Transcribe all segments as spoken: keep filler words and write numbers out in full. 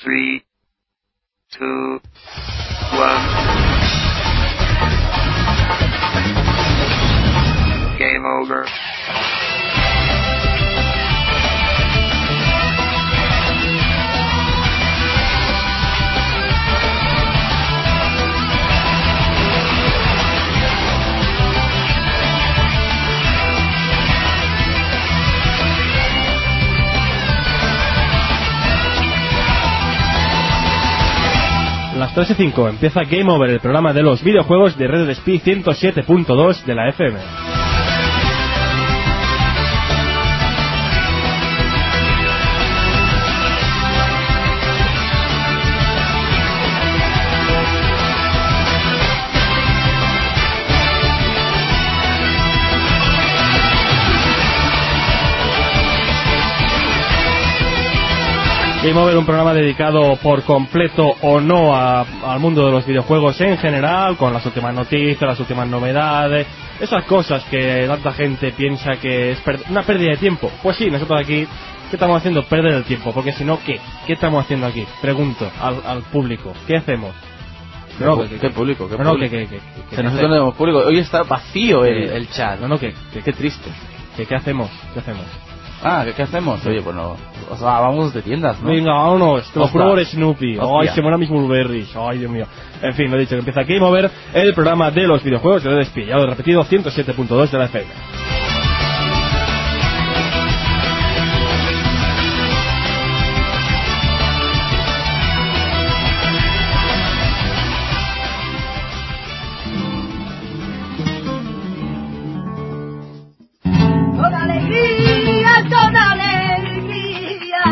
three, two, one. Game over. Las tres y cinco empieza Game Over, el programa de los videojuegos de Radio Despí ciento siete punto dos de la F M. Game Over, un programa dedicado por completo o no a, al mundo de los videojuegos en general, con las últimas noticias, las últimas novedades, esas cosas que tanta gente piensa que es per- una pérdida de tiempo. Pues sí, nosotros aquí, ¿qué estamos haciendo? Perder el tiempo, porque si no, ¿qué? ¿Qué estamos haciendo aquí? Pregunto al, al público, ¿qué hacemos? ¿Qué, no, que, ¿qué público? ¿Qué no, público? Que, que, que, que, que nosotros no tenemos público. Hoy está vacío el, el chat. No, no, que, que, qué triste. Que, ¿Qué hacemos? ¿Qué hacemos? Ah, ¿qué, ¿qué hacemos? Oye, pues no. O sea, vamos de tiendas, ¿no? Venga, vámonos. Te lo juro por Snoopy. Hostia. Ay, se mueran mis mulberries. Ay, Dios mío. En fin, lo he dicho, que empieza Game Over, el programa de los videojuegos de Despí. Ya lo he repetido, ciento siete punto dos de la F M. Con alegría, con alegría.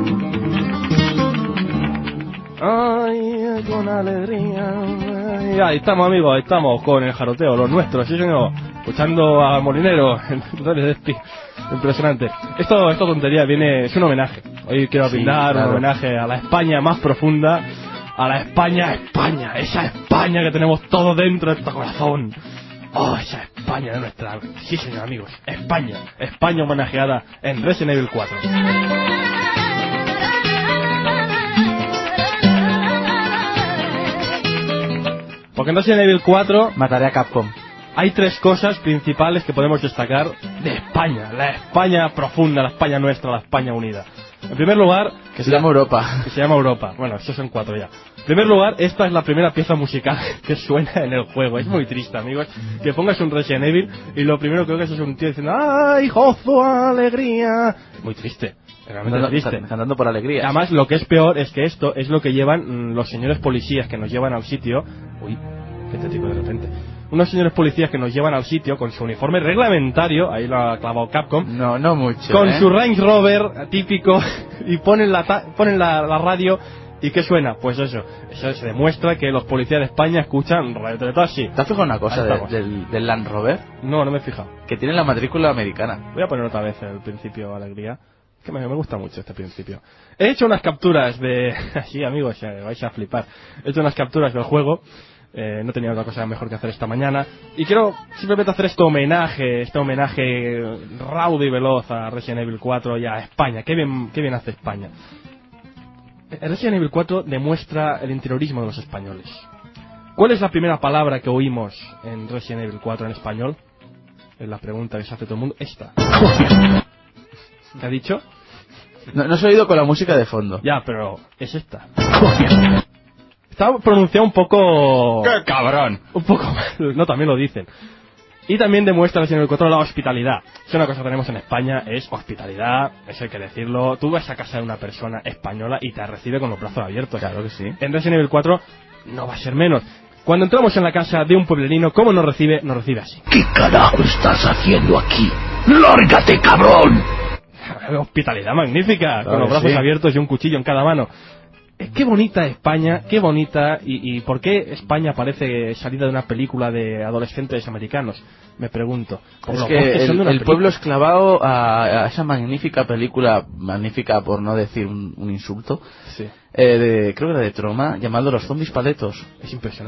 Ay, con alegría. Ay, ahí estamos, amigos, ahí estamos con el jaroteo, los nuestros, sí señor. Escuchando a Molinero en Radio Despí. Impresionante. Esto, esta tontería viene, es un homenaje. Hoy quiero Sí, brindar claro. un homenaje a la España más profunda, a la España, España, esa España que tenemos todos dentro de nuestro corazón. Oh, esa España de nuestra... Sí, señor, amigos. España. España homenajeada en Resident Evil cuatro. Porque en Resident Evil cuatro Mataré a Capcom. hay tres cosas principales que podemos destacar de España. La España profunda, la España nuestra, la España unida. En primer lugar... Que se llama Europa. Que se llama Europa. Bueno, estos son cuatro ya. En primer lugar, esta es la primera pieza musical que suena en el juego. Es muy triste, amigos, que pongas un Resident Evil y lo primero que oigas es un tío diciendo ¡ay, gozo, alegría! Muy triste. Realmente Cantando, triste. can- cantando por alegría. Además, lo que es peor es que esto es lo que llevan mm, los señores policías que nos llevan al sitio. Uy, qué tético de repente. Unos señores policías que nos llevan al sitio con su uniforme reglamentario, ahí lo ha clavado Capcom, No, no mucho. con ¿eh? su Range Rover típico, y ponen la ta- ponen la, la radio. ¿Y qué suena? Pues eso, eso se demuestra que los policías de España escuchan Radio Teletaxi. ¿Te has fijado una cosa Ahí de- estamos. del, del Land Rover? No, no me he fijado. Que tiene la matrícula americana. Voy a poner otra vez el principio alegría. Que me, me gusta mucho este principio. He hecho unas capturas de... Así, amigos, eh, vais a flipar. He hecho unas capturas del juego. Eh, no tenía otra cosa mejor que hacer esta mañana. Y quiero simplemente hacer este homenaje, este homenaje raudo y veloz a Resident Evil cuatro y a España. Qué bien, qué bien hace España. Resident Evil cuatro demuestra el interiorismo de los españoles. ¿Cuál es la primera palabra que oímos en Resident Evil cuatro en español? Es la pregunta que se hace todo el mundo. Esta. ¿Qué ha dicho? No, no se ha oído con la música de fondo. Ya, pero es esta. Está pronunciado un poco... ¡Qué cabrón! Un poco mal. No, también lo dicen. Y también demuestra Resident Evil cuatro la hospitalidad. Si una cosa que tenemos en España es hospitalidad, eso hay que decirlo. Tú vas a casa de una persona española y te recibe con los brazos abiertos. Claro que sí. En Resident Evil cuatro no va a ser menos. Cuando entramos en la casa de un pueblerino, ¿cómo nos recibe? Nos recibe así. ¿Qué carajo estás haciendo aquí? ¡Lárgate, cabrón! Hospitalidad magnífica, Claro con los que brazos sí. abiertos y un cuchillo en cada mano. Eh, Qué bonita España, qué bonita. Y, y ¿por qué España parece salida de una película de adolescentes americanos? Me pregunto. Por Es los que bosques son el, de una el película. pueblo esclavado a, a esa magnífica película, magnífica por no decir un, un insulto, Sí, eh, de, creo que era de Troma, llamado Los zombies paletos. es impresionante.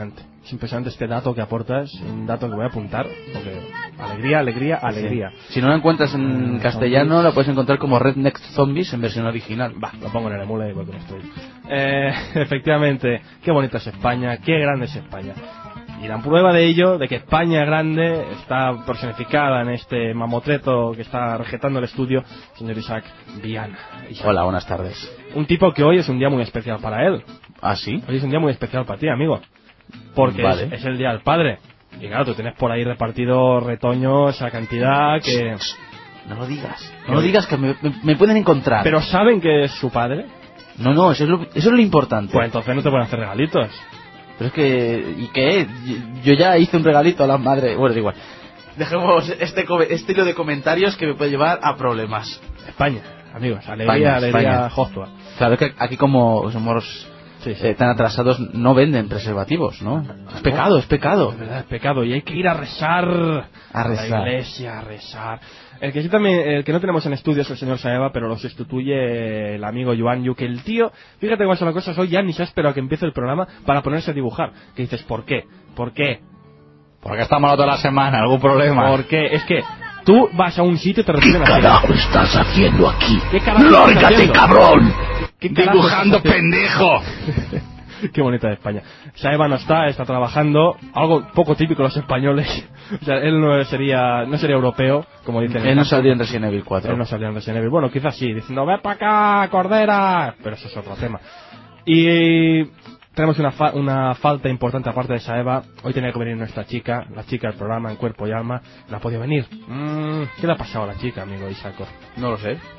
Es impresionante este dato que aportas, un dato que voy a apuntar, porque alegría, alegría, alegría. Sí. Si no lo encuentras en mm, castellano, lo puedes encontrar como Redneck Zombies en versión original. Va, lo pongo en el emule igual que no estoy. Eh, efectivamente, qué bonita es España, qué grande es España. Y la prueba de ello, de que España grande, está personificada en este mamotreto que está regetando el estudio, señor Isaac Viana. Isaac. Hola, buenas tardes. Un tipo que hoy es un día muy especial para él. ¿Ah, sí? Hoy es un día muy especial para ti, amigo. Porque vale. es, es el Día del Padre. Y claro, tú tienes por ahí repartido retoños, esa cantidad que... No lo digas. No lo digas que me, me, me pueden encontrar. ¿Pero saben que es su padre? No, no, eso es lo, eso es lo importante. Pues entonces no te pueden hacer regalitos. Pero es que... ¿Y qué? Yo ya hice un regalito a la madre... Bueno, da igual. Dejemos este estilo de comentarios que me puede llevar a problemas. España, amigos. Alegría, España, alegría, España. Josua. Claro, es que aquí como somos... Sí, sí. Eh, tan atrasados no venden preservativos, ¿no? Es pecado, es pecado. Es verdad, es pecado. Y hay que ir a rezar a rezar. A la iglesia, a rezar. El que sí también, el que no tenemos en estudio es el señor Saeva, pero lo sustituye el amigo Joan Yu, que el tío, fíjate cómo son las cosas, hoy ya ni se ha esperado a que empiece el programa para ponerse a dibujar. Que dices, ¿por qué? ¿Por qué? Porque estamos toda la semana, algún problema. ¿Por qué? Es que tú vas a un sitio y te reciben ¿Qué así. carajo estás haciendo aquí? ¿Qué carajo estás ¡Lárgate, haciendo? cabrón! ¿Qué carajo ¡Dibujando, estás haciendo? pendejo! Qué bonita de España. Saeva no está, está trabajando, algo poco típico de los españoles. O sea, él no sería no sería europeo, como dicen. Él no saldría en Resident Evil cuatro. Él no saldría en Resident Evil. Bueno, quizás sí, diciendo, ¡ve para acá, Cordera! Pero eso es otro tema. Y tenemos una, fa una falta importante aparte de Saeva. Hoy tenía que venir nuestra chica, la chica del programa en cuerpo y alma. No ha podido venir. Mm, ¿Qué le ha pasado a la chica, amigo Isaco? No lo sé.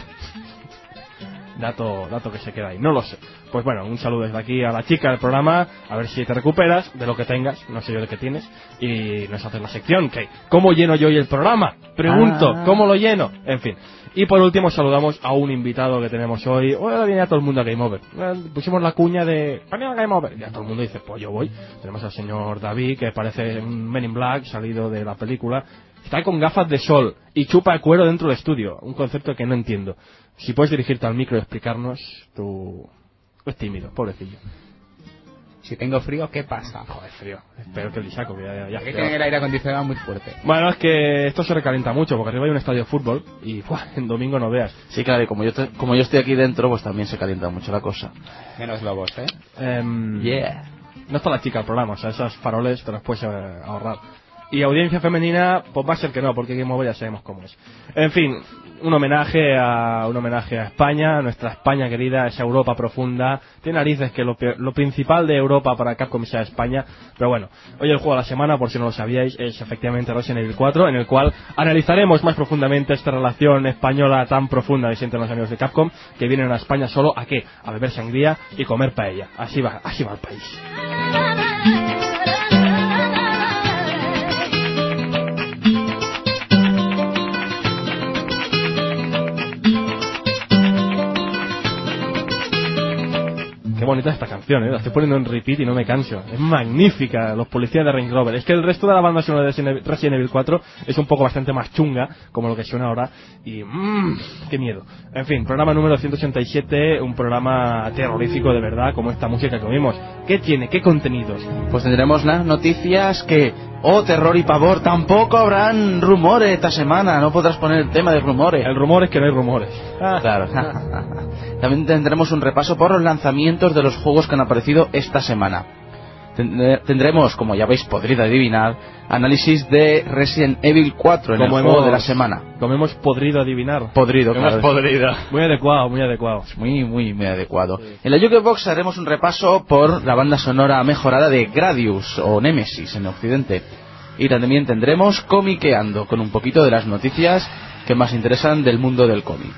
Dato, dato que se queda ahí, no lo sé. Pues bueno, un saludo desde aquí a la chica del programa, a ver si te recuperas de lo que tengas, no sé yo de qué tienes, y nos haces la sección, que ¿cómo lleno yo hoy el programa? Pregunto, ah. ¿cómo lo lleno? En fin. Y por último saludamos a un invitado que tenemos hoy. Ahora viene a todo el mundo a Game Over. Pusimos la cuña de ¡Venid a Game Over! Y a todo el mundo dice, pues yo voy. Tenemos al señor David, que parece un Men in Black salido de la película. Está con gafas de sol y chupa el cuero dentro del estudio. Un concepto que no entiendo. Si puedes dirigirte al micro y explicarnos, tú... Es tímido, pobrecillo. Si tengo frío, ¿qué pasa? Joder, frío. Espero que el Isaco, que ya, ya Es que tienen el aire acondicionado muy fuerte. Bueno, es que esto se recalienta mucho, porque arriba hay un estadio de fútbol y ¡buah! En domingo no veas. Sí, claro, y como yo, te, como yo estoy aquí dentro, pues también se calienta mucho la cosa. Menos lobos, ¿eh? Um, Yeah. No está la chica al programa, o sea, esas faroles te las puedes eh, ahorrar. Y audiencia femenina, pues va a ser que no, porque Game Over ya sabemos cómo es. En fin, un homenaje a un homenaje a España, a nuestra España querida, esa Europa profunda. Tiene narices que lo, lo principal de Europa para Capcom sea España. Pero bueno, hoy el juego de la semana, por si no lo sabíais, es efectivamente Resident Evil cuatro, en el cual analizaremos más profundamente esta relación española tan profunda que sienten los amigos de Capcom, que vienen a España solo a qué, a beber sangría y comer paella. Así va, así va el país. Qué bonita esta canción, ¿eh? La estoy poniendo en repeat y no me canso. Es magnífica, los policías de Range Rover. Es que el resto de la banda sonora de Resident Evil cuatro es un poco bastante más chunga, como lo que suena ahora. Y mmm, qué miedo. En fin, programa número ciento ochenta y siete, un programa terrorífico de verdad, como esta música que oímos. ¿Qué tiene? ¿Qué contenidos? Pues tendremos las noticias que... Oh, terror y pavor, tampoco habrán rumores esta semana, no podrás poner el tema de rumores. El rumor es que no hay rumores. Ah, claro. También tendremos un repaso por los lanzamientos de los juegos que han aparecido esta semana. Tendremos, como ya habéis podrido adivinar, análisis de Resident Evil cuatro en el juego hemos, de la semana. Como hemos podrido adivinar. Podrido, hemos claro. podrido. Muy adecuado, muy adecuado. Muy, muy, muy adecuado. Sí. En la Jukebox haremos un repaso por la banda sonora mejorada de Gradius o Nemesis en Occidente. Y también tendremos Comiqueando, con un poquito de las noticias que más interesan del mundo del cómic.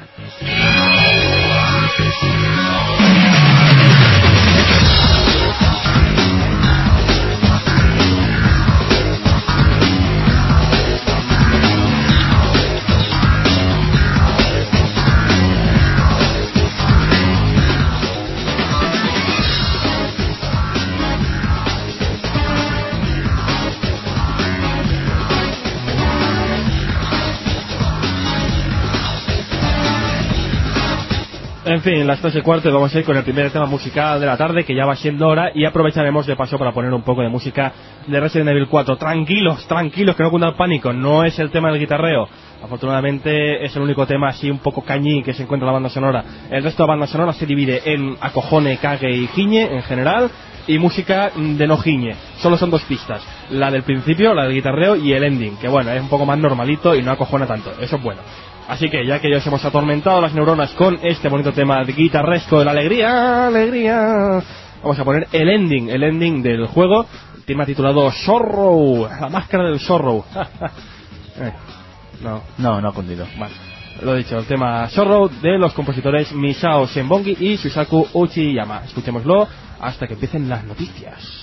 En fin, las tres y cuarto y vamos a ir con el primer tema musical de la tarde, que ya va siendo hora, y aprovecharemos de paso para poner un poco de música de Resident Evil cuatro. Tranquilos, tranquilos, que no cunda el pánico, no es el tema del guitarreo. Afortunadamente es el único tema así un poco cañí que se encuentra en la banda sonora. El resto de la banda sonora se divide en acojone, cague y giñe en general, y música de no giñe. Solo son dos pistas, la del principio, la del guitarreo, y el ending, que bueno, es un poco más normalito y no acojona tanto, eso es bueno. Así que ya que ya os hemos atormentado las neuronas con este bonito tema de guitarresco de la alegría, alegría, vamos a poner el ending, el ending del juego, el tema titulado Sorrow, la máscara del Sorrow. eh, no, No, no ha cundido. vale. Lo dicho, el tema Sorrow de los compositores Misao Senbongi y Shusaku Uchiyama. Escuchémoslo hasta que empiecen las noticias.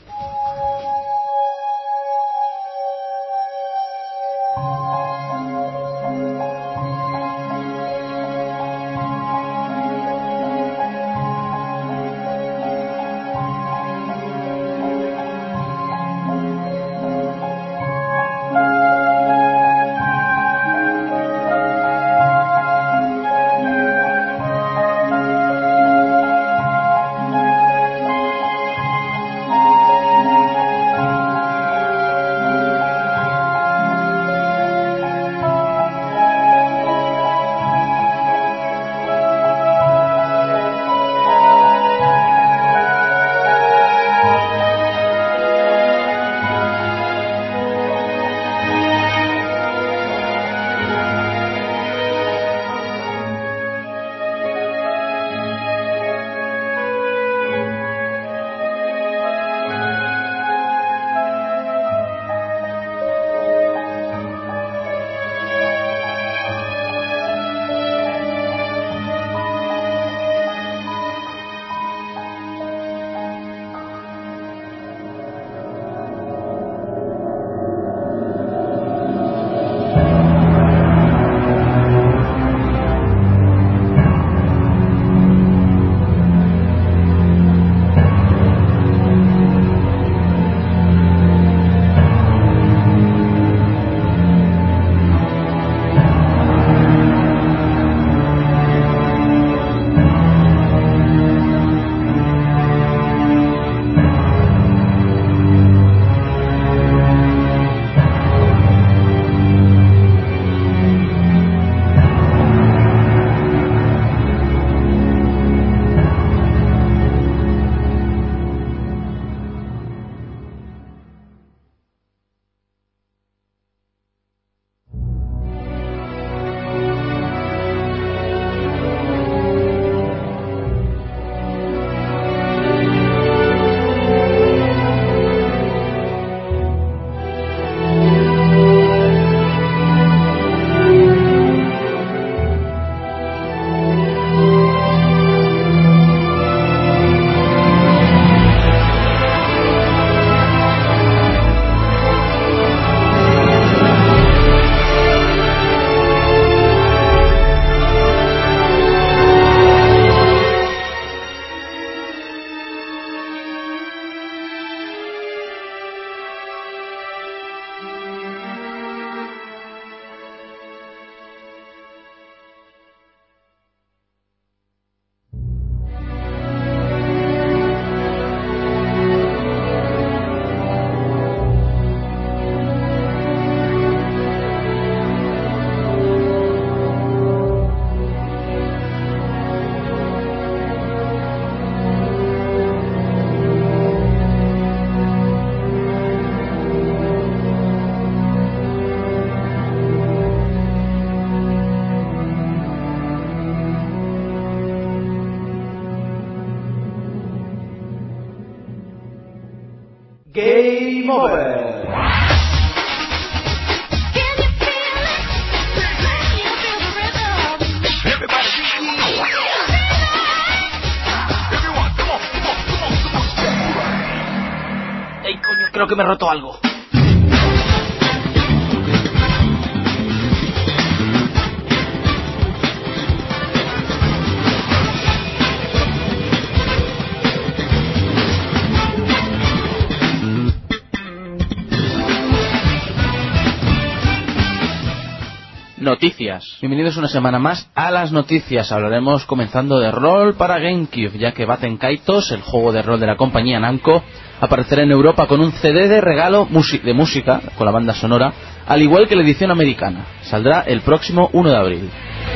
Game Over. Ey, coño, creo que me he roto algo. Noticias. Bienvenidos una semana más a las noticias. Hablaremos comenzando de rol para GameCube, ya que Baten Kaitos, el juego de rol de la compañía Namco, aparecerá en Europa con un C D de regalo de música, con la banda sonora, al igual que la edición americana. Saldrá el próximo uno de abril.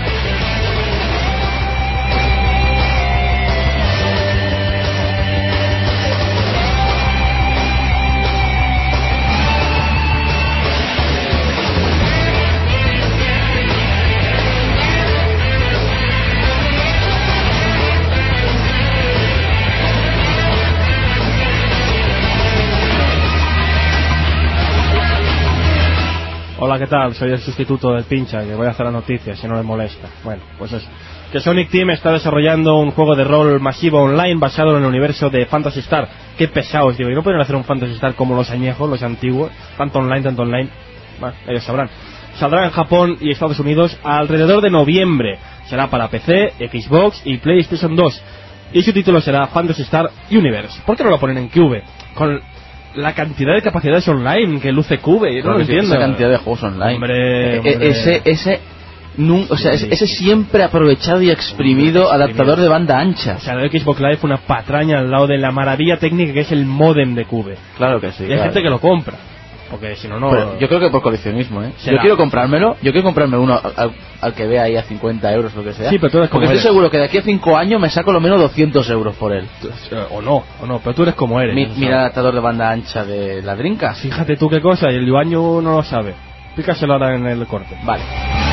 Hola, ¿qué tal? Soy el sustituto del pincha, que voy a hacer la noticia si no le molesta. Bueno, pues eso. Que Sonic Team está desarrollando un juego de rol masivo online basado en el universo de Phantasy Star. Qué pesados, digo, ¿y no pueden hacer un Phantasy Star como los añejos, los antiguos? Tanto online, tanto online. Bueno, ellos sabrán. Saldrá en Japón y Estados Unidos alrededor de noviembre. Será para P C, Xbox y PlayStation dos. Y su título será Phantasy Star Universe. ¿Por qué no lo ponen en Cube? Con la cantidad de capacidades online que luce Cube, no lo entiendo. Esa cantidad de juegos online. Hombre, eh, hombre. Ese, ese, nun, o sea, ese, ese siempre aprovechado y exprimido Hombre, adaptador de banda ancha. O sea, el Xbox Live fue una patraña al lado de la maravilla técnica que es el modem de Cube. Claro que sí. Y hay claro. gente que lo compra. Porque si no, no... Pero yo creo que por coleccionismo, ¿eh? Será. Yo quiero comprármelo, yo quiero comprarme uno al, al que vea ahí a cincuenta euros, lo que sea. Sí, pero tú eres como Porque estoy eres. seguro que de aquí a cinco años me saco lo menos doscientos euros por él. O no, o no, pero tú eres como eres. Mi, ¿no? mira el adaptador de banda ancha de la Dreamcast. Fíjate tú qué cosa, y el Ibaño no lo sabe. Pícaselo ahora en el corte. Vale.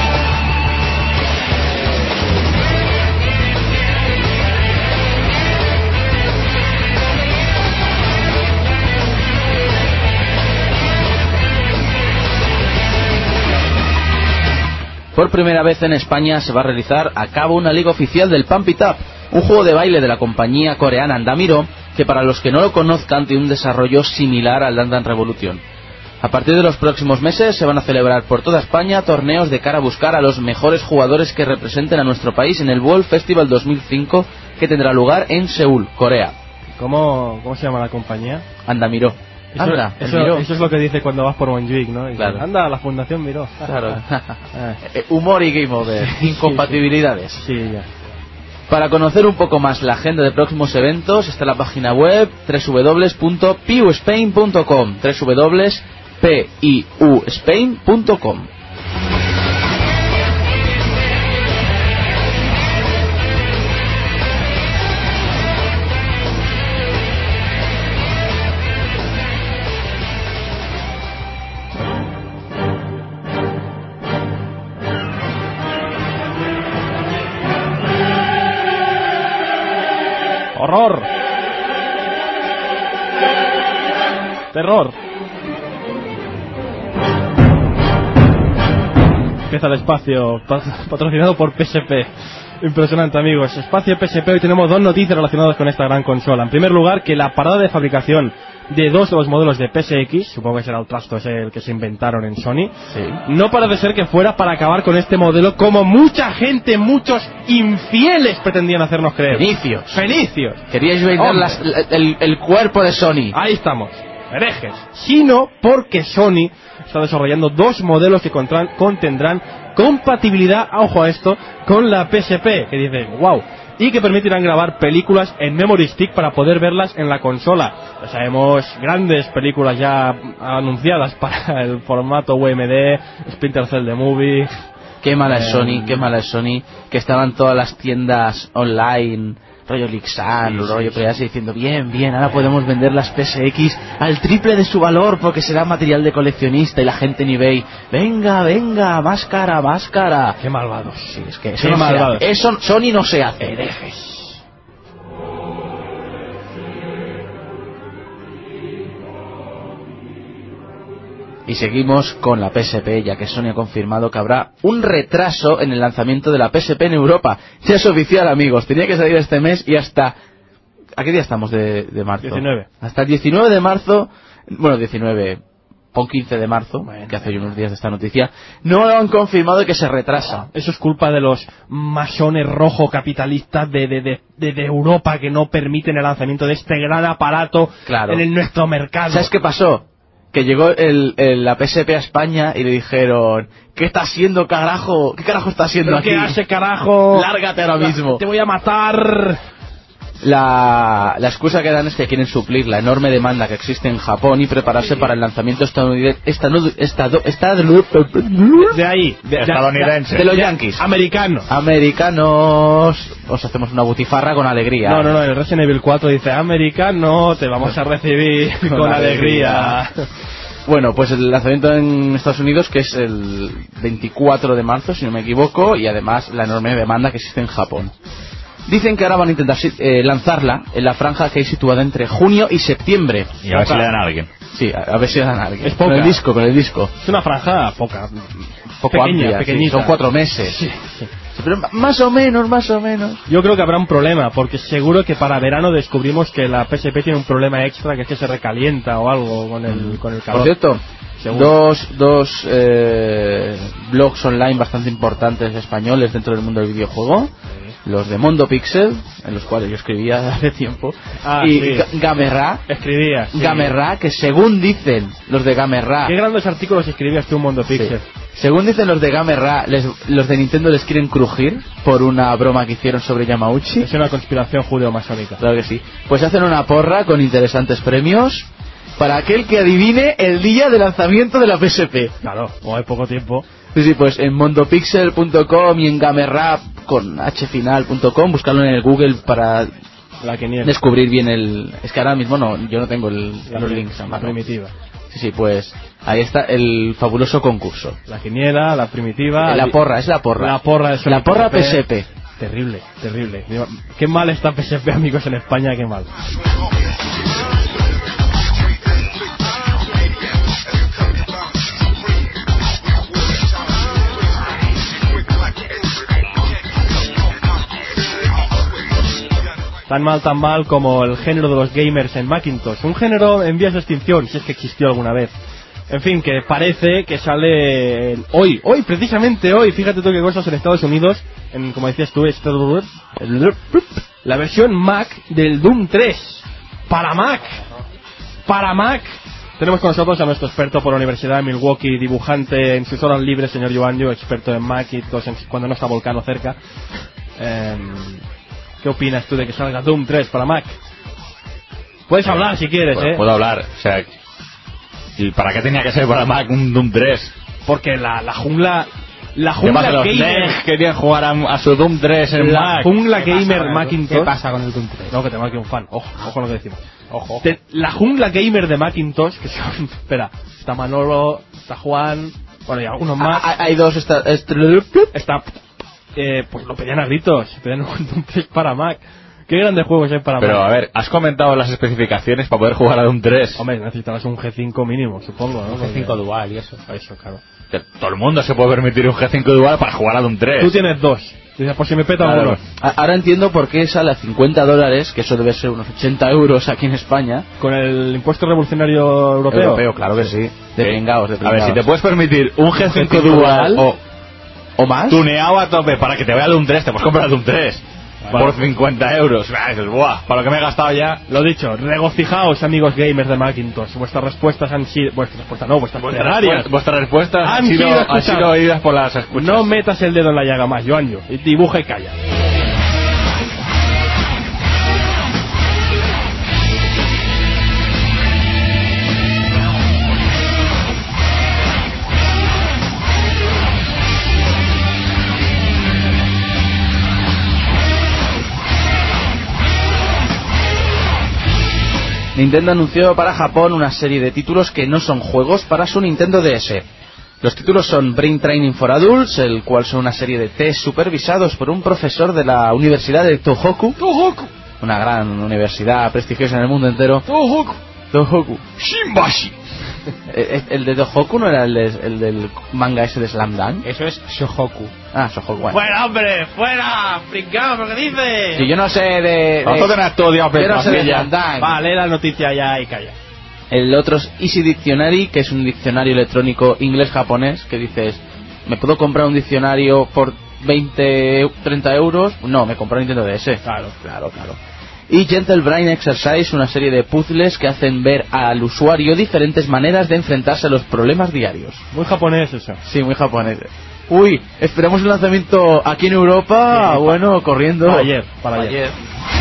Por primera vez en España se va a realizar a cabo una liga oficial del Pump It Up, un juego de baile de la compañía coreana Andamiro, que para los que no lo conozcan tiene un desarrollo similar al Dance Dance Revolution. A partir de los próximos meses se van a celebrar por toda España torneos de cara a buscar a los mejores jugadores que representen a nuestro país en el World Festival dos mil cinco, que tendrá lugar en Seúl, Corea. ¿Cómo, cómo se llama la compañía? Andamiro. Eso, Anda, el eso, Miró. eso es lo que dice cuando vas por Montjuic, ¿no? Dice, Claro. anda, la Fundación Miró. Claro. Ah, Eh, Humor y Game Over. Incompatibilidades. sí, ya. Para conocer un poco más la agenda de próximos eventos está la página web doble u doble u doble u punto piuspain punto com, doble u doble u doble u punto piuspain punto com. ¡Horror! ¡Terror! Empieza el espacio, pat- patrocinado por P S P. Impresionante, amigos. Espacio P S P. Hoy tenemos dos noticias relacionadas con esta gran consola. En primer lugar, que la parada de fabricación de dos de los modelos de P S X, supongo que será el trasto ese el que se inventaron en Sony, Sí. no parece ser que fuera para acabar con este modelo como mucha gente, muchos infieles pretendían hacernos creer. Fenicios. Fenicios. Queríais vender Hombre. las- el, el cuerpo de Sony. Ahí estamos, herejes. Sino porque Sony está desarrollando dos modelos que contran- contendrán compatibilidad, ojo a esto, con la P S P, que dice, wow, y que permitirán grabar películas en memory stick para poder verlas en la consola. Ya sabemos, grandes películas ya anunciadas para el formato U M D, Splinter Cell The Movie. Qué mala es Eh, Sony, qué mala es Sony, que estaban todas las tiendas online, rollo Lixan, Sí, sí, rollo sí. P S, diciendo, bien, bien, ahora podemos vender las P S X al triple de su valor porque será material de coleccionista, y la gente en eBay, venga, venga, más cara, más cara. Qué malvados. Sí, es que eso, Qué no se malvados. hace. Eso Sony no se hace. Herejes. Y seguimos con la P S P, ya que Sony ha confirmado que habrá un retraso en el lanzamiento de la P S P en Europa. Ya es oficial, amigos, tenía que salir este mes y hasta... ¿A qué día estamos de, de marzo? diecinueve. Hasta el diecinueve de marzo, bueno, diecinueve, pon quince de marzo, Bueno. que hace unos días de esta noticia, no lo han confirmado que se retrasa. Eso es culpa de los masones rojo capitalistas de, de, de, de, de Europa que no permiten el lanzamiento de este gran aparato Claro. en el, nuestro mercado. ¿Sabes qué pasó? que llegó el, el, la P S P a España y le dijeron: ¿qué está haciendo, carajo? ¿Qué carajo está haciendo aquí? ¿Qué hace, carajo? Lárgate ahora mismo. Te voy a matar. La, la excusa que dan es que quieren suplir la enorme demanda que existe en Japón y prepararse para el lanzamiento estadounidense estado, estado, estado, de ahí, de, estadounidense, de, de los yankees, americano, americanos. Os hacemos una butifarra con alegría. No, no, no. En el Resident Evil cuatro dice: americano, te vamos a recibir con, con alegría. alegría. Bueno, pues el lanzamiento en Estados Unidos, que es el veinticuatro de marzo, si no me equivoco, y además la enorme demanda que existe en Japón. Dicen que ahora van a intentar eh, lanzarla en la franja que hay situada entre junio y septiembre. Y a ver si le dan a alguien. Sí, a, a ver si le dan a alguien. Es poca. Con el disco, con el disco. Es una franja poca. Poco pequeña, amplia, sí, son cuatro meses. Sí, sí. Pero más o menos, más o menos. Yo creo que habrá un problema, porque seguro que para verano descubrimos que la P S P tiene un problema extra, que es que se recalienta o algo con el, con el calor. Por cierto, seguro. dos, dos eh, blogs online bastante importantes españoles dentro del mundo del videojuego. Los de Mondo Pixel, en los cuales yo escribía hace tiempo, ah, y sí. Gamerra, escribías, sí. Gamerra, que según dicen los de Gamerra, qué grandes artículos escribías tú en Mondo Pixel. Sí. Según dicen los de Gamerra, les, los de Nintendo les quieren crujir por una broma que hicieron sobre Yamauchi. Es una conspiración judeo-masónica. Claro que sí. Pues hacen una porra con interesantes premios para aquel que adivine el día de lanzamiento de la P S P. Claro, como hay poco tiempo. Sí, sí, pues en mondopixel punto com y en gamerra con h final punto com, buscarlo en el Google para la que niega. Descubrir bien el... Es que ahora mismo no, yo no tengo el, la los prim links a la mano. primitiva. Sí, sí, pues ahí está el fabuloso concurso. La quiniela, la primitiva... La porra, es la porra. La porra es la porra P S P. Terrible, terrible. Qué mal está P S P, amigos, en España, qué mal. Tan mal, tan mal como el género de los gamers en Macintosh. Un género en vías de extinción, si es que existió alguna vez. En fin, que parece que sale hoy, hoy, precisamente hoy, fíjate tú qué cosas en Estados Unidos, en, como decías tú, la versión Mac del Doom tres. Para Mac. Para Mac. Tenemos con nosotros a nuestro experto por la Universidad de Milwaukee, dibujante en sus horas libres, señor Yoandio, experto en Mac y todo, cuando no está Volcano cerca. Eh, ¿Qué opinas tú de que salga Doom tres para Mac? Puedes hablar si quieres, puedo, ¿eh? Puedo hablar, o sea... ¿Y para qué tenía que ser para Mac un Doom tres? Porque la, la jungla... La jungla los gamer... querían jugar a, a su Doom tres en la Mac. La jungla gamer Macintosh... ¿Qué pasa con el Doom tres? No, que tengo aquí un fan. Ojo, ojo lo que decimos. Ojo, ojo. Te, la jungla gamer de Macintosh, que son... Espera, está Manolo, está Juan... Bueno, y algunos más. Ah, hay dos... Está... Está... Eh, pues lo pedían a gritos. Pedían un Doom tres para Mac. Qué grandes juegos hay para Pero Mac. a ver, has comentado las especificaciones para poder jugar a Doom tres. Hombre, necesitarás un G cinco mínimo, supongo, ¿no? Un G cinco dual y eso. Eso, claro. Que todo el mundo se puede permitir un G cinco dual para jugar a Doom tres. Tú tienes dos. Dices, por si me peta Claro. uno. Ahora entiendo por qué sale a cincuenta dólares, que eso debe ser unos ochenta euros aquí en España. Con el impuesto revolucionario europeo. Europeo, claro que sí. De pringaos, de A pringaos. ver, si te puedes permitir un G cinco cinco dual o ¿O más? tuneado a tope para que te vea Doom tres, te puedes comprar Doom tres. Vale. Por cincuenta euros. Bah, dices, buah, para lo que me he gastado ya. Lo dicho, regocijaos, amigos gamers de Macintosh. Vuestras respuestas han sido... Vuestras respuestas no, vuestras Vuestras plegarias. respuestas, vuestras respuestas Han han sido, sido han escuchadas. sido oídas por las escuchas. No metas el dedo en la llaga más, Joanjo. Y dibuja y calla. Nintendo anunció para Japón una serie de títulos que no son juegos para su Nintendo D S. Los títulos son Brain Training for Adults, el cual son una serie de test supervisados por un profesor de la Universidad de Tohoku. Tohoku. Una gran universidad prestigiosa en el mundo entero. Tohoku. Tohoku. Shimbashi. Eh, ¿El de Tohoku no era el, de- el del manga ese de Slam Dunk? Eso es Shohoku. Ah, Shohoku. Bueno. ¡Fuera, hombre! ¡Fuera! ¡Pringao! ¿Qué dices? Si yo no sé de... de Nosotros tenemos todo odiado, yo no sé de Pastilla. Slam Dunk. Va, lee la noticia ya y calla. El otro es Easy Dictionary, que es un diccionario electrónico inglés-japonés, que dices, ¿me puedo comprar un diccionario por veinte, treinta euros? No, me compré un Nintendo D S. Claro. Claro, claro. y Gentle Brain Exercise, una serie de puzzles que hacen ver al usuario diferentes maneras de enfrentarse a los problemas diarios. Muy japonés eso. Sí, muy japonés. Uy, esperamos un lanzamiento aquí en Europa, sí, bueno, para, corriendo. Para ayer, para, para ayer. ayer.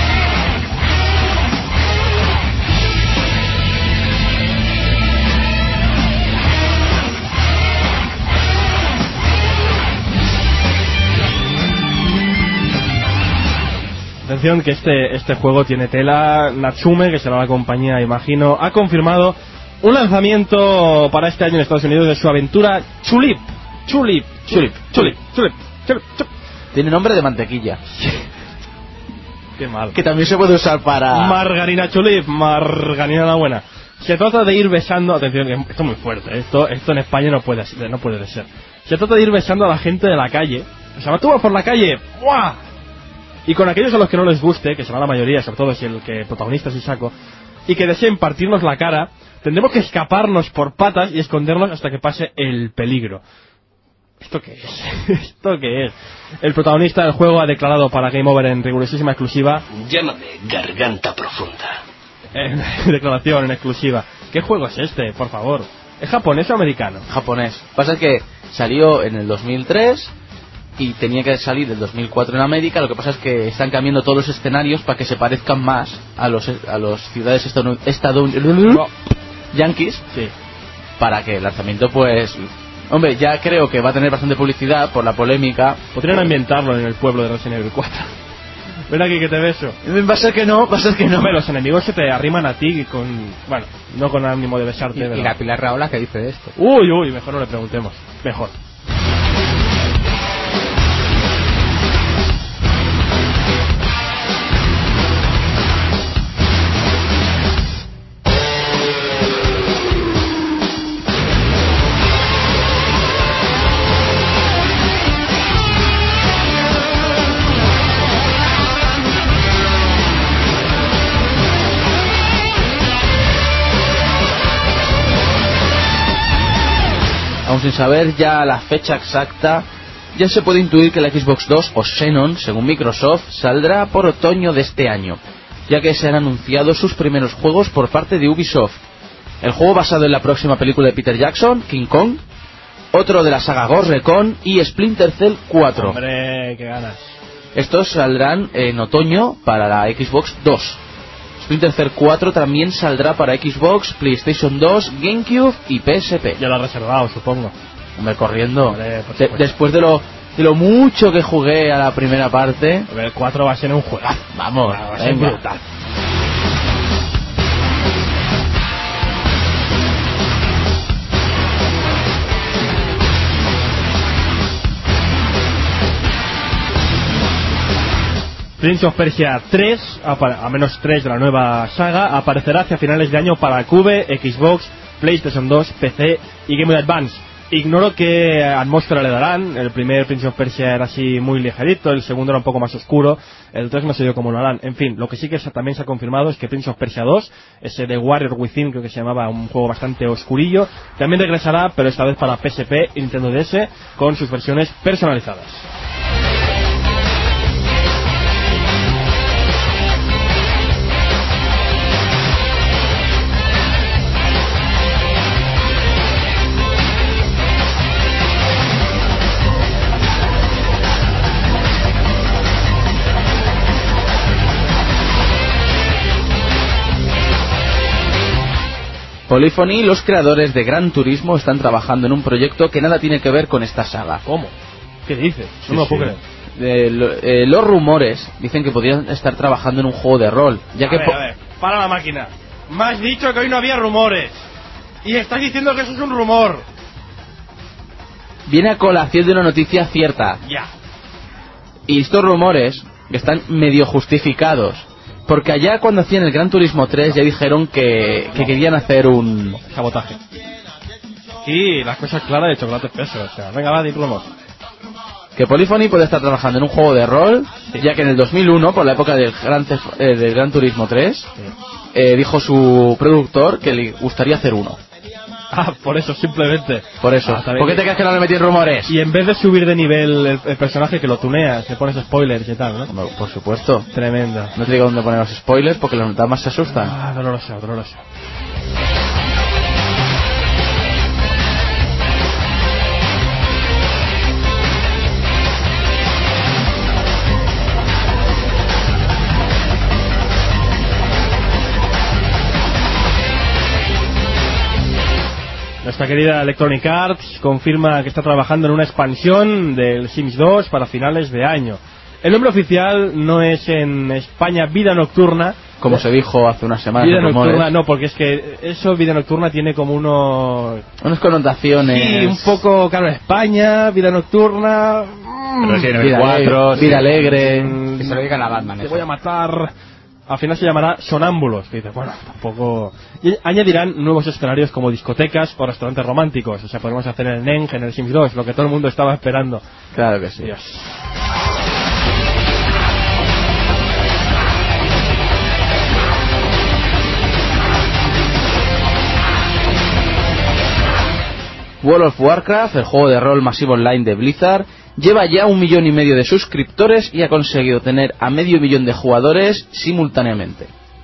Atención que este este juego tiene tela. Natsume, que será la compañía, imagino, ha confirmado un lanzamiento para este año en Estados Unidos de su aventura Chulip. Chulip, Chulip, Chulip, Chulip, Chulip, Chulip. Tiene nombre de mantequilla. Qué mal. Que también se puede usar para... Margarina Chulip, margarina la buena. Se trata de ir besando... Atención, esto es muy fuerte. Esto esto en España no puede, no puede ser. Se trata de ir besando a la gente de la calle. O sea, tú vas por la calle, ¡buah! Y con aquellos a los que no les guste, que será la mayoría, sobre todo si el que protagonista es Isako, y que deseen partirnos la cara, tendremos que escaparnos por patas y escondernos hasta que pase el peligro. ¿Esto qué es? ¿Esto qué es? El protagonista del juego ha declarado para Game Over en rigurosísima exclusiva... Llámame Garganta Profunda. En declaración en exclusiva. ¿Qué juego es este, por favor? ¿Es japonés o americano? Japonés. Pasa que salió en el dos mil tres... y tenía que salir del dos mil cuatro en América. Lo que pasa es que están cambiando todos los escenarios para que se parezcan más a los a los ciudades estadounidenses, no. yankees, sí. Para que el lanzamiento, pues, hombre, ya creo que va a tener bastante publicidad por la polémica. Podrían ambientarlo en el pueblo de Resident Evil cuatro. Ven aquí que te beso. Va a ser que no, va a ser que no. Hombre, los enemigos se te arriman a ti con, bueno, no con ánimo de besarte. Y, y la Pilar Raola, ¿qué dice de esto? Uy, uy, mejor no le preguntemos. Mejor. Aún sin saber ya la fecha exacta, ya se puede intuir que la Xbox dos o Xenon, según Microsoft, saldrá por otoño de este año, ya que se han anunciado sus primeros juegos por parte de Ubisoft. El juego basado en la próxima película de Peter Jackson, King Kong, otro de la saga Ghost Recon y Splinter Cell cuatro. Hombre, qué ganas. Estos saldrán en otoño para la Xbox dos. Splinter Cell cuatro también saldrá para Xbox, PlayStation dos, GameCube y P S P. Ya lo has reservado, supongo. Hombre, corriendo. Hombre, de, después de lo de lo mucho que jugué a la primera parte. Hombre, el cuatro va a ser un juegazo. Vamos, va a ser brutal. Prince of Persia tres, a menos tres de la nueva saga, aparecerá hacia finales de año para Cube, Xbox, PlayStation dos, P C y Game Boy Advance. Ignoro qué atmósfera le darán. El primer Prince of Persia era así muy ligerito, el segundo era un poco más oscuro, el tres no sé yo cómo lo harán. En fin, lo que sí que también se ha confirmado es que Prince of Persia dos, ese de Warrior Within, creo que se llamaba, un juego bastante oscurillo, también regresará, pero esta vez para P S P y Nintendo D S, con sus versiones personalizadas. Polyphony, los creadores de Gran Turismo, están trabajando en un proyecto que nada tiene que ver con esta saga. ¿Cómo? ¿Qué dices? No Sí, me lo sí. puedo creer. Eh, lo, eh, los rumores dicen que podrían estar trabajando en un juego de rol, ya a que ver, po- a ver, para la máquina. Me has dicho que hoy no había rumores y estás diciendo que eso es un rumor. viene a colación de una noticia cierta. Ya. Y estos rumores están medio justificados, porque allá cuando hacían el Gran Turismo tres ya dijeron que, que querían hacer un Sabotaje. Sí, las cosas claras de chocolate espeso. O sea, venga, va, diplomos. que Polyphony puede estar trabajando en un juego de rol, Sí. ya que en el dos mil uno, por la época del Gran, Tef- eh, del Gran Turismo tres, Sí. eh, dijo su productor que le gustaría hacer uno. Ah, por eso, simplemente. Por eso. Ah, ¿Por qué te crees que no le metí en rumores? Y en vez de subir de nivel el, el personaje, que lo tuneas, le pones spoilers y tal, ¿no? Bueno, por supuesto. Tremendo. No te digo dónde poner los spoilers porque los damas se asustan. Ah, doloroso, doloroso. Nuestra querida Electronic Arts confirma que está trabajando en una expansión del Sims dos para finales de año. El nombre oficial no es en España Vida Nocturna, como se dijo hace unas semanas. Vida Nocturna, no, porque es que eso, Vida Nocturna, tiene como unos... unas connotaciones... Sí, un poco, claro, España, Vida Nocturna... Vida cuatro, Vida alegre... Que se lo digan a Batman. Te eso. voy a matar... Al final se llamará Sonámbulos, que dice, bueno, tampoco... Y añadirán nuevos escenarios como discotecas o restaurantes románticos. O sea, podemos hacer en el N E N G, en el Sims dos, lo que todo el mundo estaba esperando. Claro que sí. Dios. World of Warcraft, el juego de rol masivo online de Blizzard, lleva ya un millón y medio de suscriptores y ha conseguido tener a medio millón de jugadores simultáneamente.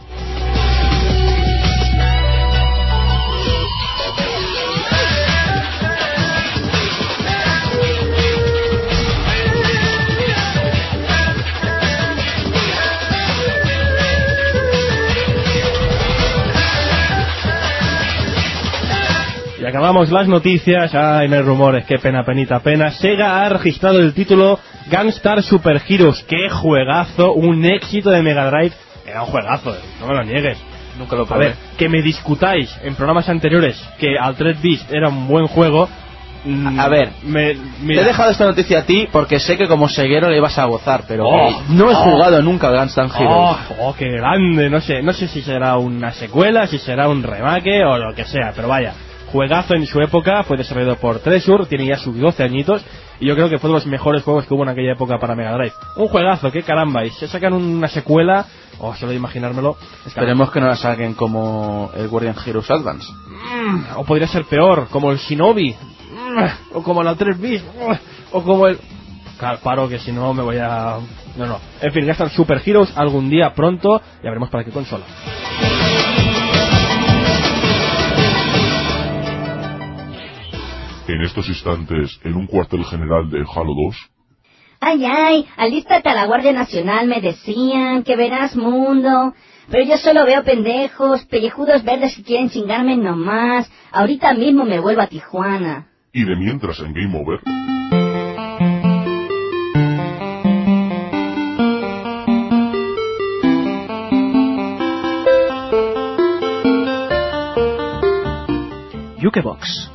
Y acabamos las noticias. Ay, no hay rumores, qué pena, penita, pena. Sega ha registrado el título Gunstar Super Heroes. Qué juegazo, un éxito de Mega Drive. Era un juegazo, no me lo niegues. Nunca lo A probé. ver, que me discutáis en programas anteriores que Altered Beast era un buen juego. A, a ver, me, te he dejado esta noticia a ti porque sé que como seguero le ibas a gozar, pero Oh, no he oh, jugado nunca a Gunstar Heroes. Oh, oh, qué grande. No sé, no sé si será una secuela, si será un remake o lo que sea, pero vaya. Juegazo en su época, fue desarrollado por Treasure, tiene ya sus doce añitos y yo creo que fue de los mejores juegos que hubo en aquella época para Mega Drive. Un juegazo, qué caramba, y se sacan una secuela, o oh, solo de imaginármelo. Esperemos que no la saquen como el Guardian Heroes Advance. Mm, o podría ser peor, como el Shinobi, mm, o como el Altered Beast, mm, o como el... Claro, paro que si no me voy a... No, no. En fin, ya están Super Heroes algún día pronto, ya veremos para qué consola. En estos instantes, en un cuartel general de Halo dos. Ay, ay, alístate a la Guardia Nacional, me decían, que verás mundo. Pero yo solo veo pendejos, pellejudos verdes que quieren chingarme nomás. Ahorita mismo me vuelvo a Tijuana. Y de mientras en Game Over... Jukebox.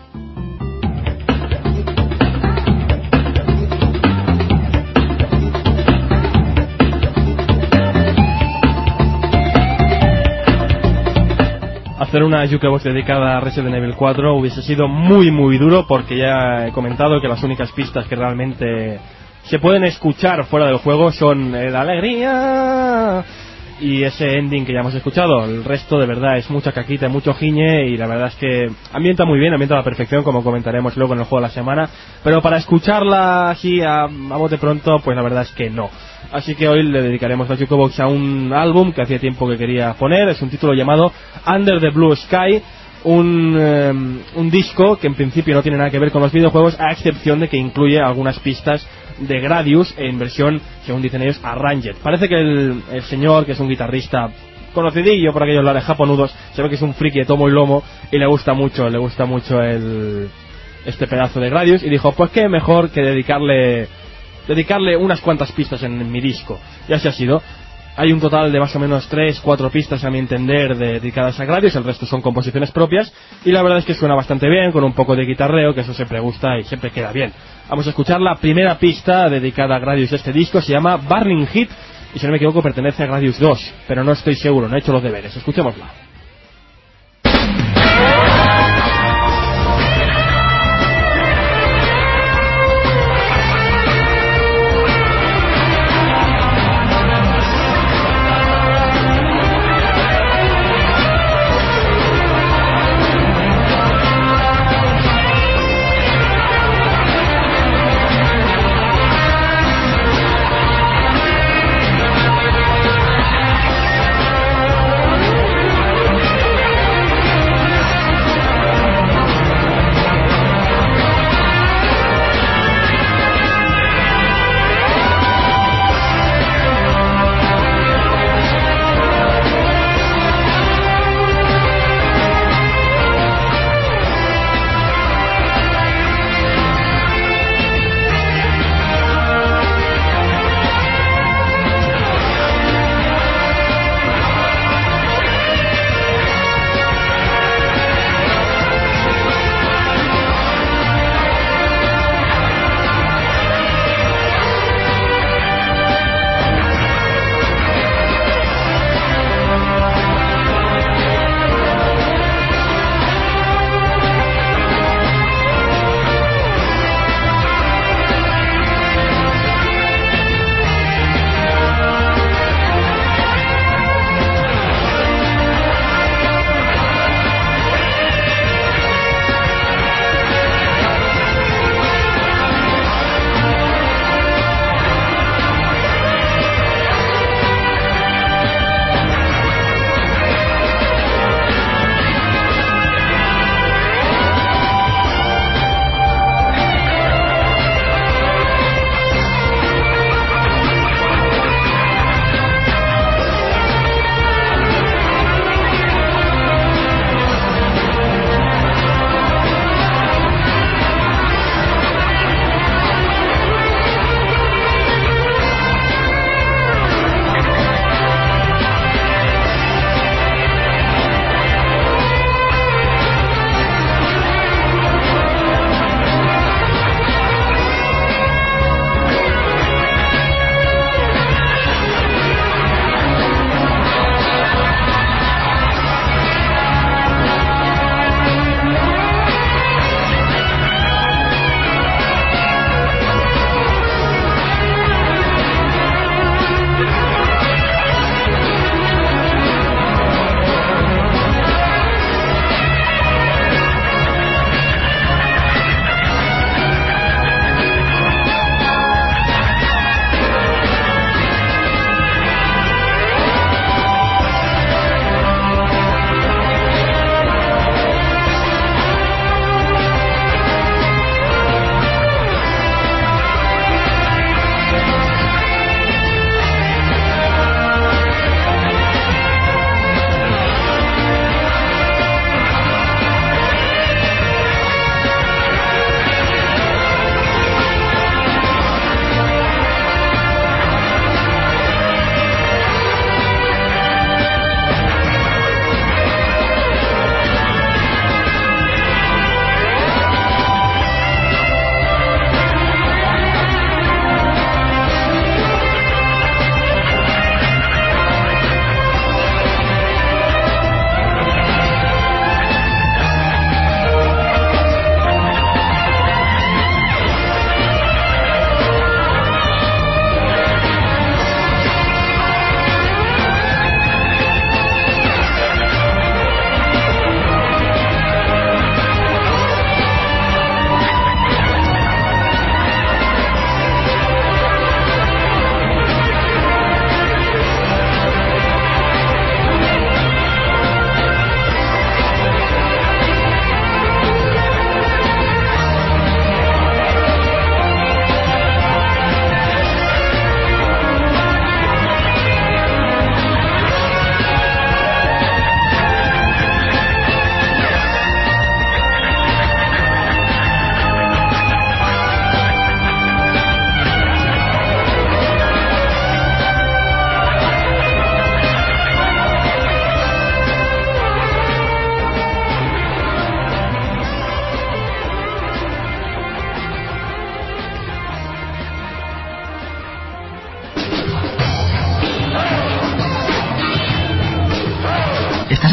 Hacer una Jukebox dedicada a Resident Evil cuatro hubiese sido muy muy duro, porque ya he comentado que las únicas pistas que realmente se pueden escuchar fuera del juego son eh, la alegría y ese ending que ya hemos escuchado. El resto de verdad es mucha caquita, mucho giñe, y la verdad es que ambienta muy bien, ambienta a la perfección, como comentaremos luego en el juego de la semana, pero para escucharla así a, a bote pronto, pues la verdad es que no. Así que hoy le dedicaremos la Jukebox a un álbum que hacía tiempo que quería poner. Es un título llamado Under the Blue Sky, un, eh, un disco que en principio no tiene nada que ver con los videojuegos, a excepción de que incluye algunas pistas de Gradius en versión, según dicen ellos, arranged. Parece que el, el señor, que es un guitarrista conocidillo por aquellos lares japonudos, se ve que es un friki de tomo y lomo y le gusta mucho, le gusta mucho el este pedazo de Gradius, y dijo, pues qué mejor que dedicarle dedicarle unas cuantas pistas en, en mi disco. Y así ha sido. Hay un total de más o menos tres, cuatro pistas a mi entender de, dedicadas a Gradius, el resto son composiciones propias, y la verdad es que suena bastante bien, con un poco de guitarreo, que eso siempre gusta y siempre queda bien. Vamos a escuchar la primera pista dedicada a Gradius de este disco, se llama Burning Heat, y si no me equivoco pertenece a Gradius dos, pero no estoy seguro, no he hecho los deberes. Escuchémosla.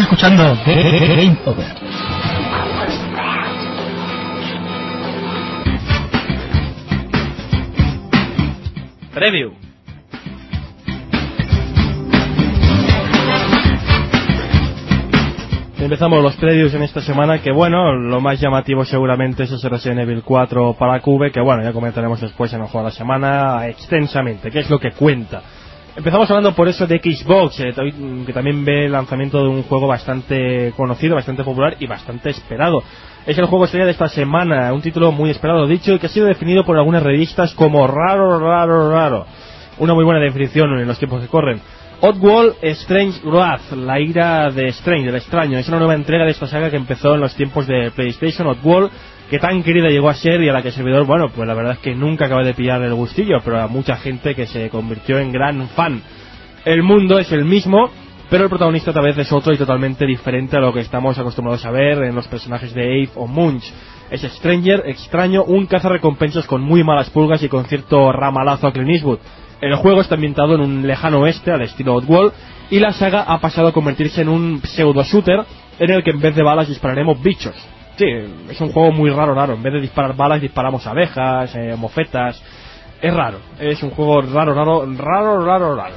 escuchando Game Over. Preview. Empezamos los previews en esta semana, que bueno, lo más llamativo seguramente es ese Resident Evil cuatro para Cube, que bueno, ya comentaremos después en el juego de la semana extensamente, qué es lo que cuenta. Empezamos hablando por eso de Xbox, eh, que también ve el lanzamiento de un juego bastante conocido, bastante popular y bastante esperado. Es el juego estrella de esta semana, un título muy esperado, dicho, y que ha sido definido por algunas revistas como raro, raro, raro. Una muy buena definición en los tiempos que corren. Oddworld Strange Wrath, la ira de Strange, del extraño. Es una nueva entrega de esta saga que empezó en los tiempos de PlayStation. Oddworld, que tan querida llegó a ser y a la que el servidor, bueno, pues la verdad es que nunca acabé de pillar el gustillo, pero a mucha gente que se convirtió en gran fan. El mundo es el mismo, pero el protagonista tal vez es otro y totalmente diferente a lo que estamos acostumbrados a ver en los personajes de Eve o Munch. Es Stranger, extraño, un cazarrecompensas con muy malas pulgas y con cierto ramalazo a Clint Eastwood. El juego está ambientado en un lejano oeste al estilo Oddworld, y la saga ha pasado a convertirse en un pseudo-shooter en el que en vez de balas dispararemos bichos. Sí, es un juego muy raro, raro. En vez de disparar balas disparamos abejas, eh, mofetas. Es raro, es un juego raro, raro, raro, raro, raro.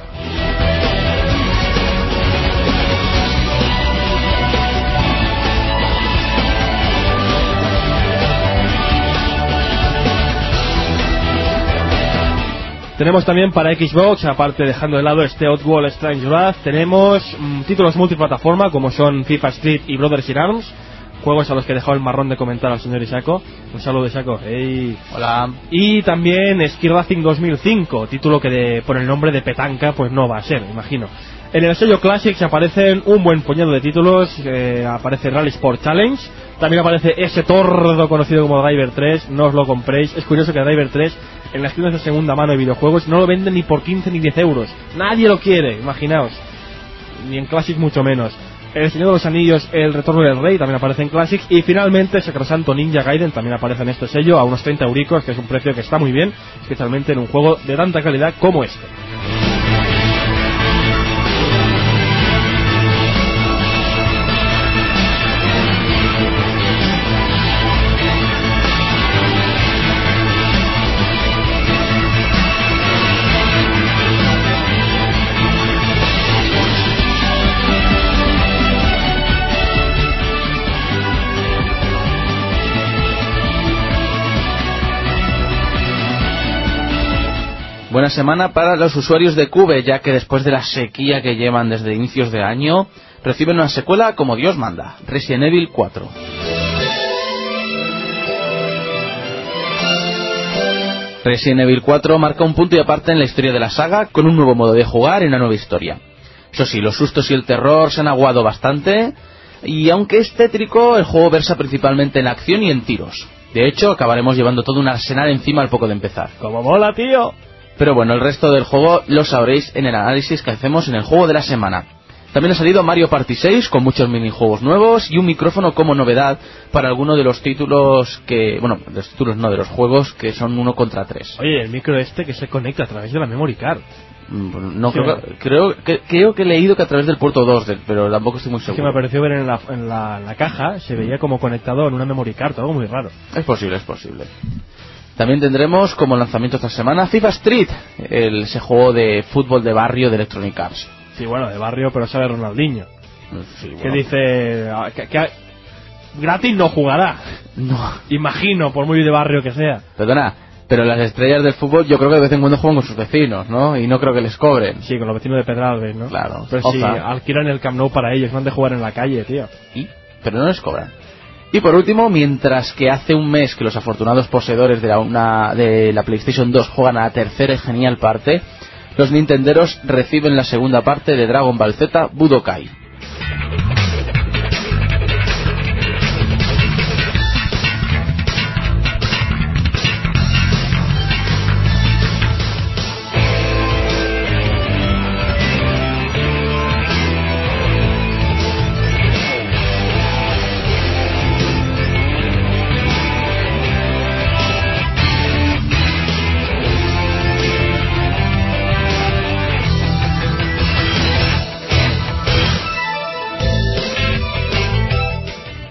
Tenemos también para Xbox, aparte dejando de lado este Oddworld Strange Wrath, tenemos mmm, títulos multiplataforma como son FIFA Street y Brothers in Arms, juegos a los que he dejado el marrón de comentar al señor Isako. Un saludo, Isako. Hey. Hola. Y también Ski Racing dos mil cinco, título que de, por el nombre de petanca pues no va a ser, imagino. En el sello Classics aparecen un buen puñado de títulos, eh, aparece Rally Sport Challenge, también aparece ese tordo conocido como Driver tres, no os lo compréis. Es curioso que Driver tres en las tiendas de segunda mano de videojuegos no lo venden ni por quince ni diez euros, nadie lo quiere, imaginaos, ni en Classics mucho menos. El Señor de los Anillos, El Retorno del Rey también aparece en Classics, y finalmente Sacrosanto Ninja Gaiden también aparece en este sello a unos treinta euricos, que es un precio que está muy bien, especialmente en un juego de tanta calidad como este. Buena semana para los usuarios de Cube, ya que después de la sequía que llevan desde inicios de año, reciben una secuela como Dios manda, Resident Evil cuatro. Resident Evil cuatro marca un punto y aparte en la historia de la saga, con un nuevo modo de jugar y una nueva historia. Eso sí, los sustos y el terror se han aguado bastante, y aunque es tétrico, el juego versa principalmente en acción y en tiros. De hecho, acabaremos llevando todo un arsenal encima al poco de empezar. ¡Como mola, tío! Pero bueno, el resto del juego lo sabréis en el análisis que hacemos en el juego de la semana. También ha salido Mario Party seis con muchos minijuegos nuevos y un micrófono como novedad para alguno de los títulos que... Bueno, de los títulos no, de los juegos que son uno contra tres. Oye, el micro este que se conecta a través de la memory card. No, sí, creo, que, creo, que, creo que he leído que a través del puerto dos, pero tampoco estoy muy seguro. Es que me pareció ver en la, en la, en la caja, se veía como conectado en una memory card, algo muy raro. Es posible, es posible. También tendremos como lanzamiento esta semana FIFA Street, el, ese juego de fútbol de barrio de Electronic Arts. Sí, bueno, de barrio, pero sabe Ronaldinho. Sí, bueno. Que dice... Que, que, gratis no jugará. No. Imagino, por muy de barrio que sea. Perdona, pero las estrellas del fútbol yo creo que de vez en cuando juegan con sus vecinos, ¿no? Y no creo que les cobren. Sí, con los vecinos de Pedralbes, ¿no? Claro. Pero si alquilan el Camp Nou para ellos, no han de jugar en la calle, tío. ¿Y? Pero no les cobran. Y por último, mientras que hace un mes que los afortunados poseedores de la, una, de la PlayStation dos juegan a la tercera y genial parte, los nintenderos reciben la segunda parte de Dragon Ball Z Budokai.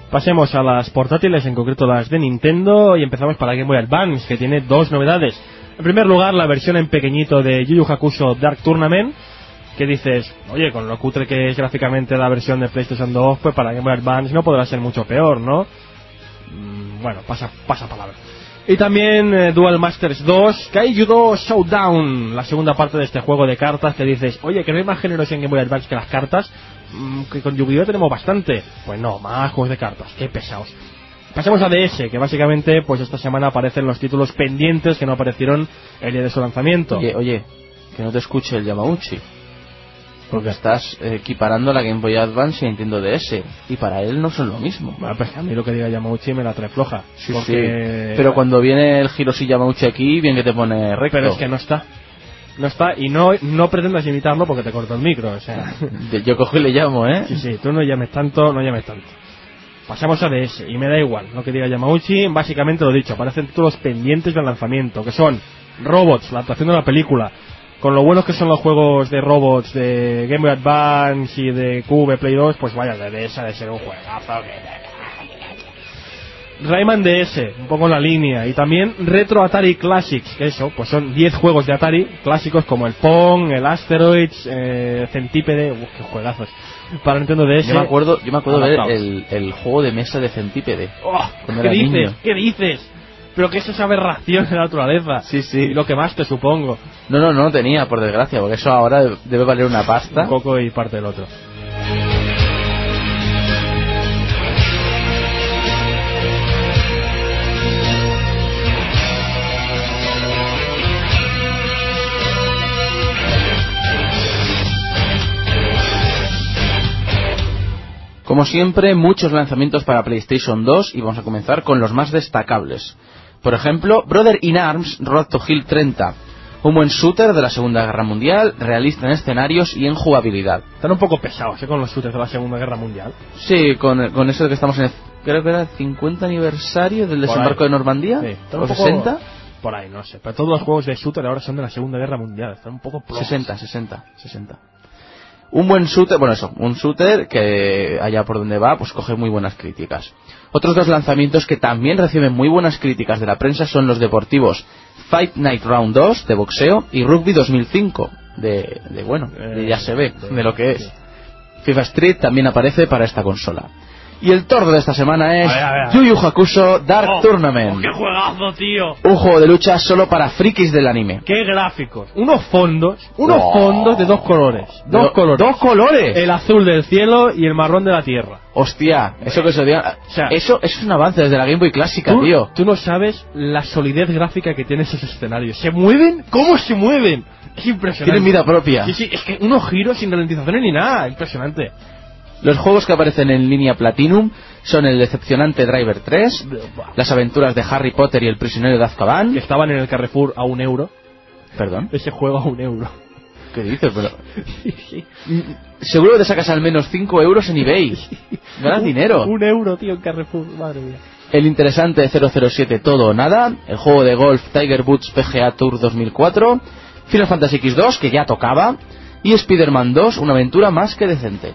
Pasemos a las portátiles, en concreto las de Nintendo, y empezamos para Game Boy Advance, que tiene dos novedades. En primer lugar, la versión en pequeñito de Yu Yu Hakusho Dark Tournament, que dices, oye, con lo cutre que es gráficamente la versión de PlayStation dos, pues para Game Boy Advance no podrá ser mucho peor, ¿no? Mm, bueno, pasa, pasa palabra. Y también eh, Duel Masters dos, Kaiju Showdown, la segunda parte de este juego de cartas, que dices, oye, que no hay más géneros en Game Boy Advance que las cartas, mm, que con Yu-Gi-Oh tenemos bastante. Pues no, más juegos de cartas, qué pesados. Pasemos a D S, que básicamente pues esta semana aparecen los títulos pendientes que no aparecieron el día de su lanzamiento. Oye, oye, que no te escuche el Yamauchi, porque estás eh, equiparando la Game Boy Advance y Nintendo D S, y para él no son lo mismo. Bueno, pues a mí lo que diga Yamauchi me la trae floja. Sí, porque... sí. Pero cuando viene el Hiroshi Yamauchi aquí, bien que te pone recto. Pero es que no está. No está, y no no pretendas imitarlo porque te corto el micro, o sea. Yo cojo y le llamo, ¿eh? Sí, sí, tú no llames tanto, no llames tanto. Pasamos a D S, y me da igual lo que diga Yamauchi, básicamente lo dicho, aparecen títulos pendientes del lanzamiento, que son Robots, la adaptación de una película, con lo buenos que son los juegos de robots de Game Boy Advance y de Cube, Play dos, pues vaya, de D S ha de ser un juegazo. Rayman D S, un poco en la línea, y también Retro Atari Classics, que eso, pues son diez juegos de Atari clásicos como el Pong, el Asteroids, eh, Centípede, uff, qué juegazos, para Nintendo D S. Yo me acuerdo, yo me acuerdo ver el, el juego de mesa de Centípede. Oh, ¿Qué dices? Niño. ¿Qué dices? Pero que eso es aberración en la naturaleza. Sí, sí. Y lo que más te supongo. No, no, no tenía, por desgracia, porque eso ahora debe valer una pasta. Un poco y parte del otro. Como siempre, muchos lanzamientos para PlayStation dos, y vamos a comenzar con los más destacables. Por ejemplo, Brother in Arms Road to Hill treinta, un buen shooter de la Segunda Guerra Mundial, realista en escenarios y en jugabilidad. Están un poco pesados, ¿eh?, con los shooters de la Segunda Guerra Mundial. Sí, con, con eso de que estamos en el, creo que era el cincuenta aniversario del desembarco de Normandía, sí, o sesenta. Por ahí, no sé, pero todos los juegos de shooter ahora son de la Segunda Guerra Mundial, están un poco plojos. sesenta, sesenta, sesenta. Un buen shooter, bueno eso, un shooter que allá por donde va, pues coge muy buenas críticas. Otros dos lanzamientos que también reciben muy buenas críticas de la prensa son los deportivos Fight Night Round dos, de boxeo, y Rugby dos mil cinco, de, de bueno, de ya se ve, de lo que es. Sí. FIFA Street también aparece para esta consola. Y el tordo de esta semana es Yu Yu Hakusho Dark oh, Tournament. Oh, ¡qué juegazo, tío! Un juego de lucha solo para frikis del anime. ¡Qué gráficos! Unos fondos, unos oh. fondos de dos colores. Dos Do, colores. ¡Dos colores! El azul del cielo y el marrón de la tierra. Hostia, eso que se odia. O sea, eso, eso es un avance desde la Game Boy clásica, tú, tío. Tú no sabes la solidez gráfica que tienen esos escenarios. ¿Se mueven? ¿Cómo se mueven? Es impresionante. Tienen vida propia. Sí, sí, es que unos giros sin ralentizaciones ni nada. Impresionante. Los juegos que aparecen en línea Platinum son el decepcionante Driver tres, las aventuras de Harry Potter y el prisionero de Azkaban, que estaban en el Carrefour a un euro. ¿Perdón? Ese juego a un euro. ¿Qué dices? Pero sí, sí. Seguro que te sacas al menos cinco euros en eBay. Ganas dinero. Un euro, tío, en Carrefour, madre mía. El interesante cero cero siete Todo o Nada, el juego de golf Tiger Woods P G A Tour dos mil cuatro, Final Fantasy equis dos, que ya tocaba, y Spider-Man dos, una aventura más que decente.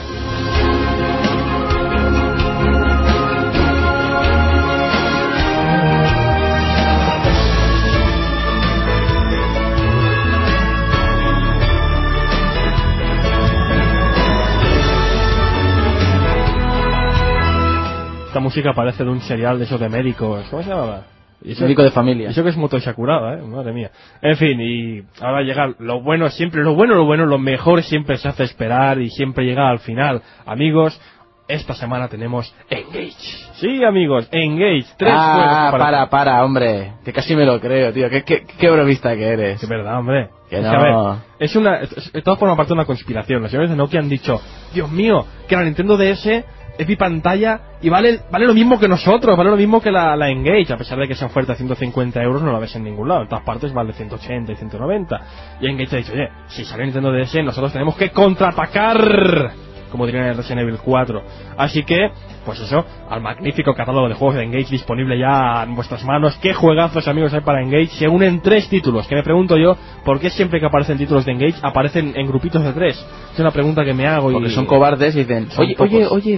Esta música parece de un serial de esos de médicos. ¿Cómo se llamaba? Médico de familia. Eso que es Moto Shakurada, ¿eh? Madre mía. En fin, y ahora llega lo bueno siempre, lo bueno, lo bueno, lo mejor siempre se hace esperar y siempre llega al final. Amigos, esta semana tenemos Engage. Sí, amigos, Engage. Tres ah, para... para, para, hombre. Que casi me lo creo, tío. Qué, qué, qué bromista que eres. Es verdad, hombre. Que es no. Que, a ver, es una... Esto forma parte de una conspiración. Los señores de Nokia han dicho, Dios mío, que la Nintendo D S... es bipantalla y vale vale lo mismo que nosotros, vale lo mismo que la, la Engage, a pesar de que esa oferta de ciento cincuenta euros no la ves en ningún lado, en todas partes vale ciento ochenta y ciento noventa. Y Engage ha dicho, oye, si sale Nintendo D S nosotros tenemos que contraatacar, como dirían en el Resident Evil cuatro. Así que, pues eso, al magnífico catálogo de juegos de Engage disponible ya en vuestras manos. ¿Qué juegazos, amigos, hay para Engage? Se unen tres títulos, que me pregunto yo, ¿por qué siempre que aparecen títulos de Engage aparecen en grupitos de tres? Es una pregunta que me hago. Porque y son cobardes y dicen, oye, oye, oye,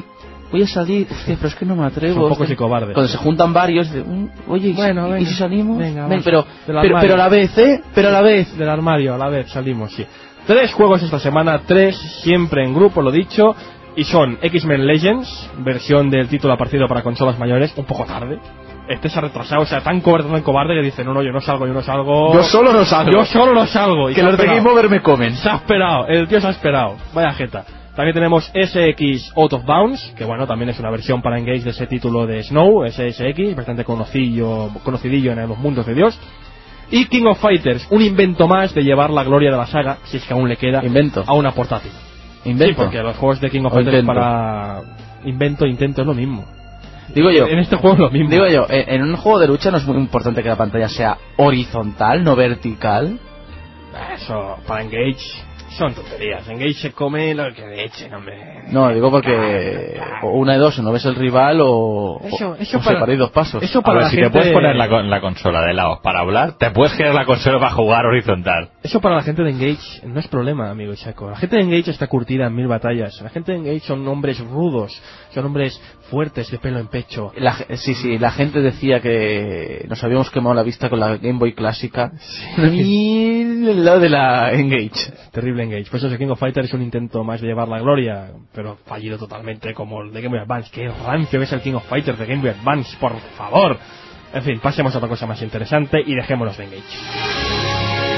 voy a salir, hostia, pero es que no me atrevo. Son pocos hostia. y cobardes. Cuando se juntan varios, de, mm, oye, ¿y, Bueno, si, venga, ¿y si salimos? venga, Ven, vamos. pero, Del pero, armario. pero a la vez, ¿eh? Pero a la vez. Del armario, a la vez salimos, sí. Tres juegos esta semana, tres siempre en grupo, lo dicho. Y son X-Men Legends, versión del título aparecido para consolas mayores, un poco tarde. Este se ha retrasado, o sea, tan cobarde, tan cobarde que dice, no, no, yo no salgo, yo no salgo. Yo solo no salgo. Yo solo no salgo. Y Que se ha los de esperado. Game Over me comen. Se ha esperado, el tío se ha esperado. Vaya jeta. También tenemos S X Out of Bounds, que bueno, también es una versión para Engage de ese título de Snow, S S X, bastante conocido, conocidillo en los mundos de Dios. Y King of Fighters, un invento más de llevar la gloria de la saga, si es que aún le queda, Invento. a una portátil. Invento. Sí, porque los juegos de King of O Fighters intento. para invento e intento es lo mismo. Digo yo. En este juego es lo mismo. Digo yo, en, en un juego de lucha no es muy importante que la pantalla sea horizontal, no vertical. Eso, para Engage, son tonterías. Engage se come lo que le echen, hombre. No, digo porque o una de dos, o no ves el rival o, Eso- o- eso o para- separáis dos pasos. eso A para ver, la si gente- te puedes poner la, con- la consola de lado para hablar, te puedes quedar la consola para jugar horizontal. Eso para la gente de Engage no es problema, amigo Chaco. La gente de Engage está curtida en mil batallas. La gente de Engage son hombres rudos, son hombres fuertes de pelo en pecho. La ge- sí, sí, la gente decía que nos habíamos quemado la vista con la Game Boy clásica. Y el lado de la Engage. Terrible Engage. Pues eso, King of Fighters es un intento más de llevar la gloria, pero fallido totalmente, como el de Game Boy Advance. Qué rancio que es el King of Fighters de Game Boy Advance, por favor. En fin, pasemos a otra cosa más interesante y dejémonos de Engage.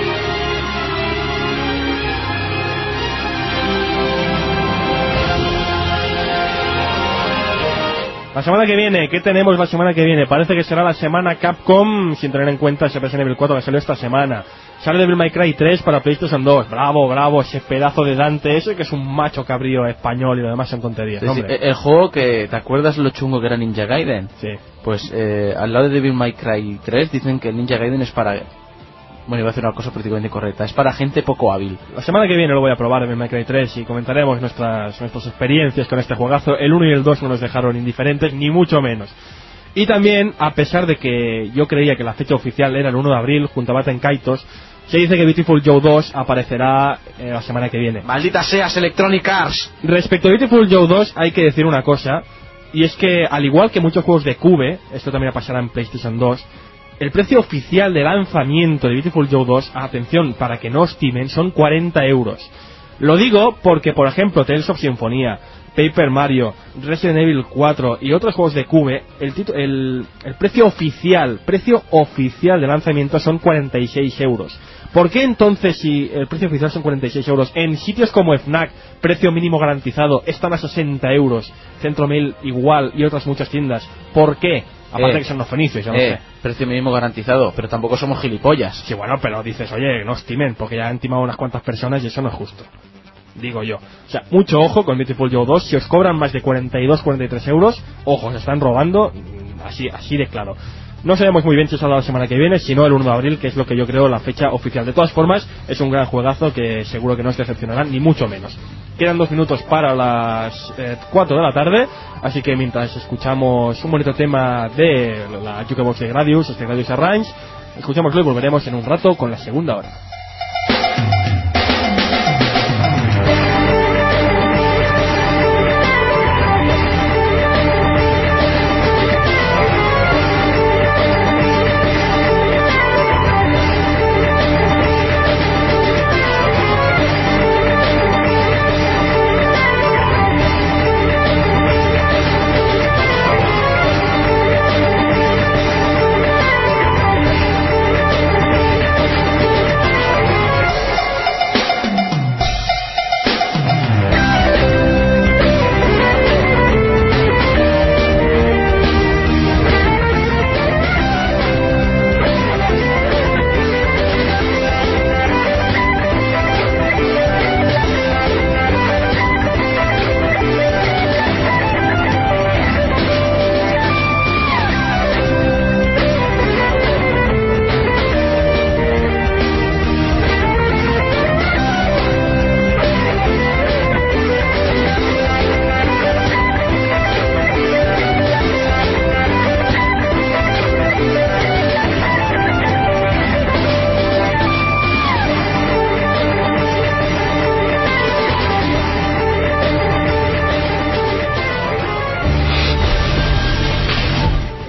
La semana que viene, ¿qué tenemos la semana que viene? Parece que será la semana Capcom, sin tener en cuenta ese Resident Evil cuatro que salió esta semana. Sale Devil May Cry tres para PlayStation dos. Bravo, bravo, ese pedazo de Dante ese que es un macho cabrío español y lo demás son tonterías, Sí, sí, hombre. el juego que, ¿te acuerdas lo chungo que era Ninja Gaiden? Sí. Pues eh, al lado de Devil May Cry tres dicen que el Ninja Gaiden es para... Bueno, iba a decir una cosa prácticamente correcta. Es para gente poco hábil. La semana que viene lo voy a probar Devil May Cry tres y comentaremos nuestras, nuestras experiencias con este juegazo. El uno y el dos no nos dejaron indiferentes, ni mucho menos. Y también, a pesar de que yo creía que la fecha oficial era el uno de abril, junto a Baten Kaitos, se dice que Beautiful Joe dos aparecerá eh, la semana que viene. ¡Maldita seas, Electronic Arts! Respecto a Beautiful Joe dos hay que decir una cosa, y es que al igual que muchos juegos de Cube, esto también pasará en PlayStation dos, el precio oficial de lanzamiento de Beautiful Joe dos, atención, para que no os timen, son cuarenta euros. Lo digo porque, por ejemplo, Tales of Symphonia, Paper Mario, Resident Evil cuatro y otros juegos de Cube, el, titu- el, el precio oficial, precio oficial de lanzamiento son cuarenta y seis euros. ¿Por qué entonces, si el precio oficial son cuarenta y seis euros, en sitios como FNAC, precio mínimo garantizado, están a sesenta euros, Centro Mail igual y otras muchas tiendas? ¿Por qué? Aparte Eh, que son los fenicios, ya lo Eh, sé. precio mínimo garantizado, pero tampoco somos gilipollas. Sí, bueno, pero dices, oye, no os timen, porque ya han timado unas cuantas personas y eso no es justo. Digo yo. O sea, mucho ojo con Beautiful Joe dos. Si os cobran más de cuarenta y dos, cuarenta y tres euros, ojo, se están robando. Así, así de claro. No sabemos muy bien si saldrá la semana que viene, sino el uno de abril, que es lo que yo creo la fecha oficial. De todas formas, es un gran juegazo que seguro que no os decepcionará, ni mucho menos. Quedan dos minutos para las eh, cuatro de la tarde, así que mientras escuchamos un bonito tema de la Jukebox de Gradius, este Gradius Arrange, escuchémoslo y volveremos en un rato con la segunda hora.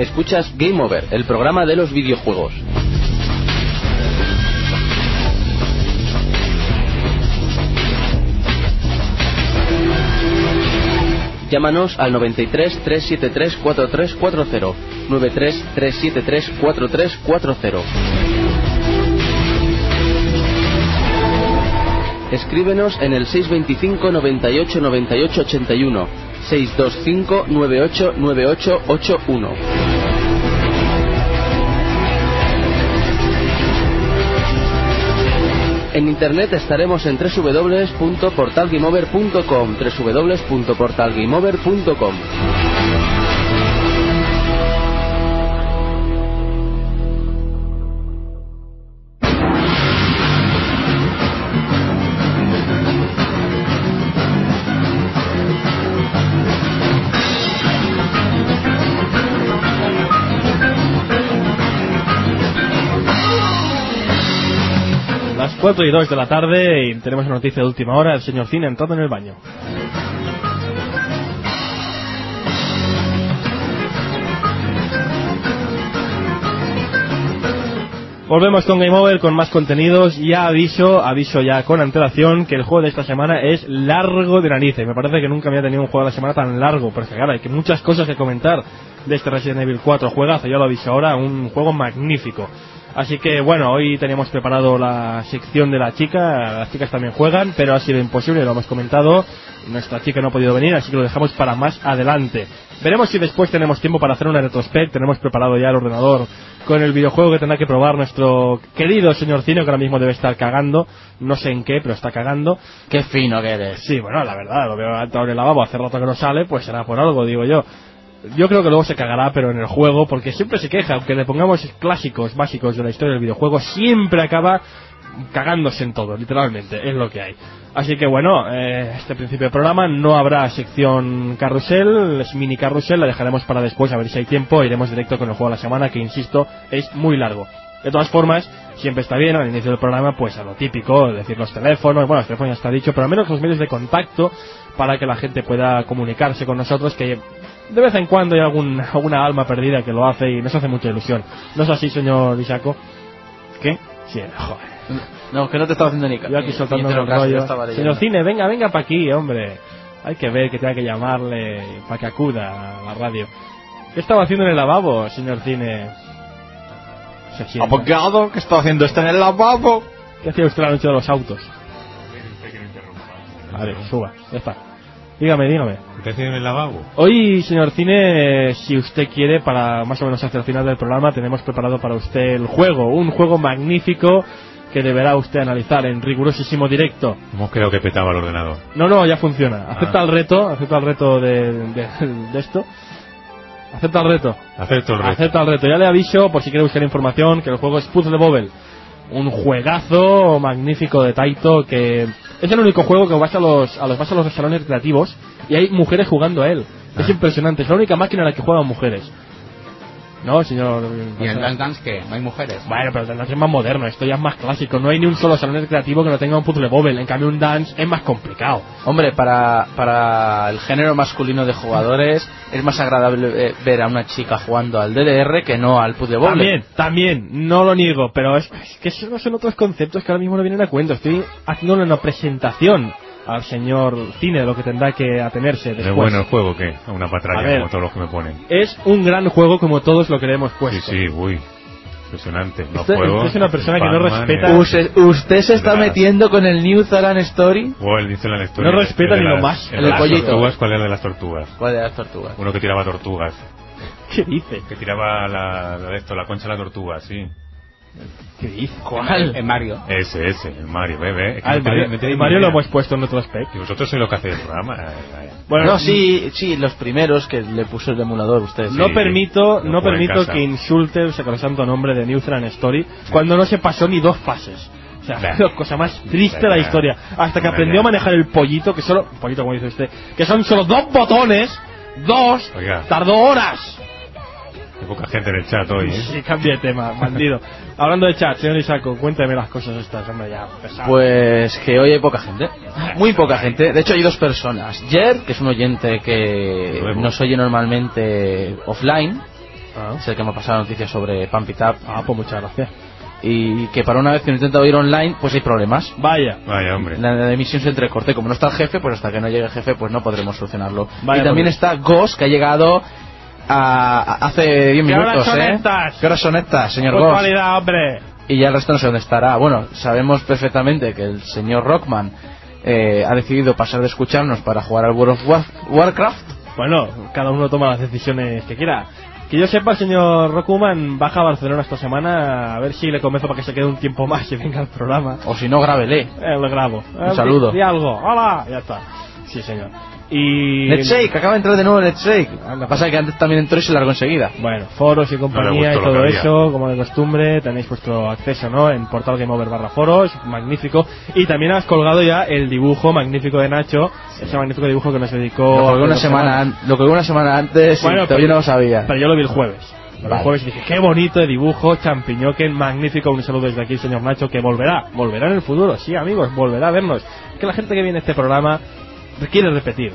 Escuchas Game Over, el programa de los videojuegos. Llámanos al noventa y tres, trescientos setenta y tres, cuarenta y tres cuarenta, noventa y tres, trescientos setenta y tres, cuarenta y tres cuarenta. Escríbenos en el seiscientos veinticinco, noventa y ocho, noventa y ocho, ochenta y uno, seiscientos veinticinco, noventa y ocho, noventa y ocho, ochenta y uno. En internet estaremos en doble u doble u doble u punto portal game over punto com, doble u doble u doble u punto portal game over punto com. cuatro y dos de la tarde y tenemos una noticia de última hora. El señor Cine ha entrado en el baño. Volvemos con Game Over, con más contenidos. Ya aviso, aviso ya con antelación que el juego de esta semana es largo de narices. Me parece que nunca había tenido un juego de la semana tan largo, pero es que claro, hay que muchas cosas que comentar de este Resident Evil cuatro. Juegazo, ya lo aviso ahora, un juego magnífico. Así que bueno, hoy teníamos preparado la sección de la chica. Las chicas también juegan, pero ha sido imposible, lo hemos comentado. Nuestra chica no ha podido venir, así que lo dejamos para más adelante. Veremos si después tenemos tiempo para hacer una retrospect. Tenemos preparado ya el ordenador con el videojuego que tendrá que probar nuestro querido señor Cine, que ahora mismo debe estar cagando. No sé en qué, pero está cagando. Qué fino que eres. Sí, bueno, la verdad, lo veo en el lavabo hace rato que no sale, pues será por algo, digo yo. Yo creo que luego se cagará, pero en el juego, porque siempre se queja, aunque le pongamos clásicos básicos de la historia del videojuego, siempre acaba cagándose en todo, literalmente, es lo que hay. Así que bueno, eh, este principio de programa no habrá sección carrusel, es mini carrusel, la dejaremos para después, a ver si hay tiempo, iremos directo con el juego de la semana, que insisto, es muy largo. De todas formas, siempre está bien al inicio del programa, pues a lo típico, decir los teléfonos, bueno, los teléfonos ya está dicho, pero al menos los medios de contacto para que la gente pueda comunicarse con nosotros, que de vez en cuando hay algún, alguna alma perdida que lo hace y nos hace mucha ilusión. ¿No es así, señor Isaco? ¿Qué? Sí, joder. No, que no te estaba haciendo ni caso. Yo aquí soltando el rollo. Señor Cine, venga, venga para aquí, hombre. Hay que ver que tenga que llamarle para que acuda a la radio. ¿Qué estaba haciendo en el lavabo, señor Cine? ¿Abogado? ¿Qué estaba haciendo usted en el lavabo? ¿Qué hacía usted la noche de los autos? Vale, suba, ya está. Dígame, dígame. ¿Qué hacía en el lavabo? Hoy, señor Cine, si usted quiere, para más o menos hacia el final del programa, tenemos preparado para usted el juego. Un juego magnífico que deberá usted analizar en rigurosísimo directo. Hemos creído que petaba el ordenador. No, no, ya funciona. Acepta ah. el reto, acepta el reto de, de, de esto. Acepta el reto. Acepto el reto. Acepta el reto. Ya le aviso, por si quiere buscar información, que el juego es Puzzle Bobble. Un juegazo magnífico de Taito, que es el único juego que vas a los, a los, vas a los salones recreativos y hay mujeres jugando a él. Ah. Es impresionante, es la única máquina en la que juegan mujeres. No, señor. ¿Y en Dance Dance qué? ¿No hay mujeres? Bueno, pero el Dance es más moderno, esto ya es más clásico. No hay ni un solo salón recreativo que no tenga un Puzzle Bobble. En cambio, un Dance es más complicado. Hombre, para, para el género masculino de jugadores es más agradable eh, ver a una chica jugando al D D R que no al Puzzle Bobble. También, también, no lo niego, pero es, es que esos son otros conceptos que ahora mismo no vienen a cuento. Estoy haciéndole una presentación al señor Cine de lo que tendrá que atenerse después. ¿Es bueno el juego qué? Una patraña como todos los que me ponen. Es un gran juego como todos lo que le hemos puesto. Sí, sí, uy. Impresionante. No usted, juego, usted es una persona que no respeta. Usted, usted se está metiendo con el New Zealand Story. O el New Zealand Story. No respeta ni lo más. El, el pollito. Tortugas, ¿cuál era el de las tortugas? ¿Cuál de las tortugas? Uno que tiraba tortugas. ¿Qué dice? Que tiraba la, la de esto, la concha de la tortuga, sí. ¿Qué dice? ¿Cuál? El Mario. Ese, ese, el Mario, bebé. Es que ah, el Mario, el Mario lo hemos puesto en otro aspecto. Y vosotros sois lo que hacéis el programa. Bueno, no, sí, sí, los primeros que le puso el emulador ustedes. No sí, permito, no, no permito que insulte el sacrosanto nombre de New Zealand Story cuando no se pasó ni dos fases. O sea, nah. la cosa más triste de la historia. Hasta que nah, aprendió nah. a manejar el pollito, que solo, pollito como dice usted, que son solo dos botones, dos, Oiga. tardó horas. Hay poca gente en el chat hoy, ¿eh? Sí, cambia de tema, bandido. Hablando de chat, señor Isaco, cuéntame las cosas estas, hombre, ya pesado. Pues que hoy hay poca gente, muy poca gente. De hecho hay dos personas. Jer, que es un oyente que nos oye normalmente offline, Ah. Es el que me ha pasado noticias sobre Pump It Up. Ah, pues muchas gracias. Y que para una vez que lo he intentado ir online, pues hay problemas. Vaya. Vaya, hombre. La, la emisión se entrecorte. Como no está el jefe, pues hasta que no llegue el jefe, pues no podremos solucionarlo. Vaya, y también pues. está Ghost, que ha llegado a, a- hace diez ¿Qué minutos, horas son ¿eh? estas? ¿Qué horas son estas, señor Ghost? Puntualidad, hombre. Y ya el resto no sé dónde estará. Bueno, sabemos perfectamente que el señor Rockman eh, ha decidido pasar de escucharnos para jugar al World of War- Warcraft. Bueno, cada uno toma las decisiones que quiera. Que yo sepa, el señor Rockman baja a Barcelona esta semana a ver si le convenzo para que se quede un tiempo más y venga al programa. O si no, grábele. Eh, lo grabo. Un Eh, saludo. Di, di algo. ¡Hola! Ya está. Sí, señor. Y... Let's Shake, acaba de entrar de nuevo Let's Shake. Anda, Pasa que antes también entró y se largó enseguida. Bueno, foros y compañía No le y gustó lo todo que eso, como de costumbre, tenéis vuestro acceso, ¿no? En portal Game Over barra foros, magnífico. Y también has colgado ya el dibujo magnífico de Nacho, ese magnífico dibujo que nos dedicó... Lo colgué una hace dos semana, semanas. an- lo colgué una semana antes Bueno, y todavía pero- no lo sabía. Pero yo lo vi el jueves. El Vale. jueves dije, qué bonito de dibujo, champiñoquen, magnífico. Un saludo desde aquí, señor Nacho, que volverá, volverá en el futuro, sí, amigos, volverá a vernos. Que la gente que viene a este programa quiere repetir.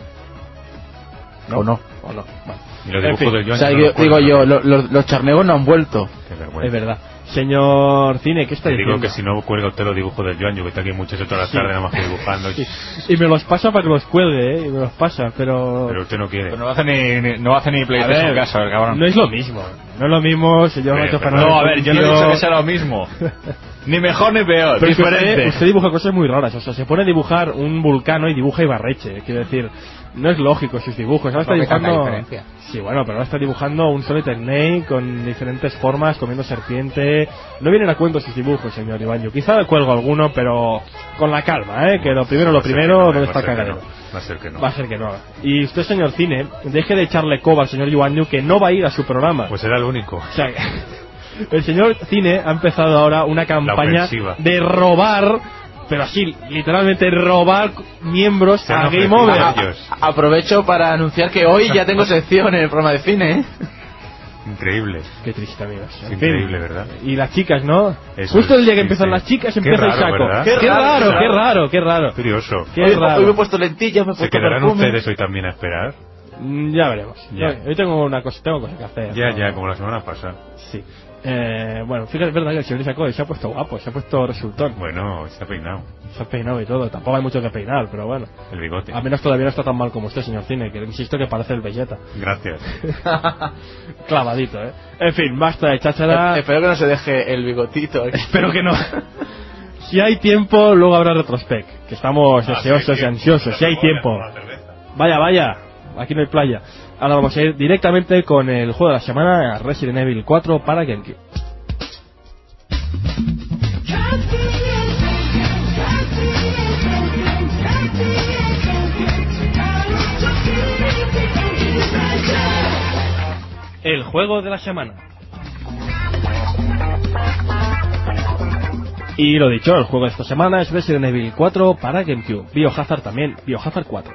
¿No? O no. O no. Bueno. Y los En dibujos fin, del O Joan sea, no yo- los puedo digo yo, ver. lo- lo- los charnegos no han vuelto. Qué vergüenza. Es verdad. Señor Cine, ¿qué está Te digo diciendo? que si no cuelga usted los dibujos del Joan, yo que está aquí muchas todas las Sí. tardes nada más que dibujando. Sí. Y me los pasa para que los cuelgue, ¿eh? Y me los pasa, pero... Pero usted no quiere. Pues no hace ni, ni- no hace ni A PlayStation ver, caso, el cabrón. no es lo mismo. No es lo mismo, señor Eh, Nacho pero- Fernández. No, a ver, yo no he tío- dicho que sea lo mismo. Ni mejor ni peor, Pero es que usted, diferente. usted dibuja cosas muy raras. O sea, se pone a dibujar un vulcano y dibuja Ibarreche. Quiero decir, no es lógico sus dibujos. Ahora está No ve tanta dibujando... diferencia. Sí, bueno, pero ahora está dibujando un Solitaire Snake con diferentes formas, comiendo serpiente. No vienen a cuento sus dibujos, señor Ibaño. Quizá cuelgo alguno, pero con la calma, ¿eh? Que lo primero, lo Va a ser que primero, no, ¿dónde va a está el ser que cagadero? no, Va a ser que no. Va a ser que no. Y usted, señor Cine, deje de echarle coba al señor Ibaño, que no va a ir a su programa. Pues era el único. O sea, el señor Cine ha empezado ahora una campaña ofensiva. de robar, pero así, literalmente robar miembros Se han a Game ofrecido Over. a ellos. A- aprovecho para anunciar que hoy ya tengo sección en el programa de cine, ¿eh? Increíble. Qué triste, amigos. Es En increíble, fin. ¿verdad? Y las chicas, ¿no? Eso Justo es, el día que sí, empiezan sí. las chicas Qué empieza el raro, saco. ¿verdad? Qué, Qué raro, raro, qué raro, qué raro. Curioso. Qué Hoy, raro. hoy me he puesto lentillas, me he ¿Se puesto quedarán perfume. ustedes hoy también a esperar? Mm, Ya veremos. Ya. Hoy tengo una cosa, tengo cosas que hacer. Ya, ¿no? ya, como la semana pasada. Sí. Eh, bueno, fíjate, es verdad que el señor Isaac se ha puesto guapo, se ha puesto resultón. Bueno, se ha peinado. Se ha peinado y todo. Tampoco hay mucho que peinar, pero bueno. El bigote. A menos todavía no está tan mal como usted, señor Cine, que insisto que parece el Vegeta. Gracias. Clavadito, ¿eh? En fin, basta de cháchara. Eh, Espero que no se deje el bigotito. ¿eh? Espero que no. Si hay tiempo, luego habrá retrospect. Que estamos Ah, deseosos sí, y ansiosos. Si hay tiempo. Vaya, vaya. Aquí no hay playa. Ahora vamos a ir directamente con el juego de la semana, Resident Evil cuatro para GameCube. El juego de la semana. Y lo dicho, el juego de esta semana es Resident Evil cuatro para GameCube. Biohazard también, Biohazard cuatro.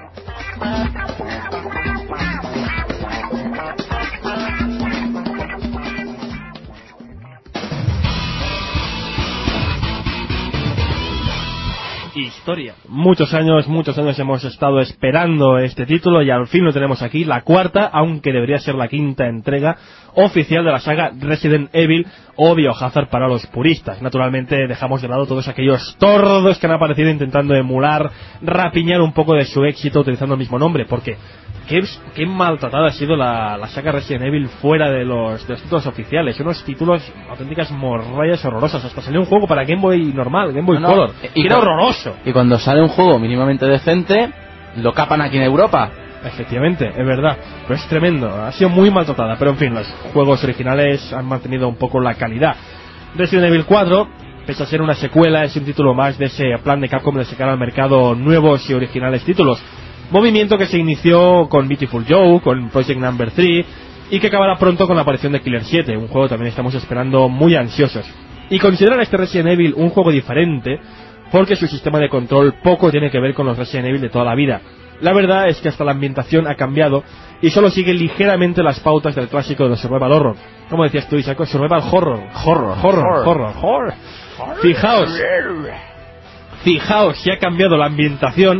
Historia. Muchos años, muchos años hemos estado esperando este título y al fin lo tenemos aquí, la cuarta, aunque debería ser la quinta entrega oficial de la saga Resident Evil o Biohazard para los puristas. Naturalmente dejamos de lado todos aquellos tordos que han aparecido intentando emular, rapiñar un poco de su éxito utilizando el mismo nombre, porque qué, qué maltratada ha sido la, la saga Resident Evil fuera de los, de los títulos oficiales, unos títulos auténticas morrayas horrorosas. Hasta salió un juego para Game Boy normal, Game Boy No, no, Color, y que era cu- horroroso. Y cuando sale un juego mínimamente decente, lo capan aquí en Europa. Efectivamente, es verdad, pero es tremendo, ha sido muy maltratada, pero en fin, los juegos originales han mantenido un poco la calidad. Resident Evil cuatro, pese a ser una secuela, es un título más de ese plan de Capcom de sacar al mercado nuevos y originales títulos. Movimiento que se inició con Beautiful Joe, con Project Number tres, y que acabará pronto con la aparición de Killer siete, un juego que también estamos esperando muy ansiosos. Y consideran este Resident Evil un juego diferente, porque su sistema de control poco tiene que ver con los Resident Evil de toda la vida. La verdad es que hasta la ambientación ha cambiado y solo sigue ligeramente las pautas del clásico de los survival horror. ¿Cómo decías tú, Isaac? Survival horror. Horror, horror, horror, horror. Fijaos, fijaos si ha cambiado la ambientación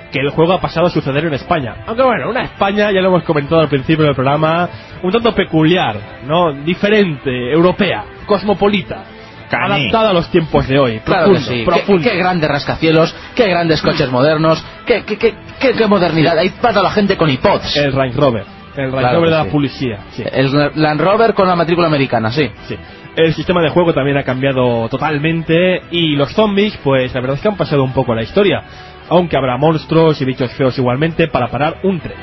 que el juego ha pasado a suceder en España. Aunque bueno, una España, ya lo hemos comentado al principio del programa, un tanto peculiar, ¿no? Diferente, europea, cosmopolita, Caní. Adaptada a los tiempos de hoy. Claro profundo, que sí. profundo. Qué, qué grandes rascacielos, qué grandes coches modernos, qué, qué, qué, qué, qué modernidad. Ahí pasa la gente con iPods. El Range Rover. El Range Claro Rover de la sí. policía. Sí. El Land Rover con la matrícula americana, sí. Sí. El sistema de juego también ha cambiado totalmente y los zombies, pues la verdad es que han pasado un poco a la historia. Aunque habrá monstruos y bichos feos igualmente para parar un tren.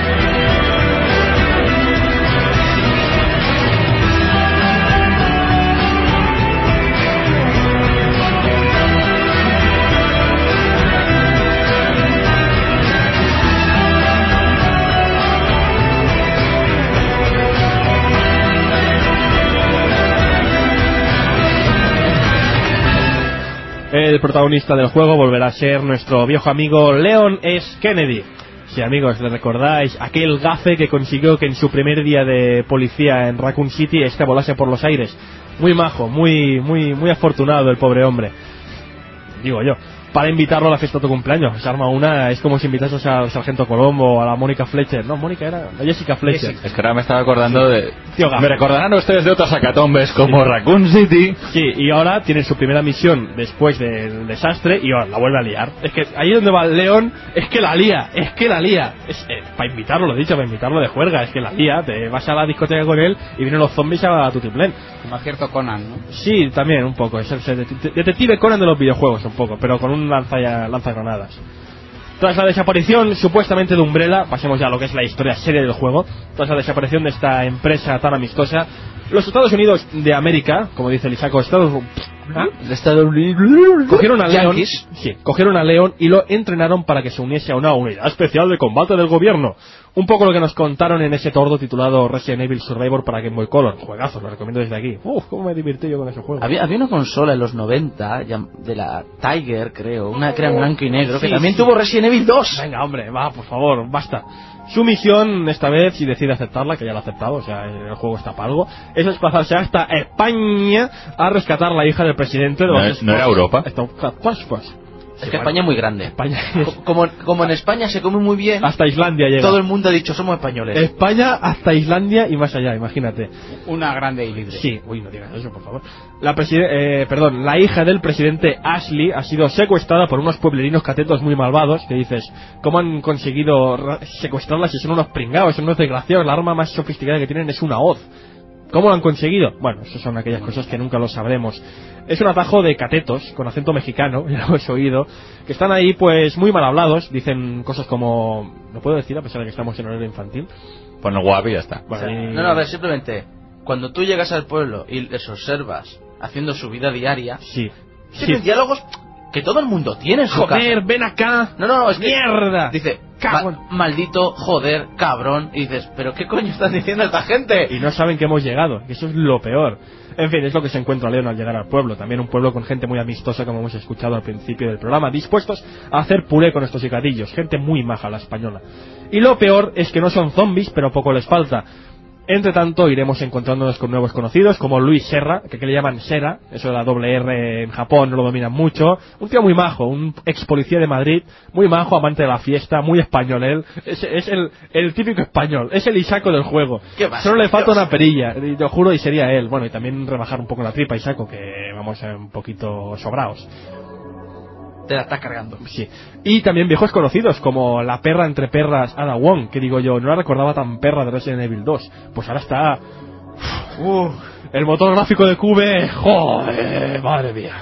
El protagonista del juego volverá a ser nuestro viejo amigo Leon S. Kennedy. Si amigos, le recordáis aquel gafe que consiguió que en su primer día de policía en Raccoon City este volase por los aires. Muy majo, muy muy muy afortunado el pobre hombre. Digo yo. Para invitarlo a la fiesta de tu cumpleaños. Se arma una, es como si invitases al Sargento Colombo o a la Mónica Fletcher. No, Mónica era la Jessica Fletcher. Es que ahora me estaba acordando sí. de... Tío, me recordarán ustedes de otras hecatombes como sí. Raccoon City. Sí, y ahora tienen su primera misión después del desastre y ahora la vuelve a liar. Es que ahí donde va el León, es que la lía, es que la lía. Es, eh, para invitarlo, lo he dicho, para invitarlo de juerga, es que la lía. Te vas a la discoteca con él y vienen los zombies a tu tiplén. Como cierto Conan, ¿no? Sí, también un poco. Es el detective Conan de los videojuegos, un poco, pero con un lanza lanzagranadas. Tras la desaparición supuestamente de Umbrella, pasemos ya a lo que es la historia seria del juego. Tras la desaparición de esta empresa tan amistosa, los Estados Unidos de América, como dice el Isaco, Estados Estados Unidos cogieron a Leon, Yankees. sí, cogieron a Leon y lo entrenaron para que se uniese a una unidad especial de combate del gobierno. Un poco lo que nos contaron en ese tordo titulado Resident Evil Survivor para Game Boy Color. Juegazo, lo recomiendo desde aquí. Uf, cómo me divertí yo con ese juego. Había, había una consola en los noventa de la Tiger, creo, una que era en blanco y negro, sí, que también sí. tuvo Resident Evil dos. Venga, hombre, va, por favor, basta. Su misión, esta vez, si decide aceptarla, que ya la ha aceptado, o sea, el juego está para algo, es desplazarse hasta España a rescatar a la hija del presidente de los... ¿No, ¿no era Europa? Es que España es muy grande. España es... como, como en España se come muy bien. Hasta Islandia llega. Todo el mundo ha dicho somos españoles. España hasta Islandia y más allá, imagínate. Una grande y libre. Sí, uy, no digas eso, por favor. La eh, perdón, la hija del presidente Ashley ha sido secuestrada por unos pueblerinos catetos muy malvados. Que dices, ¿cómo han conseguido secuestrarla si son unos pringados, son unos desgraciados? La arma más sofisticada que tienen es una hoz. ¿Cómo lo han conseguido? Bueno, eso son aquellas cosas que nunca lo sabremos. Es un atajo de catetos, con acento mexicano, ya lo hemos oído, que están ahí pues muy mal hablados, dicen cosas como... ¿Lo puedo decir a pesar de que estamos en horario infantil? Pues no, guapo y ya está. Bueno, o sea, y... No, no, a ver, simplemente, cuando tú llegas al pueblo y les observas haciendo su vida diaria... Sí. Tienen sí. diálogos que todo el mundo tiene en su Joder, casa. ven acá. No, no, es mierda. Que dice, ma maldito, joder, cabrón. Y dices, ¿pero qué coño están diciendo esta gente? Y no saben que hemos llegado, que eso es lo peor. En fin, es lo que se encuentra Leon al llegar al pueblo. También un pueblo con gente muy amistosa, como hemos escuchado al principio del programa, dispuestos a hacer puré con estos hijadillos. Gente muy maja la española. Y lo peor es que no son zombies, pero poco les falta. Entre tanto, iremos encontrándonos con nuevos conocidos, como Luis Serra, que, que le llaman Sera, eso de la doble R en Japón no lo dominan mucho. Un tío muy majo, un ex policía de Madrid, muy majo, amante de la fiesta, muy español él. Es, es el, el típico español, es el Isaco del juego. Solo le falta una perilla, y te lo juro, y sería él. Bueno, y también rebajar un poco la tripa, Isaco, que vamos un poquito sobraos. Te la estás cargando. Sí. Y también viejos conocidos, como la perra entre perras Ada Wong, que digo yo, no la recordaba tan perra de Resident Evil dos. Pues ahora está... Uh, el motor gráfico de Cube... ¡Joder! ¡Madre mía!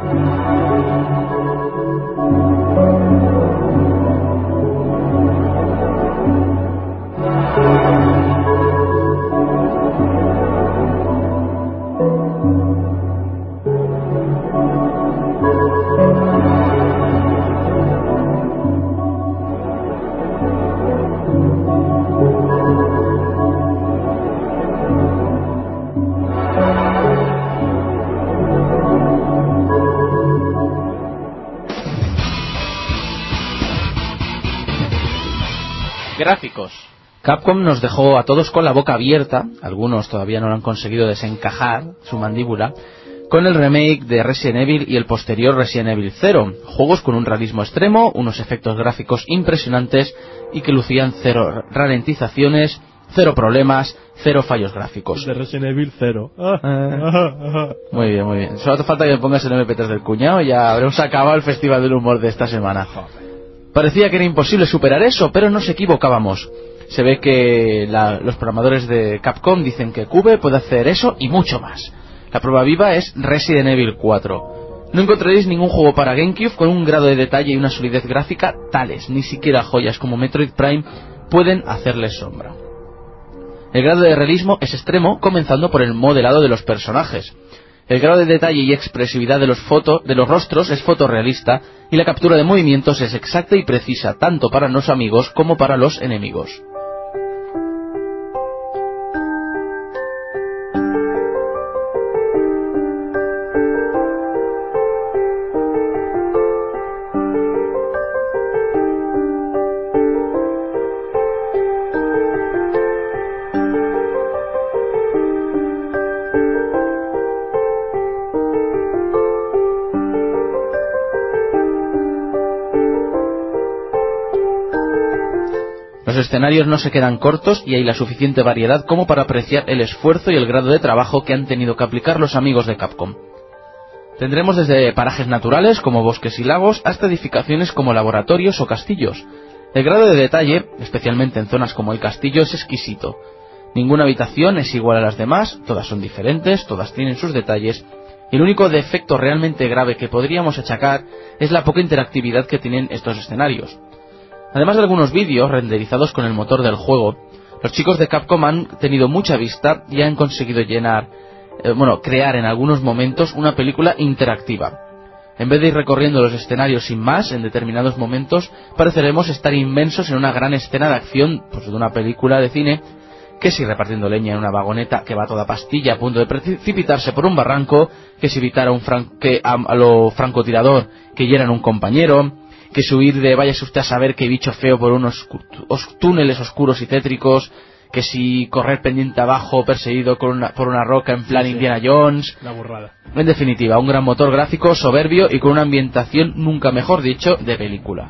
Gráficos. Capcom nos dejó a todos con la boca abierta, algunos todavía no lo han conseguido desencajar, su mandíbula, con el remake de Resident Evil y el posterior Resident Evil cero, juegos con un realismo extremo, unos efectos gráficos impresionantes y que lucían cero ralentizaciones, cero problemas, cero fallos gráficos. De Resident Evil cero. Muy bien, muy bien. Solo hace falta que me pongas el eme pe tres del cuñado y ya habremos acabado el Festival del Humor de esta semana. Parecía que era imposible superar eso, pero nos equivocábamos. Se ve que la, los programadores de Capcom dicen que Cube puede hacer eso y mucho más. La prueba viva es Resident Evil cuatro. No encontraréis ningún juego para GameCube con un grado de detalle y una solidez gráfica tales. Ni siquiera joyas como Metroid Prime pueden hacerles sombra. El grado de realismo es extremo, comenzando por el modelado de los personajes. El grado de detalle y expresividad de los, foto, de los rostros es fotorrealista y la captura de movimientos es exacta y precisa tanto para los amigos como para los enemigos. Los escenarios no se quedan cortos y hay la suficiente variedad como para apreciar el esfuerzo y el grado de trabajo que han tenido que aplicar los amigos de Capcom. Tendremos desde parajes naturales como bosques y lagos hasta edificaciones como laboratorios o castillos. El grado de detalle, especialmente en zonas como el castillo, es exquisito. Ninguna habitación es igual a las demás, todas son diferentes, todas tienen sus detalles, y el único defecto realmente grave que podríamos achacar es la poca interactividad que tienen estos escenarios. Además de algunos vídeos renderizados con el motor del juego, los chicos de Capcom han tenido mucha vista y han conseguido llenar, eh, bueno, crear en algunos momentos una película interactiva. En vez de ir recorriendo los escenarios sin más, en determinados momentos pareceremos estar inmensos en una gran escena de acción, pues de una película de cine, que si repartiendo leña en una vagoneta que va a toda pastilla a punto de precipitarse por un barranco, que si evitar a, un fran que a, a lo francotirador que hieran un compañero, que subir de váyase usted a saber qué bicho feo por unos os, túneles oscuros y tétricos, que si correr pendiente abajo perseguido con una, por una roca en plan sí, sí. Indiana Jones. Una burrada. En definitiva, un gran motor gráfico soberbio y con una ambientación nunca mejor dicho de película.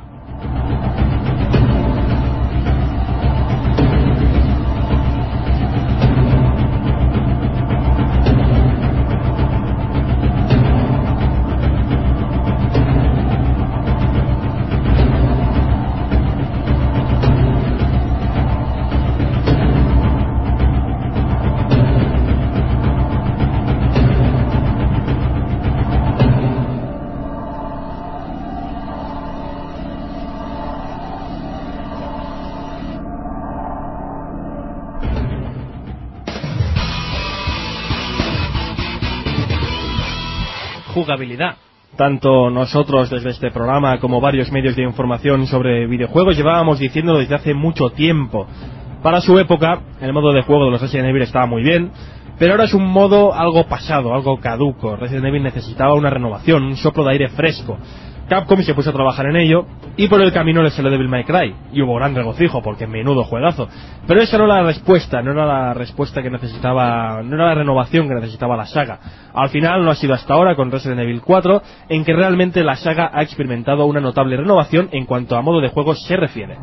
Jugabilidad. Tanto nosotros desde este programa como varios medios de información sobre videojuegos llevábamos diciendo desde hace mucho tiempo. Para su época, el modo de juego de los Resident Evil estaba muy bien, pero ahora es un modo algo pasado, algo caduco. Resident Evil necesitaba una renovación, un soplo de aire fresco. Capcom se puso a trabajar en ello y por el camino le salió Devil May Cry y hubo gran regocijo porque menudo juegazo, pero esa no era la respuesta, no era la respuesta que necesitaba, no era la renovación que necesitaba la saga. Al final no ha sido hasta ahora con Resident Evil cuatro en que realmente la saga ha experimentado una notable renovación en cuanto a modo de juego se refiere.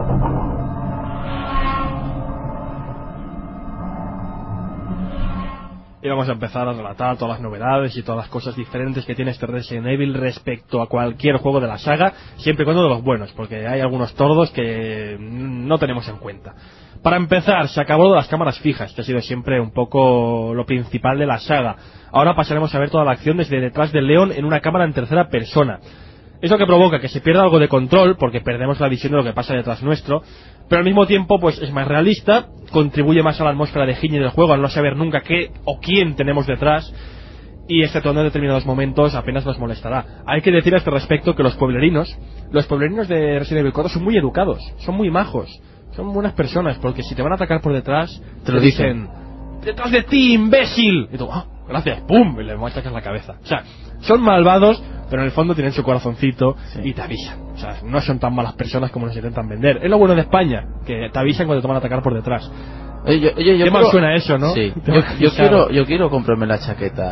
Y vamos a empezar a relatar todas las novedades y todas las cosas diferentes que tiene este Resident Evil respecto a cualquier juego de la saga, siempre y cuando de los buenos, porque hay algunos tordos que no tenemos en cuenta. Para empezar, se acabó de las cámaras fijas, que ha sido siempre un poco lo principal de la saga. Ahora pasaremos a ver toda la acción desde detrás del león en una cámara en tercera persona. Eso que provoca que se pierda algo de control, porque perdemos la visión de lo que pasa detrás nuestro, pero al mismo tiempo pues es más realista, contribuye más a la atmósfera de giñe del juego al no saber nunca qué o quién tenemos detrás, y exceptuando en determinados momentos apenas nos molestará. Hay que decir a este respecto que los pueblerinos, los pueblerinos de Resident Evil cuatro son muy educados, son muy majos, son buenas personas, porque si te van a atacar por detrás, te lo dicen, ¡detrás de ti, imbécil! Y tú, ¡ah, gracias! ¡Pum! Y le machacas la cabeza. O sea, son malvados, pero en el fondo tienen su corazoncito sí. y te avisan. O sea, no son tan malas personas como nos intentan vender. Es lo bueno de España, que te avisan cuando te van a atacar por detrás. Oye, yo, oye, yo ¿Qué quiero... mal suena eso, no? Sí. Yo, yo, quiero, yo quiero comprarme la chaqueta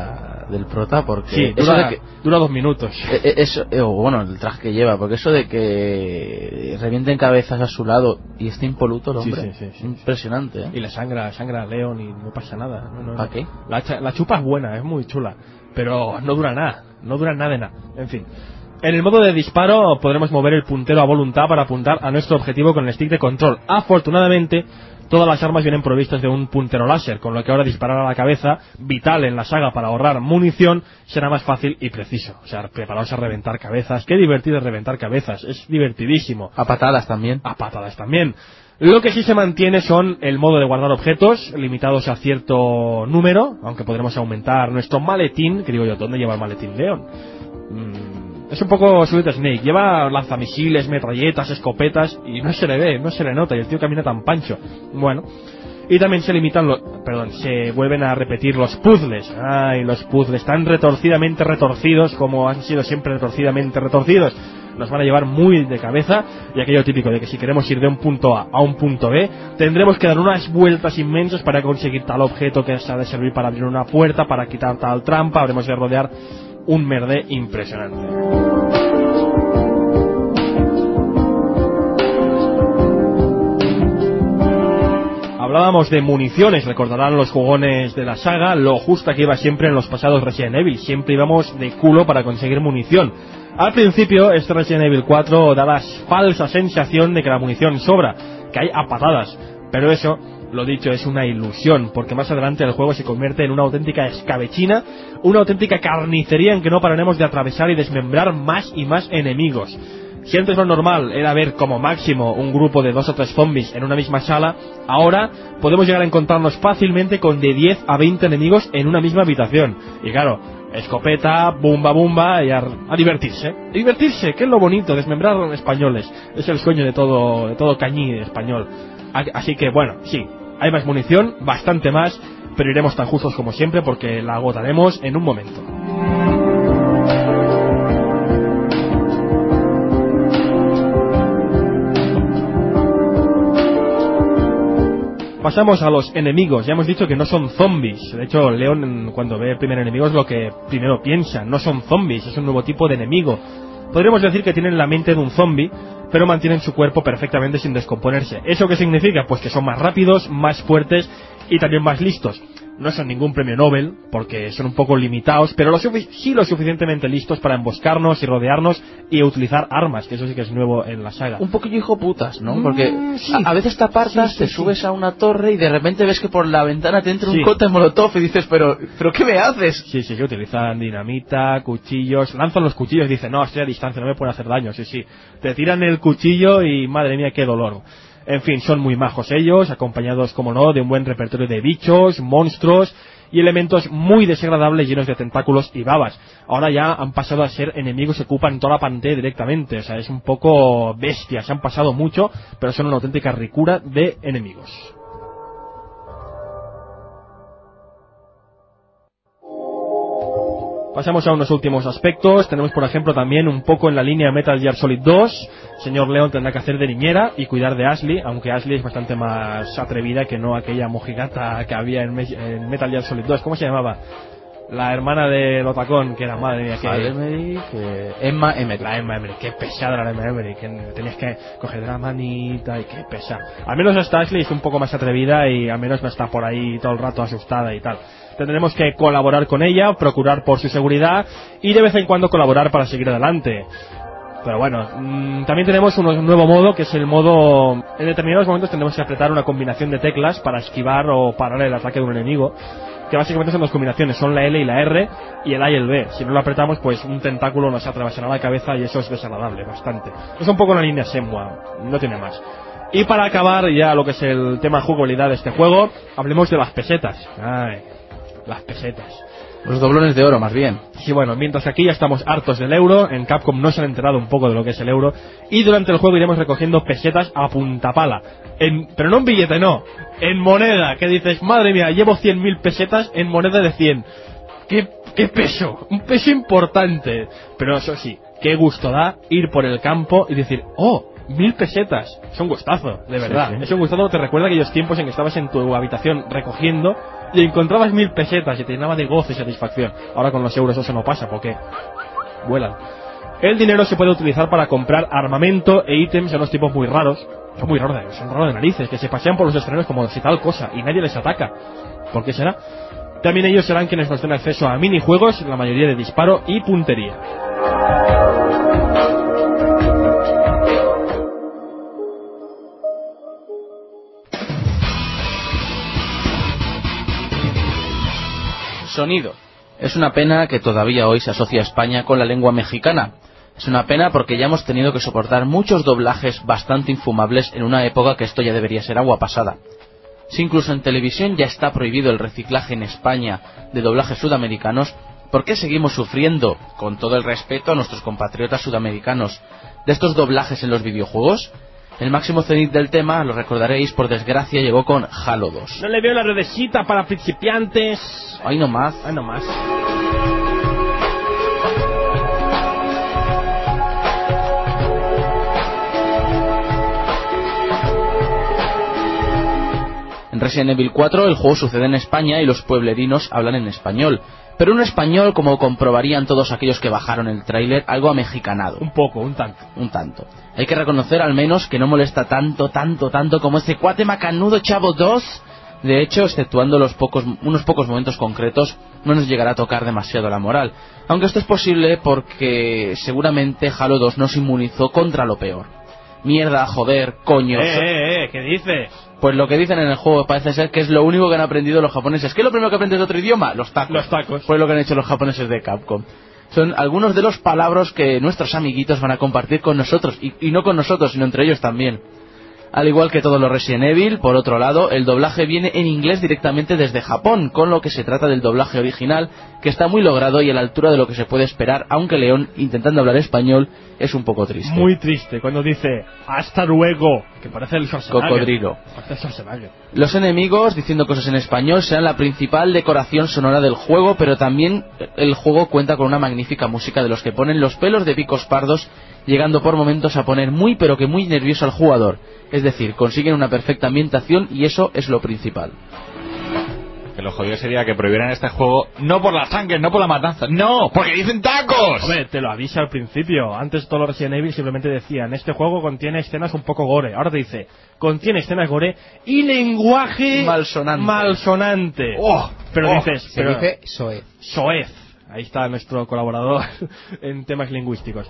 del prota, porque sí, eso dura, de que, dura dos minutos. eh, eso, eh, o bueno, el traje que lleva, porque eso de que revienten cabezas a su lado y esté impoluto el hombre, sí, sí, sí, sí, impresionante, ¿eh? Y la sangra, sangra a Leon y no pasa nada. No, no, ¿Para qué? La, la chupa es buena, es muy chula, pero no dura nada, no dura nada de nada, en fin. En el modo de disparo podremos mover el puntero a voluntad para apuntar a nuestro objetivo con el stick de control. Afortunadamente, todas las armas vienen provistas de un puntero láser, con lo que ahora disparar a la cabeza, vital en la saga para ahorrar munición, será más fácil y preciso. O sea, preparaos a reventar cabezas. Qué divertido es reventar cabezas, es divertidísimo. A patadas también. A patadas también. Lo que sí se mantiene son el modo de guardar objetos, limitados a cierto número, aunque podremos aumentar nuestro maletín, que digo yo, ¿dónde lleva el maletín Leon? Mm. Es un poco Solid Snake, lleva lanzamisiles, metralletas, escopetas y no se le ve, no se le nota y el tío camina tan pancho. Bueno, y también se limitan los, perdón, se vuelven a repetir los puzzles. Ay, los puzzles tan retorcidamente retorcidos como han sido siempre retorcidamente retorcidos. Nos van a llevar muy de cabeza y aquello típico de que si queremos ir de un punto A a un punto B tendremos que dar unas vueltas inmensas para conseguir tal objeto que se ha de servir para abrir una puerta, para quitar tal trampa, habremos de rodear un merde impresionante. Hablábamos de municiones, recordarán los jugones de la saga, lo justa que iba siempre en los pasados Resident Evil, siempre íbamos de culo para conseguir munición. Al principio, este Resident Evil cuatro da la falsa sensación de que la munición sobra, que hay a patadas, pero eso, lo dicho, es una ilusión, porque más adelante el juego se convierte en una auténtica escabechina, una auténtica carnicería en que no pararemos de atravesar y desmembrar más y más enemigos. Si antes lo normal era ver como máximo un grupo de dos o tres zombies en una misma sala, ahora podemos llegar a encontrarnos fácilmente con de diez a veinte enemigos en una misma habitación. Y claro, escopeta, bumba bumba y a, a divertirse. A divertirse, que es lo bonito, desmembrar españoles. Es el sueño de todo, de todo cañí español. Así que bueno, sí, hay más munición, bastante más, pero iremos tan justos como siempre porque la agotaremos en un momento. Pasamos a los enemigos. Ya hemos dicho que no son zombies. De hecho, Leon, cuando ve el primer enemigo, es lo que primero piensa. No son zombies, es un nuevo tipo de enemigo. Podríamos decir que tienen la mente de un zombie, pero mantienen su cuerpo perfectamente sin descomponerse. ¿Eso qué significa? Pues que son más rápidos, más fuertes y también más listos. No son ningún premio Nobel, porque son un poco limitados, pero lo sí lo suficientemente listos para emboscarnos y rodearnos y utilizar armas, que eso sí que es nuevo en la saga. Un poquillo hijo putas, ¿no? Porque mm, sí. a, a veces te apartas, sí, sí, te subes sí. a una torre y de repente ves que por la ventana te entra sí. un cóctel molotov y dices, pero ¿pero qué me haces? Sí, sí, sí, utilizan dinamita, cuchillos, lanzan los cuchillos y dicen, no, estoy a distancia, no me pueden hacer daño, sí, sí. Te tiran el cuchillo y madre mía, qué dolor. En fin, son muy majos ellos, acompañados, como no, de un buen repertorio de bichos, monstruos y elementos muy desagradables llenos de tentáculos y babas. Ahora ya han pasado a ser enemigos que ocupan toda la pantalla directamente, o sea, es un poco bestia, se han pasado mucho, pero son una auténtica ricura de enemigos. Pasamos a unos últimos aspectos. Tenemos, por ejemplo, también un poco en la línea Metal Gear Solid dos. Señor Leon tendrá que hacer de niñera y cuidar de Ashley, aunque Ashley es bastante más atrevida que no aquella mojigata que había en, Me en Metal Gear Solid dos. ¿Cómo se llamaba? La hermana de Lotacón, que era, madre mía, que... Emmerich, eh, Emma Emmerich. La Emma Emmerich, qué pesada la Emma Emmerich, que tenías que coger la manita y qué pesada. Al menos esta Ashley es un poco más atrevida y al menos no está por ahí todo el rato asustada y tal. Tendremos que colaborar con ella, procurar por su seguridad y de vez en cuando colaborar para seguir adelante. Pero bueno, mmm, también tenemos un nuevo modo, que es el modo... En determinados momentos tendremos que apretar una combinación de teclas para esquivar o parar el ataque de un enemigo, que básicamente son dos combinaciones, son la L y la R y el A y el B. Si no lo apretamos, pues un tentáculo nos atravesará la cabeza y eso es desagradable, bastante. Es un poco una línea Shenmue, no tiene más. Y para acabar ya lo que es el tema jugabilidad de este juego, hablemos de las pesetas. Ay, las pesetas. Los doblones de oro, más bien. Sí, bueno, mientras que aquí ya estamos hartos del euro, en Capcom no se han enterado un poco de lo que es el euro, y durante el juego iremos recogiendo pesetas a punta pala. En, pero no en billete, no, en moneda, que dices, madre mía, llevo cien mil pesetas en moneda de cien. ¿Qué, qué peso? Un peso importante. Pero eso sí, qué gusto da ir por el campo y decir, oh, Mil pesetas. Es un gustazo, de verdad. Sí, sí. Es un gustazo, te recuerda aquellos tiempos en que estabas en tu habitación recogiendo y encontrabas mil pesetas y te llenaba de gozo y satisfacción. Ahora con los euros eso no pasa porque vuelan. El dinero se puede utilizar para comprar armamento e ítems en los tipos muy raros. Son muy raros, son raros de narices, que se pasean por los estrenos como si tal cosa y nadie les ataca. ¿Por qué será? También ellos serán quienes nos den acceso a minijuegos, la mayoría de disparo y puntería. Sonido. Es una pena que todavía hoy se asocia a España con la lengua mexicana. Es una pena porque ya hemos tenido que soportar muchos doblajes bastante infumables en una época que esto ya debería ser agua pasada. Si incluso en televisión ya está prohibido el reciclaje en España de doblajes sudamericanos, ¿por qué seguimos sufriendo, con todo el respeto a nuestros compatriotas sudamericanos, de estos doblajes en los videojuegos? El máximo cenit del tema, lo recordaréis, por desgracia llegó con Halo dos. No le veo la redecita para principiantes. Ahí nomás. Ahí nomás. En Resident Evil cuatro el juego sucede en España y los pueblerinos hablan en español. Pero un español, como comprobarían todos aquellos que bajaron el tráiler, algo amexicanado. Un poco, un tanto. Un tanto. Hay que reconocer al menos que no molesta tanto, tanto, tanto como ese cuate macanudo Chavo dos. De hecho, exceptuando los pocos, unos pocos momentos concretos, no nos llegará a tocar demasiado la moral. Aunque esto es posible porque seguramente Halo dos nos inmunizó contra lo peor. Mierda, joder, coño. Eh, eh, eh, ¿qué dices? Pues lo que dicen en el juego parece ser que es lo único que han aprendido los japoneses. ¿Qué es lo primero que aprendes de otro idioma? Los tacos. Los tacos. Pues lo que han hecho los japoneses de Capcom. Son algunos de los palabras que nuestros amiguitos van a compartir con nosotros. Y, y no con nosotros, sino entre ellos también. Al igual que todos los Resident Evil, por otro lado, el doblaje viene en inglés directamente desde Japón, con lo que se trata del doblaje original, que está muy logrado y a la altura de lo que se puede esperar, aunque León, intentando hablar español, es un poco triste. Muy triste, cuando dice hasta luego, que parece el Schwarzenegger. Cocodrilo. Parece el Schwarzenegger. Los enemigos, diciendo cosas en español, serán la principal decoración sonora del juego, pero también el juego cuenta con una magnífica música de los que ponen los pelos de picos pardos, llegando por momentos a poner muy pero que muy nervioso al jugador. Es decir, consiguen una perfecta ambientación y eso es lo principal. Que lo jodido sería que prohibieran este juego no por la sangre, no por la matanza, no, porque dicen tacos. Hombre, te lo avisa al principio. Antes todos los Resident Evil simplemente decían, este juego contiene escenas un poco gore. Ahora te dice, contiene escenas gore y lenguaje malsonante. malsonante. Oh, pero oh, dices, se pero, dice soez. Soez. Ahí está nuestro colaborador en temas lingüísticos.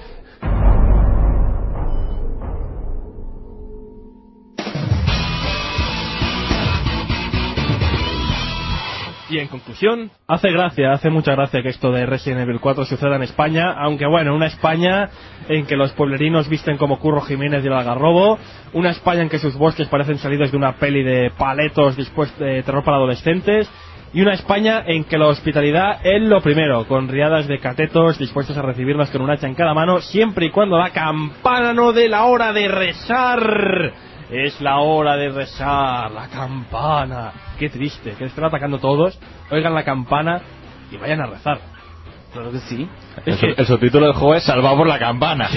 Y en conclusión, hace gracia, hace mucha gracia que esto de Resident Evil cuatro suceda en España, aunque bueno, una España en que los pueblerinos visten como Curro Jiménez y el Algarrobo, una España en que sus bosques parecen salidos de una peli de paletos dispuestos de terror para adolescentes, y una España en que la hospitalidad es lo primero, con riadas de catetos dispuestos a recibirnos con un hacha en cada mano, siempre y cuando la campana no dé la hora de rezar. Es la hora de rezar, la campana. Qué triste, que estén atacando todos, oigan la campana y vayan a rezar. Claro que sí. El, que... el subtítulo del juego es Salvado por la campana.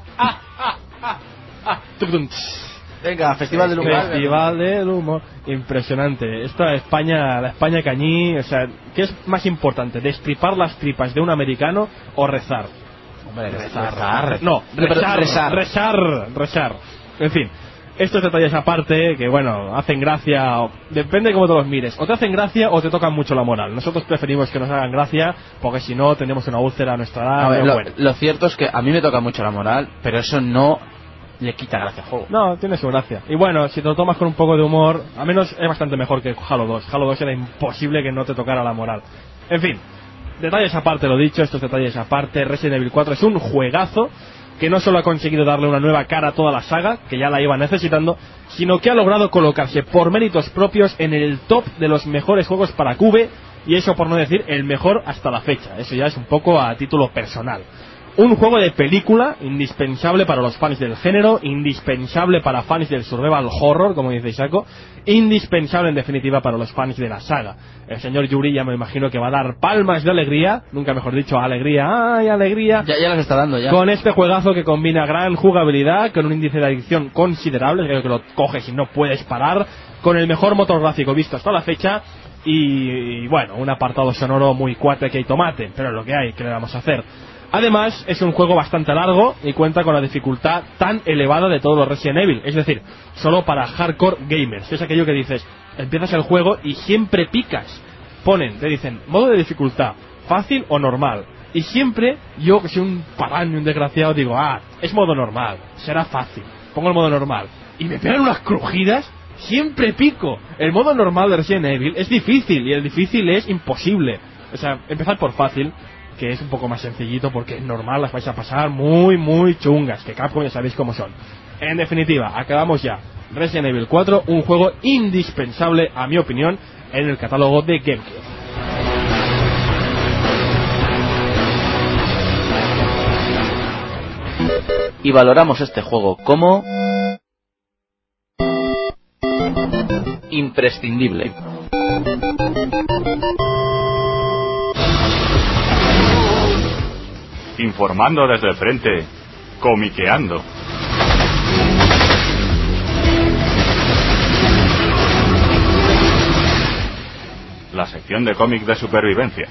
Venga, Festival del Humor. Festival del Humor. Impresionante. Esta España, la España cañí, o sea, ¿qué es más importante? ¿Destripar las tripas de un americano o rezar? Hombre, rezar. rezar. No, rezar, rezar. Rezar, rezar. En fin. Estos detalles aparte, que bueno, hacen gracia, depende de cómo te los mires, o te hacen gracia o te tocan mucho la moral. Nosotros preferimos que nos hagan gracia, porque si no tendremos una úlcera a nuestra edad. A ver, no lo, bueno. lo cierto es que a mí me toca mucho la moral, pero eso no le quita gracia al juego. No, tiene su gracia. Y bueno, si te lo tomas con un poco de humor, al menos es bastante mejor que Halo dos. Halo dos era imposible que no te tocara la moral. En fin, detalles aparte, lo dicho, estos detalles aparte, Resident Evil cuatro es un juegazo que no solo ha conseguido darle una nueva cara a toda la saga, que ya la iba necesitando, sino que ha logrado colocarse por méritos propios en el top de los mejores juegos para Cube, y eso por no decir el mejor hasta la fecha. Eso ya es un poco a título personal. Un juego de película indispensable para los fans del género, indispensable para fans del survival horror, como dice Isako, indispensable en definitiva para los fans de la saga. El señor Yuri ya me imagino que va a dar palmas de alegría, nunca mejor dicho, alegría, ¡ay, alegría! Ya, ya las está dando, ya. Con este juegazo que combina gran jugabilidad, con un índice de adicción considerable, creo que lo coges y no puedes parar, con el mejor motor gráfico visto hasta la fecha, y, y bueno, un apartado sonoro muy cuate que hay tomate, pero es lo que hay, ¿qué le vamos a hacer? Además, es un juego bastante largo y cuenta con la dificultad tan elevada de todos los Resident Evil. Es decir, solo para hardcore gamers. Es aquello que dices, empiezas el juego y siempre picas. Ponen, te dicen, modo de dificultad, fácil o normal. Y siempre, yo que soy un parán y un desgraciado, digo, ah, es modo normal, será fácil. Pongo el modo normal. Y me pegan unas crujidas, siempre pico. El modo normal de Resident Evil es difícil y el difícil es imposible. O sea, empezar por fácil, que es un poco más sencillito porque es normal, las vais a pasar muy, muy chungas, que Capcom ya sabéis cómo son. En definitiva, acabamos ya. Resident Evil cuatro, un juego indispensable, a mi opinión, en el catálogo de GameCube. Y valoramos este juego como imprescindible. Informando desde el frente, comiqueando. La sección de cómic de supervivencia.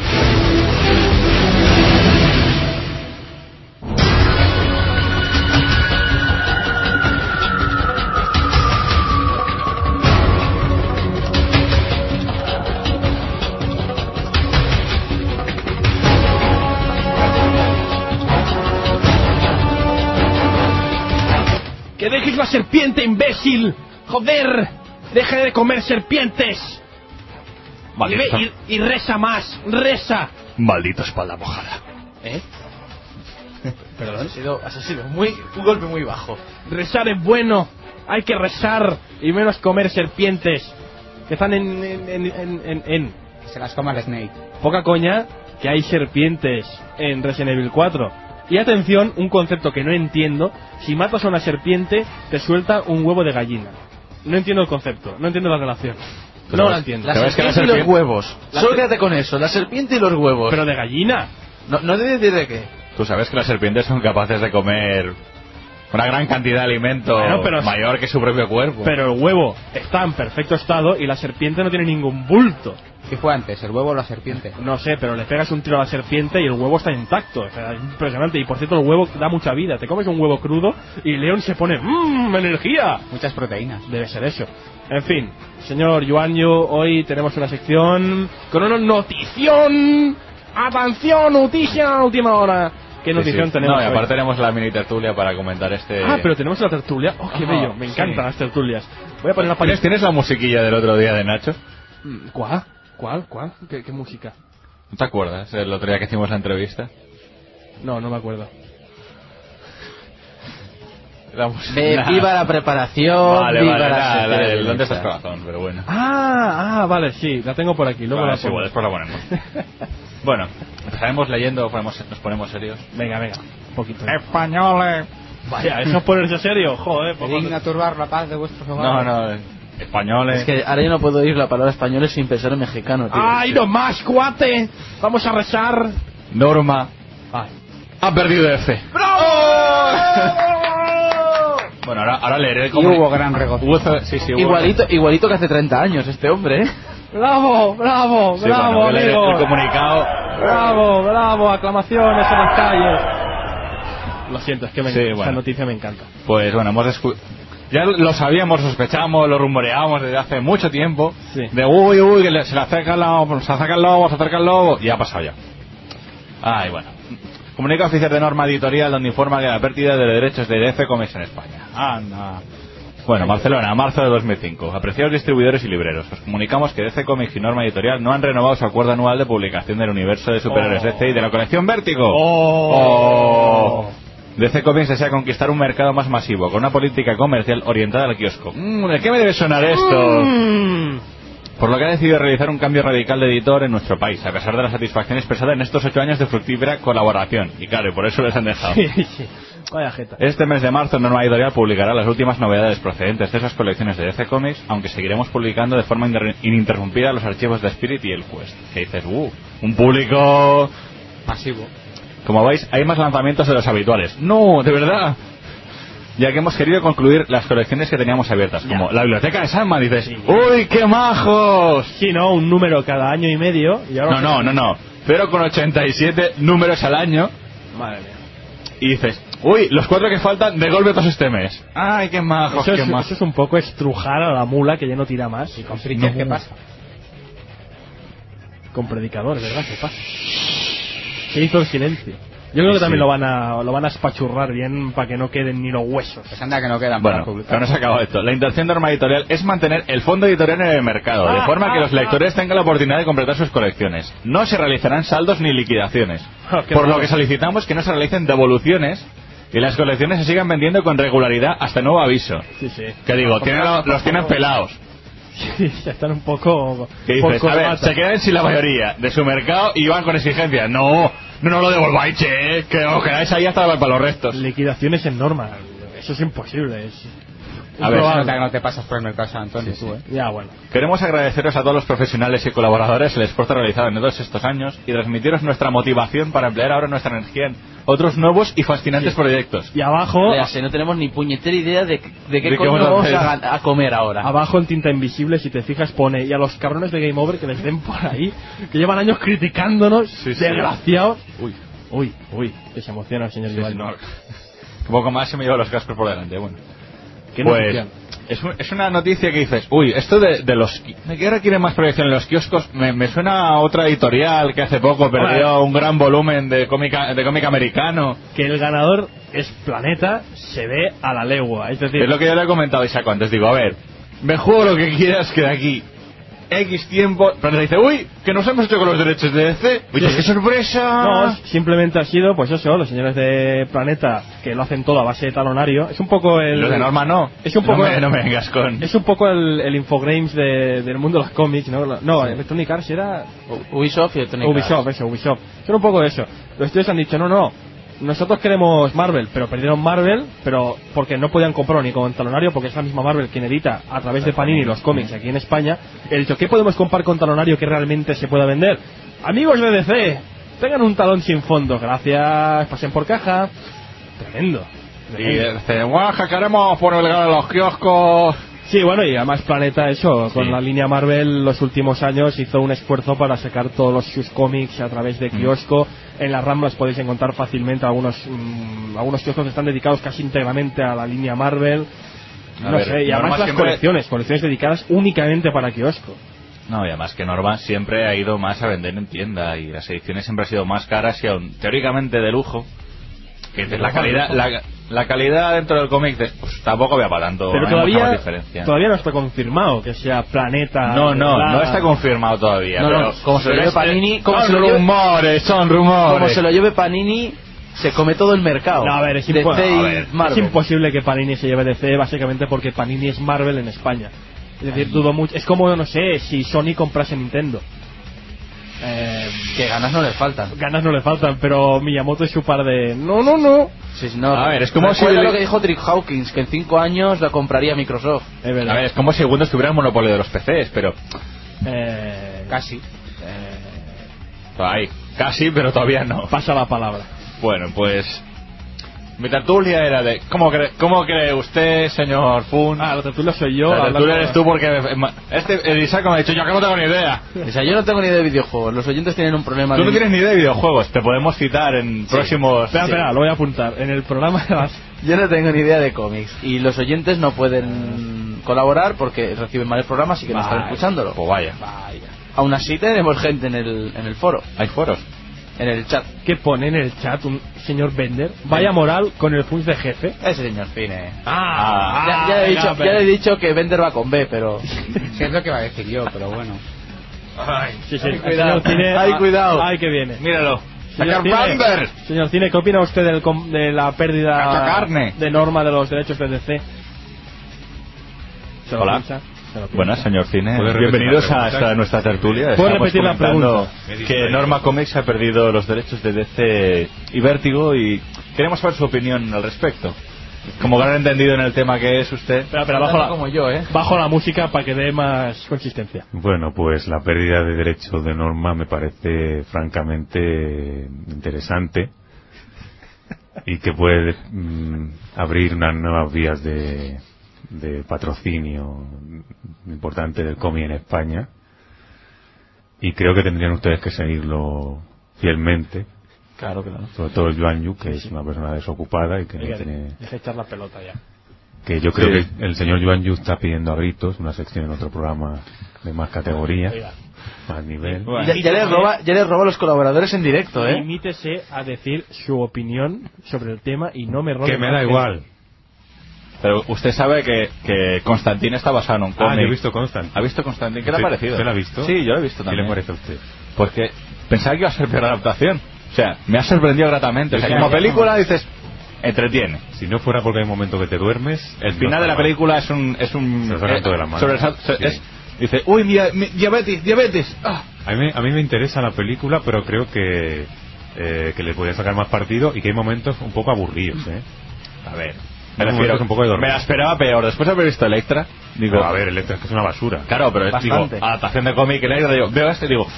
¡Que dejes la serpiente, imbécil! ¡Joder! ¡Deja de comer serpientes! Y, ve, y, y reza más, reza. Maldita espalda mojada. ¿Eh? Perdón, ha sido, ha sido muy, un golpe muy bajo. Rezar es bueno, hay que rezar y menos comer serpientes que están en en, en, en, en, en. Que se las coma el Snake. Poca coña que hay serpientes en Resident Evil cuatro. Y atención, un concepto que no entiendo: si matas a una serpiente te suelta un huevo de gallina. No entiendo el concepto, no entiendo la relación. Pero no la entiendo. La serpiente, la serpiente y los huevos. La Solo quédate con eso, la serpiente y los huevos. Pero de gallina. No, no debe decir de qué. Tú sabes que las serpientes son capaces de comer una gran cantidad de alimento, bueno, pero, mayor que su propio cuerpo. Pero el huevo está en perfecto estado y la serpiente no tiene ningún bulto. ¿Qué fue antes, el huevo o la serpiente? No sé, pero le pegas un tiro a la serpiente y el huevo está intacto. O sea, impresionante. Y por cierto, el huevo da mucha vida. Te comes un huevo crudo y León se pone ¡mmm! ¡Energía! Muchas proteínas. Debe ser eso. En fin, señor Yuanyu, hoy tenemos una sección con una notición. ¡Atención! ¡Noticia! Última hora. ¿Qué notición sí, sí. tenemos? No, y aparte hoy? tenemos la mini tertulia para comentar este. Ah, pero tenemos la tertulia. ¡Oh, qué bello! Me encantan sí. las tertulias. Voy a poner la ¿Tienes, ¿Tienes la musiquilla del otro día de Nacho? ¿Cuál? ¿Cuál? ¿Cuál? ¿Qué, qué música? ¿No te acuerdas el otro día que hicimos la entrevista? No, no me acuerdo. La de, viva la preparación, vale, viva vale, la, la, la, el ¿dónde estás corazón? Pero bueno. Ah, ah, vale, sí, la tengo por aquí. Luego vale, la sí, pongo. igual, después la ponemos. Bueno, empezaremos leyendo, ponemos, nos ponemos serios. Venga, venga, un poquito. Españoles. Vaya, ¿eso es ponerse serio? Joder, por favor. Digna turbar la paz de vuestros hogares. No, no, españoles. Es que ahora yo no puedo oír la palabra españoles sin pensar en mexicano, tío. ¡Ay, no más, cuate! Vamos a rezar. Norma. Ay. Ha perdido F. ¡Bravo! Bueno, ahora, ahora leeré como... Y hubo gran regocijo. Sí, sí, hubo igualito, gran... igualito que hace treinta años este hombre, ¿eh? ¡Bravo, bravo, sí, bravo, bueno, amigo! El comunicado... ¡Bravo, bravo! Aclamaciones en las calles. Lo siento, es que me... sí, esta bueno. noticia me encanta. Pues bueno, hemos escuchado... Ya lo sabíamos, sospechamos, lo rumoreábamos desde hace mucho tiempo. Sí. De uy, uy, que se le acerca el lobo, se acerca el lobo, se acerca el lobo. Y ha pasado ya. Ay, bueno. Comunica oficial de norma editorial donde informa que la pérdida de derechos de D C Comics en España. Anda. Bueno, Barcelona, marzo de dos mil cinco. Apreciados distribuidores y libreros, os comunicamos que D C Comics y Norma Editorial no han renovado su acuerdo anual de publicación del universo de superhéroes oh. D C y de la colección Vértigo. Oh. Oh. D C Comics desea conquistar un mercado más masivo, con una política comercial orientada al kiosco. Mm, ¿De qué me debe sonar esto? Mm. por lo que ha decidido realizar un cambio radical de editor en nuestro país, a pesar de la satisfacción expresada en estos ocho años de fructífera colaboración. Y claro, y por eso les han dejado. Sí, sí. Vaya jeta. Este mes de marzo, Norma Editorial publicará las últimas novedades procedentes de esas colecciones de D C Comics, aunque seguiremos publicando de forma ininterrumpida los archivos de Spirit y el Quest. Que dices, uh, un público masivo. Como veis, hay más lanzamientos de los habituales. No, de verdad. Ya que hemos querido concluir las colecciones que teníamos abiertas, como ya. La biblioteca de Sandman, dices, sí, ¡uy, qué majos! Sí, no, un número cada año y medio. Y ahora no, no, no, no, cero coma ochenta y siete números al año. Madre mía. Y dices, uy, los cuatro que faltan, de golpe todos este mes. ¡Ay, qué majos, eso qué es, majos! Eso es un poco estrujar a la mula que ya no tira más. ¿Y con Preacher no, qué pasa? Con Predicador, ¿verdad? ¿Qué pasa? Se hizo el silencio. Yo creo que sí, también sí. lo van a lo van a espachurrar bien para que no queden ni los huesos. Pues anda que no quedan bueno, para publicar. Pero no se ha acabado esto. La intención de Norma Editorial es mantener el fondo editorial en el mercado, ah, de forma ah, que los lectores ah. tengan la oportunidad de completar sus colecciones. No se realizarán saldos ni liquidaciones. Oh, por bueno. lo que solicitamos que no se realicen devoluciones y las colecciones se sigan vendiendo con regularidad hasta nuevo aviso. Sí, sí. Que digo, tienen, los, los tienen pelados. Sí, ya están un poco... ¿Qué dices? A ver, se quedan sin la mayoría de su mercado y van con exigencias. No, no nos lo devolváis, che, que os quedáis ahí hasta para los restos. Liquidaciones en norma, eso es imposible. Es... A ver, nota que no te pasas por el mercado San Antonio, sí, tú, sí. ¿eh? Ya, bueno. Queremos agradeceros a todos los profesionales y colaboradores el esfuerzo realizado en todos estos años y transmitiros nuestra motivación para emplear ahora nuestra energía en otros nuevos y fascinantes sí. proyectos. Y abajo... Léase, no tenemos ni puñetera idea de, de qué de coño vamos a, a comer ahora. Abajo en tinta invisible, si te fijas, pone, y a los cabrones de Game Over que les den por ahí, que llevan años criticándonos, sí, sí. desgraciados. Uy, uy, uy, que se emociona el señor sí, Iván. Sí, no. Un poco más se me lleva los cascos por delante, bueno. ¿Qué pues es, un, es una noticia que dices, uy, esto de, de los... ¿De qué ahora quieren más proyección en los kioscos? Me, me suena a otra editorial que hace poco perdió bueno, un gran volumen de cómic, de cómic americano. Que el ganador es Planeta, se ve a la legua. Es decir... Es lo que yo le he comentado a Isaac antes. Digo, a ver, me juego lo que quieras que de aquí X tiempo... Planeta dice, uy, que nos hemos hecho con los derechos de D C. Uy, sí. ¡Qué sorpresa! No, simplemente ha sido, pues eso, los señores de Planeta, que lo hacen todo a base de talonario. Es un poco el... Los de Norma no. Es un poco no, me, no me vengas con... Es un poco el, el Infogrames de, del mundo de los cómics, ¿no? No, sí. Electronic Arts era... Ubisoft y Electronic Ubisoft, Arts. eso, Ubisoft. Son un poco eso. Los estudios han dicho, no, no, nosotros queremos Marvel, pero perdieron Marvel, pero porque no podían comprar ni con talonario, porque es la misma Marvel quien edita a través de Panini los cómics aquí en España. He dicho, ¿qué podemos comprar con talonario que realmente se pueda vender? Amigos de D C, tengan un talón sin fondo, gracias, pasen por caja. Tremendo. tremendo. Y dice, guau, que queremos poner el los kioscos. Sí, bueno, y además Planeta, eso, con sí. la línea Marvel, los últimos años hizo un esfuerzo para sacar todos los, sus cómics a través de kiosco. Mm. En las Ramblas podéis encontrar fácilmente algunos mmm, algunos kioscos que están dedicados casi íntegramente a la línea Marvel. A no ver, sé, y además las siempre... colecciones, colecciones dedicadas únicamente para kiosco. No, y además que Norma siempre ha ido más a vender en tienda y las ediciones siempre han sido más caras y aún teóricamente de lujo. Que de la calidad... La, La calidad dentro del cómic pues, tampoco vea para tanto. Pero no todavía, diferencia. todavía no está confirmado que sea Planeta. No, no, la... no está confirmado todavía. No, pero no, como se lo lleve Panini, como son se lo rumores, lleve, son rumores. Como se lo lleve Panini, se come todo el mercado. No, a ver, es, impo- a ver, es imposible que Panini se lleve D C, básicamente porque Panini es Marvel en España. Es decir, dudo mucho. Es como, no sé, si Sony comprase Nintendo. Eh, que ganas no le faltan. Ganas no le faltan, pero Miyamoto es su par de... No, no, no. Sí, no. A ver, es como si... lo que dijo Trick Hawkins, que en cinco años la compraría Microsoft. Es verdad. A ver, es como si Windows tuviera el monopolio de los P Cs, pero... Eh, casi. Eh... Ahí, casi, pero todavía no. Pasa la palabra. Bueno, pues... Mi tertulia era de... ¿Cómo cree, cómo cree usted, señor Fun? Ah, la tertulia soy yo. La tertulia eres tú porque... Este, el Isaac me ha dicho, yo que no tengo ni idea. O sea, yo no tengo ni idea de videojuegos. Los oyentes tienen un problema. Tú de... no tienes ni idea de videojuegos. Te podemos citar en sí. próximos... Espera, sí. espera, lo voy a apuntar. En el programa de las... Yo no tengo ni idea de cómics. Y los oyentes no pueden colaborar porque reciben mal el programa, así que no están escuchándolo. Pues vaya. Vaya. Aún así tenemos gente en el, en el foro. ¿Hay foros? En el chat. ¿Qué pone en el chat un señor Bender? Vaya moral con el Funs de jefe. Ese señor Fine. Ah, ya, ya, he dicho, ya le he dicho que Bender va con B, pero... Sí, es lo que va a decir yo, pero bueno. Ay, sí, sí. Ay, cuidado. Cine, Ay, cuidado. Ay, que viene. Míralo. Señor Cine, señor Cine, ¿qué opina usted del, de la pérdida carne. de Norma de los derechos de D C? Hola. Buenas, señor Cine. ¿Puedes repetir Bienvenidos la a pregunta? esta nuestra tertulia. ¿Puedes Estamos repetir la comentando pregunta? que Norma Comics ha perdido los derechos de D C y Vértigo y queremos saber su opinión al respecto. Como gran entendido en el tema que es usted. Pero, pero bajo, la, como yo, ¿eh? bajo la música para que dé más consistencia. Bueno, pues la pérdida de derechos de Norma me parece francamente interesante y que puede mm, abrir unas nuevas vías de, de patrocinio importante del cómic en España, y creo que tendrían ustedes que seguirlo fielmente. Claro, claro. Sobre todo Joan Yu, que es una persona desocupada y que no Oiga, tiene... deja echar la pelota ya. Que yo creo Sí. que el señor Joan Yu está pidiendo a gritos una sección en otro programa de más categoría, Oiga. más nivel. Bueno. Ya, ya les roba, ya les roba a los colaboradores en directo, ¿eh? Limítese a decir su opinión sobre el tema y no me robe Que me más da tiempo. igual. Pero usted sabe que, que Constantine está basado en un cómic. Ah, yo he visto Constant. ¿Ha visto Constantine? ¿Qué le ha Sí, parecido? ¿usted lo ha visto? Sí, yo lo he visto ¿Qué también. le parece a usted? Porque pensaba que iba a ser peor adaptación. O sea, me ha sorprendido gratamente. O sea, Sí, como ya, película dices, entretiene. Si no fuera porque hay un momento que te duermes... El no final está de la mal. película es un... Es un Se lo sacan eh, todo de la mano. sobre el sal- so- Sí. es- dice, uy, mira, mi- diabetes, diabetes. Ah. A mí, me- a mí me interesa la película, pero creo que eh, que le podría sacar más partido y que hay momentos un poco aburridos, ¿eh? A ver, Hay me refiero, momentos un poco de dormir. me la esperaba peor. Después de haber visto Electra, digo, Pero, a ver, Electra es que es una basura. claro, pero es, digo, Bastante. adaptación de cómic, Electra, digo, veo este y digo,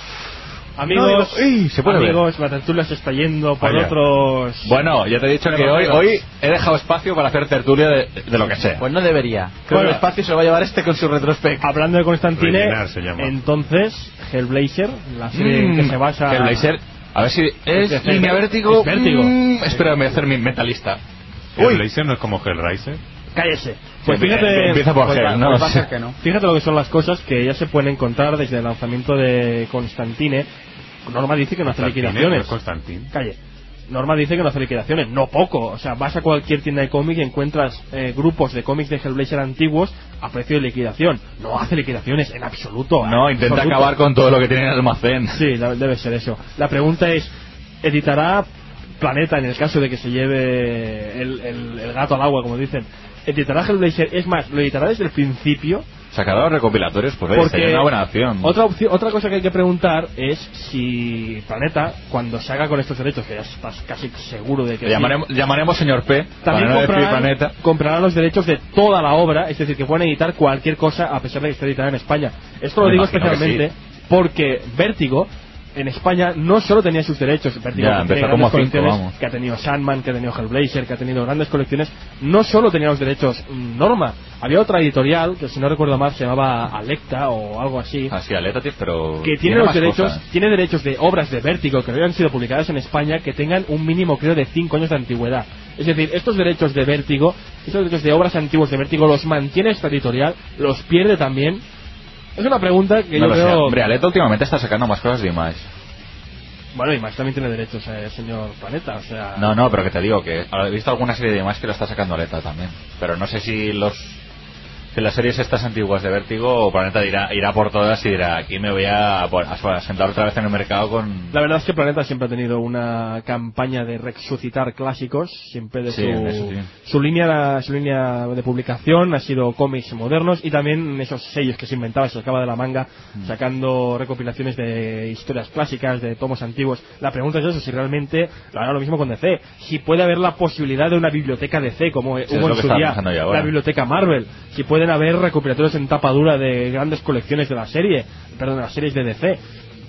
Amigos, No, digo, ¡ey! Se puede ver. amigos, la tertulia se está yendo por Vaya. otros... bueno, ya te he dicho que Pero, hoy, pero- hoy he dejado espacio para hacer tertulia de, de lo que sea. Pues no debería. Creo Bueno. que el espacio se lo va a llevar este con su retrospect. Hablando de Constantine, Rellenar se llama. entonces, Hellblazer, la serie en que se basa... El Blazer, a ver si es Es línea vértigo. es Vértigo. Mm, espera, me voy a hacer mi metalista. El Blazer no es como Hellraiser. Cállese. Pues Sí, fíjate... empieza por pues Hell, va- ¿no? pues va a Sí. ser que no. Fíjate lo que son las cosas que ya se pueden encontrar desde el lanzamiento de Constantine. Norma dice que no hace Constantine, liquidaciones. no es Constantine. Calle. Norma dice que no hace liquidaciones, no poco. O sea, vas a cualquier tienda de cómic y encuentras eh, grupos de cómics de Hellblazer antiguos a precio de liquidación. No hace liquidaciones en absoluto. No, en intenta absoluto. acabar con todo lo que tiene en el almacén. Sí, la- debe ser eso. La pregunta es, ¿editará Planeta en el caso de que se lleve el, el- el gato al agua, como dicen? ¿Editará Hellblazer? Es más, ¿lo editará desde el principio? Sacará los recopilatorios, pues oye, Porque sería una buena opción. Otra opción, otra cosa que hay que preguntar es si Planeta, cuando se haga con estos derechos, que ya estás casi seguro de que Le sí, llamaremos, llamaremos señor P, también para no decir comprarán, planeta. comprarán los derechos de toda la obra, es decir, que pueden editar cualquier cosa a pesar de que esté editada en España. Esto lo Me digo imagino que especialmente porque Vértigo en España no solo tenía sus derechos, Vértigo Ya, que tiene empezó como grandes cinco, colecciones, vamos. que ha tenido Sandman, que ha tenido Hellblazer, que ha tenido grandes colecciones, no solo tenía los derechos mm, Norma, había otra editorial que si no recuerdo mal se llamaba Alecta o algo así, Así, aleta, tío, pero. que tiene los más derechos, cosas. tiene derechos de obras de Vértigo que habían sido publicadas en España que tengan un mínimo creo de cinco años de antigüedad. Es decir, estos derechos de Vértigo, estos derechos de obras antiguas de Vértigo los mantiene esta editorial, los pierde también. Es una pregunta que No yo lo sé. creo. Hombre, Aleta últimamente está sacando más cosas de Image. Bueno, y Max también tiene derechos, eh, señor Planeta, o sea. No, no, pero que te digo que he visto alguna serie de Image que lo está sacando Aleta también. Pero no sé si los. Si las series estas antiguas de Vértigo, Planeta irá, irá por todas y dirá: aquí me voy a, a, a sentar otra vez en el mercado con. La verdad es que Planeta siempre ha tenido una campaña de resucitar clásicos, siempre de Sí, eso su, sí. su línea su línea de publicación ha sido cómics modernos y también esos sellos que se inventaba, se sacaba de la manga, Mm. sacando recopilaciones de historias clásicas, de tomos antiguos. La pregunta es eso, si realmente lo hará lo mismo con D C, si puede haber la posibilidad de una biblioteca D C como Sí, es hubo lo en que su estaba día pensando yo ahora. la biblioteca Marvel, si pueden haber recopilatorios en tapa dura de grandes colecciones de la serie, perdón, de las series de D C.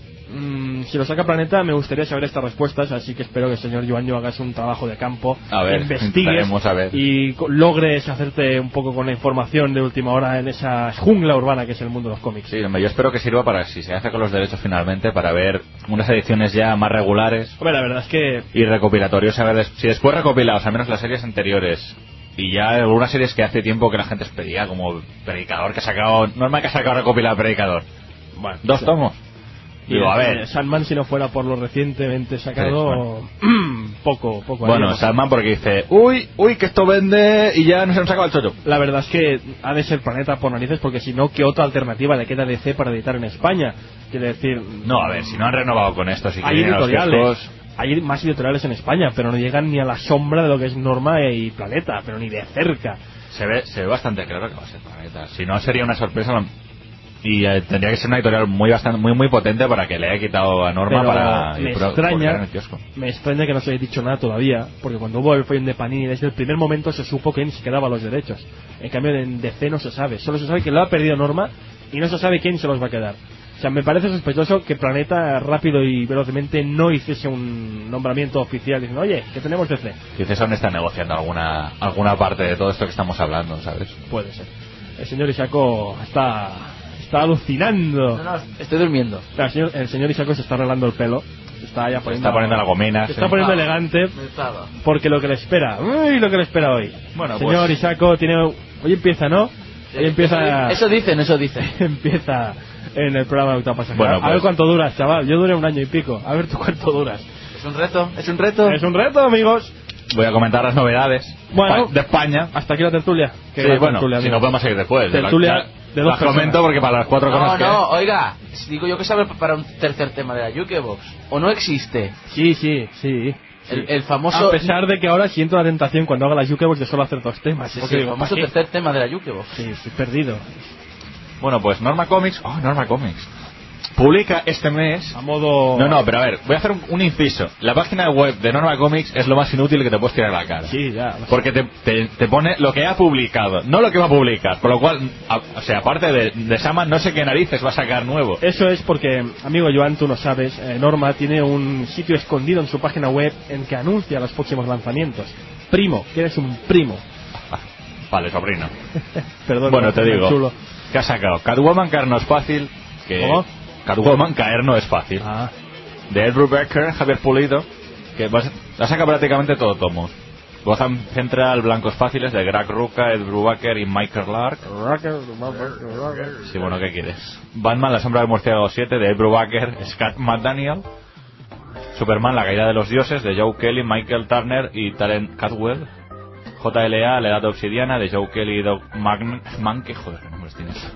Mm, si lo saca Planeta me gustaría saber estas respuestas, así que espero que el señor Joanjo hagas un trabajo de campo, A ver, investigues intentaremos a ver. y co- logres hacerte un poco con la información de última hora en esa jungla urbana que es el mundo de los cómics. Sí, hombre, yo espero que sirva para, si se hace con los derechos finalmente, para ver unas ediciones ya más regulares Hombre, la verdad es que y recopilatorios. A ver, des- si después recopilados, al menos las series anteriores, y ya algunas series que hace tiempo que la gente pedía, como Predicador, que ha sacado. Normal que ha sacado recopilado Predicador. bueno, Dos sí. tomos. Y Digo, a eh, ver. Sandman, si no fuera por lo recientemente sacado, poco, poco Bueno, haríamos. Sandman porque dice, uy, uy, que esto vende y ya no se nos acaba el chollo. La verdad es que ha de ser Planeta por narices, porque si no, ¿qué otra alternativa le queda a D C para editar en España? Quiere decir, No, a ver, si no han renovado con esto, si hay quieren a los editoriales, kioscos. hay más editoriales en España, pero no llegan ni a la sombra de lo que es Norma y Planeta, pero ni de cerca. Se ve, se ve bastante claro que va a ser Planeta. Si no, sería una sorpresa. Y eh, tendría que ser una editorial muy bastante muy muy potente para que le haya quitado a Norma. Pero para me y pro, extraña en el kiosco. me extraña que no se haya dicho nada todavía, porque cuando hubo el follón de Panini desde el primer momento se supo que ni siquiera daba los derechos. En cambio en D C no se sabe, solo se sabe que lo ha perdido Norma y no se sabe quién se los va a quedar. O sea, me parece sospechoso que Planeta rápido y velozmente no hiciese un nombramiento oficial diciendo, oye, que tenemos D C. Quizás aún están negociando alguna alguna parte de todo esto que estamos hablando, ¿sabes? Puede ser. El señor Isako está está alucinando. No, no, estoy durmiendo. Claro, el, señor, el señor Isako se está arreglando el pelo. Está ya poniendo, está poniendo la gomina. Se está poniendo elegante. Porque lo que le espera. Uy, lo que le espera hoy. Bueno, el señor pues... Isako tiene... Hoy empieza, ¿no? Hoy empieza... Eso dicen, eso dicen. empieza en el programa de Autopasajero. Bueno, pues... A ver cuánto duras, chaval. Yo duré un año y pico. A ver tú cuánto duras. Es un reto, es un reto. Es un reto, amigos. Voy a comentar las novedades bueno, de España. Hasta aquí la tertulia. Sí, la bueno, tertulia, si no podemos seguir después. Tertulia de, la, de dos las comento porque para las cuatro no, cosas no, que... No, oiga, digo yo que sabe para un tercer tema de la Jukebox. ¿O no existe? Sí, sí, sí. El, el famoso... A pesar de que ahora siento la tentación cuando haga la Jukebox de solo hacer dos temas. Sí, sí, digo, el famoso tercer tema de la Jukebox. Sí, estoy perdido. Bueno, pues Norma Comics... Oh, Norma Comics... publica este mes... A modo... No, no, pero a ver, voy a hacer un, un inciso. La página web de Norma Comics es lo más inútil que te puedes tirar a la cara. Sí, ya. Porque te, te, te pone lo que ha publicado, no lo que va a publicar. Por lo cual, a, o sea, aparte de, de Sama, no sé qué narices va a sacar nuevo. Eso es porque, amigo Joan, tú no sabes, eh, Norma tiene un sitio escondido en su página web en que anuncia los próximos lanzamientos. Primo, que eres un primo. Vale, sobrino. Perdón. Bueno, te digo, chulo. ¿qué ha sacado? Catwoman caer no es fácil. Que ¿Cómo? Catwoman caer no es fácil. Ah. De Ed Brubaker, Javier Pulido, que va a sacar prácticamente todo tomos. Gotham Central, Blancos Fáciles, de Greg Rucka, Ed Brubaker y Michael Lark. Sí, bueno, ¿qué quieres? Batman, La Sombra del Murciélago siete, de Ed Brubaker, Scott McDaniel. Superman, La Caída de los Dioses, de Joe Kelly, Michael Turner y Talent Catwell. J L A, La Edad Obsidiana, de Joe Kelly y Doug Magman. ¿Qué joder, qué nombres tienes?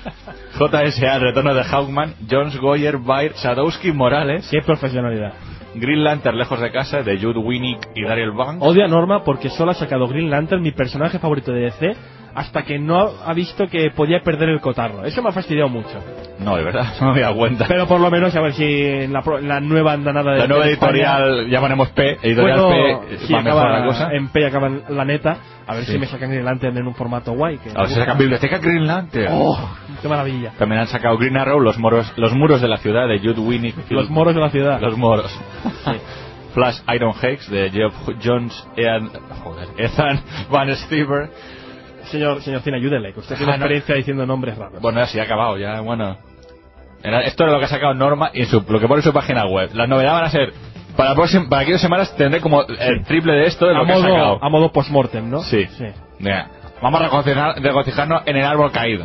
J S A, El Retorno de Hawkman, Jones, Goyer, Bayer, Sadowski, Morales. Qué profesionalidad. Green Lantern, Lejos de Casa, de Jude Winnick y Daryl Banks. Odio a Norma porque solo ha sacado Green Lantern, mi personaje favorito de D C, hasta que no ha visto que podía perder el cotarro. Eso me ha fastidiado mucho. No, de verdad, no me había dado cuenta. Pero por lo menos, a ver si en la, en la nueva andanada de la nueva de editorial, España, llamaremos P, editorial bueno, P, sí, va acaba, mejor la cosa. En P acaba la neta, a ver sí. si me sacan Green Lantern en un formato guay. Que a ver si sacan Biblioteca Green Lantern. ¡Oh! ¡Qué maravilla! También han sacado Green Arrow, Los moros, los muros de la ciudad, de Jude Winnick. Los moros de la ciudad. Los moros. Sí. Flash Iron Hakes, de Geoff Jones, Ethan, joder, Ethan Van Stever. Señor, señor Cine, ayúdele, que usted tiene Ah, no. experiencia diciendo nombres raros. Bueno, ya sí, ha acabado, ya, bueno. Era- Esto es lo que ha sacado Norma y en su, lo que pone en su página web. Las novedades van a ser, para, el próximo, para aquí dos semanas tendré como el triple de esto de lo a que ha modo, sacado. a modo post-mortem, ¿no? Sí. sí. Venga, vamos a regocijar- regocijarnos en el árbol caído.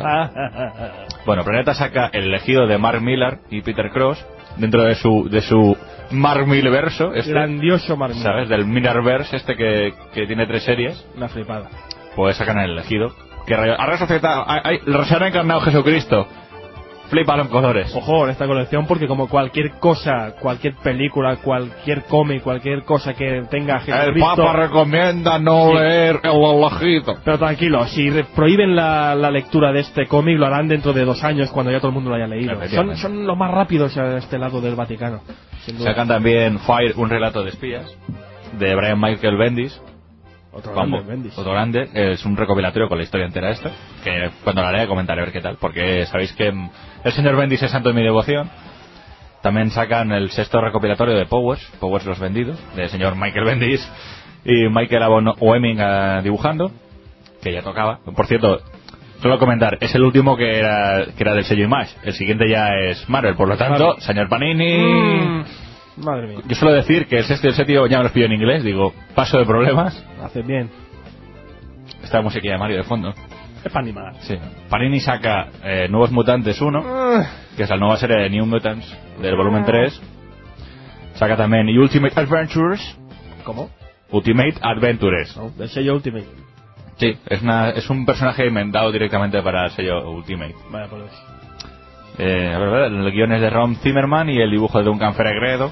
Bueno, Planeta saca El elegido de Mark Millar y Peter Cross dentro de su de su Mark Milverso, este, Grandioso Mark Millar. ¿sabes? Del Millarverse este que, que tiene tres series. Una flipada. Pues sacan El elegido. Que rayo- ha resucitado, ha, ha- se ha reencarnado Jesucristo. Flipa los colores. Ojo en esta colección porque como cualquier cosa, cualquier película, cualquier cómic, cualquier cosa que tenga El Jesucristo... Papa recomienda no Sí. leer El elegido. Pero tranquilo, si re- prohíben la, la lectura de este cómic, lo harán dentro de dos años cuando ya todo el mundo lo haya leído. Son, Efectivamente. son los más rápidos a este lado del Vaticano. Sin duda. Sacan también Fire, un relato de espías, de Brian Michael Bendis. Otro Vamos, grande, Bendis. otro grande. Es un recopilatorio con la historia entera esta, que cuando la lea comentaré a ver qué tal, porque sabéis que mm, el señor Bendis es santo de mi devoción. También sacan el sexto recopilatorio de Powers, Powers los vendidos, del señor Michael Bendis y Michael Avon Oeming uh, dibujando, que ya tocaba. Por cierto, solo comentar, es el último que era, que era del sello Image. El siguiente ya es Marvel, por lo tanto, Marvel. señor Panini... Mm, madre mía. Yo suelo decir que el sexto y el séptimo ya me los pillo en inglés, digo, paso de problemas. Hace bien. Esta musiquilla de Mario de fondo. Es para animar. Sí. Panini saca eh, Nuevos Mutantes uno, que es la nueva serie de New Mutants del volumen tres. Saca también Ultimate Adventures. ¿Cómo? Ultimate Adventures. No, del sello Ultimate. Sí, es, una, es un personaje inventado directamente para el sello Ultimate. Vaya por Dios. Eh, a ver, a ver, el guion es de Ron Zimmerman y el dibujo de Duncan Fregredo.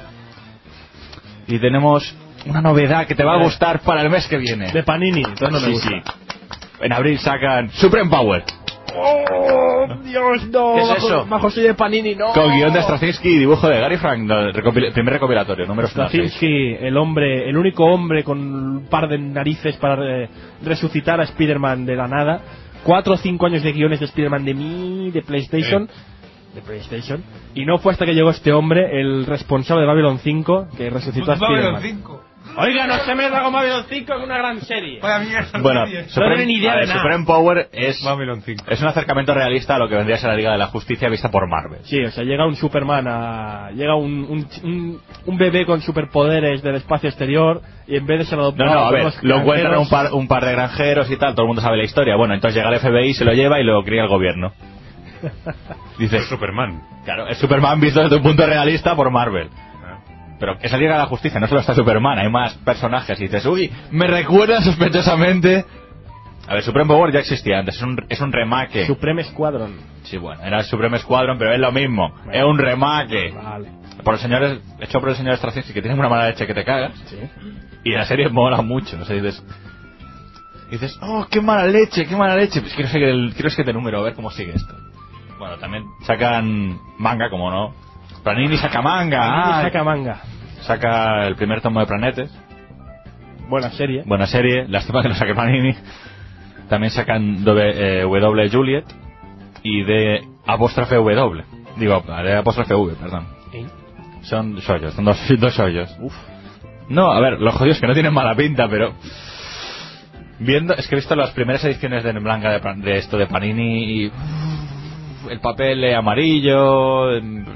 Y tenemos una novedad que te va a gustar para el mes que viene. De Panini, entonces no me Sí, gusta. sí. en abril sacan Supreme Power. ¡Oh, Dios, no! ¿Qué es bajo, eso? Bajo sello de Panini, no. Con guión de Straczynski y dibujo de Gary Frank, no, el recopil- primer recopilatorio, número seis. Straczynski, el hombre, el único hombre con un par de narices para eh, resucitar a Spider-Man de la nada. Cuatro o cinco años de guiones de Spider-Man de mí, de PlayStation. Eh. De PlayStation. Y no fue hasta que llegó este hombre, el responsable de Babylon cinco, que resucitó a Spider-Man. cinco. Oiga, no se meta con Babylon cinco, es una gran serie. Vaya mierda. Bueno, serie. No Supreme, tienen ni idea a de ver, nada. Supreme Power es, Babylon cinco. es un acercamiento realista a lo que vendría a ser la Liga de la Justicia vista por Marvel. Sí, o sea, llega un Superman a... Llega un, un, un, un bebé con superpoderes del espacio exterior y en vez de ser No, adoptado no, a por ver, unos lo encuentran un granjeros- par, un par de granjeros y tal, todo el mundo sabe la historia. Bueno, entonces llega el F B I, se lo lleva y lo cría el gobierno. Dices, Es Superman. claro, es Superman visto desde un punto realista por Marvel. Pero esa Liga de la Justicia no solo está Superman, hay más personajes. Y dices, uy, me recuerda sospechosamente. A ver, Supreme Power ya existía antes, es un, es un remake. Supreme Squadron. Sí, bueno, era el Supreme Squadron, pero es lo mismo. Bueno. Es un remake. Vale. Por los señores, hecho por el señor Straczynski, que tiene una mala leche que te cagas. Sí. Y la serie mola mucho, no sé, dices... Dices, oh, qué mala leche, qué mala leche. Pues quiero seguir el, quiero seguir el número, a ver cómo sigue esto. Bueno, también sacan manga, como no. Panini saca manga. Panini ah, saca manga. Saca el primer tomo de Planetes. Buena serie. Buena serie, lástima que lo saque Panini. También sacan W, eh, W Juliet y de apóstrofe W. Digo, de apóstrofe V, perdón. ¿Eh? Son shoyos, son dos, dos shoyos. Uf. No, a ver, los jodidos que no tienen mala pinta, pero... Viendo, es que he visto las primeras ediciones de manga de, Pan- de esto de Panini y... uf, el papel es amarillo...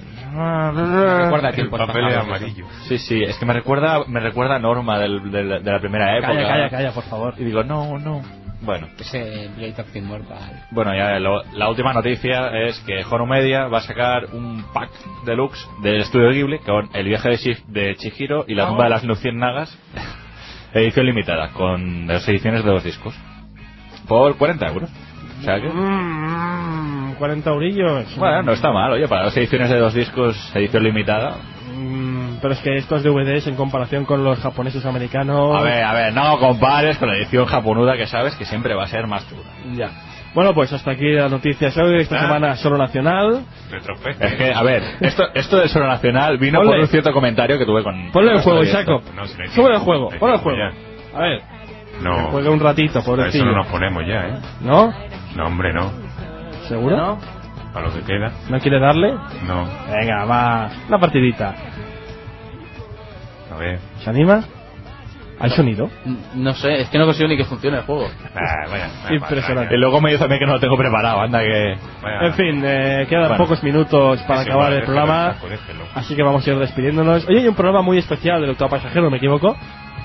Me recuerda a tiempos El papel pasados, es amarillo. Sí, sí, es que me recuerda me recuerda a Norma del, del- de la primera época. Calla, calla, calla, por favor. Y digo, no, no. Bueno, Ese Blade of the Immortal. bueno ya lo- la última noticia es que Honu Media va a sacar un pack deluxe del estudio Ghibli con El viaje de, Shi- de Chihiro y La tumba de las luciérnagas, edición limitada, con las ediciones de dos discos. Por cuarenta euros. O sea que... Mm, cuarenta eurillos. Bueno, no está mal, oye, para dos ediciones de dos discos, edición limitada. Mm, pero es que estos D V Ds en comparación con los japoneses americanos... A ver, a ver, no compares con la edición japonuda que sabes que siempre va a ser más chula. Ya. Bueno, pues hasta aquí las noticias hoy. Esta Ah. semana solo nacional. Retrospecto. Es que, a ver, esto, esto del Solo Nacional vino Ponle. por un cierto comentario que tuve con... Ponle el con juego, esto. Isaco. No, si no hay Sube el tiempo, juego, no hay pon el tiempo juego. A ver, No, que juegue un ratito, a eso pobrecillo. no nos ponemos ya, ¿eh? ¿No? No, hombre, no. ¿Seguro? ¿No? A lo que queda, ¿No quiere darle? no. Venga, va. Una partidita. A ver. ¿Se anima? ¿Hay sonido? N- No sé, es que no consigo ni que funcione el juego. Ah, vaya, vaya, Impresionante. Y luego me dice a mí que no lo tengo preparado, anda que... vaya. En fin, eh, quedan Bueno. pocos minutos para Es acabar igual, el déjelo, programa. Isaco, déjelo. Así que vamos a ir despidiéndonos. Hoy hay un programa muy especial del Octavo Pasajero, ¿me equivoco?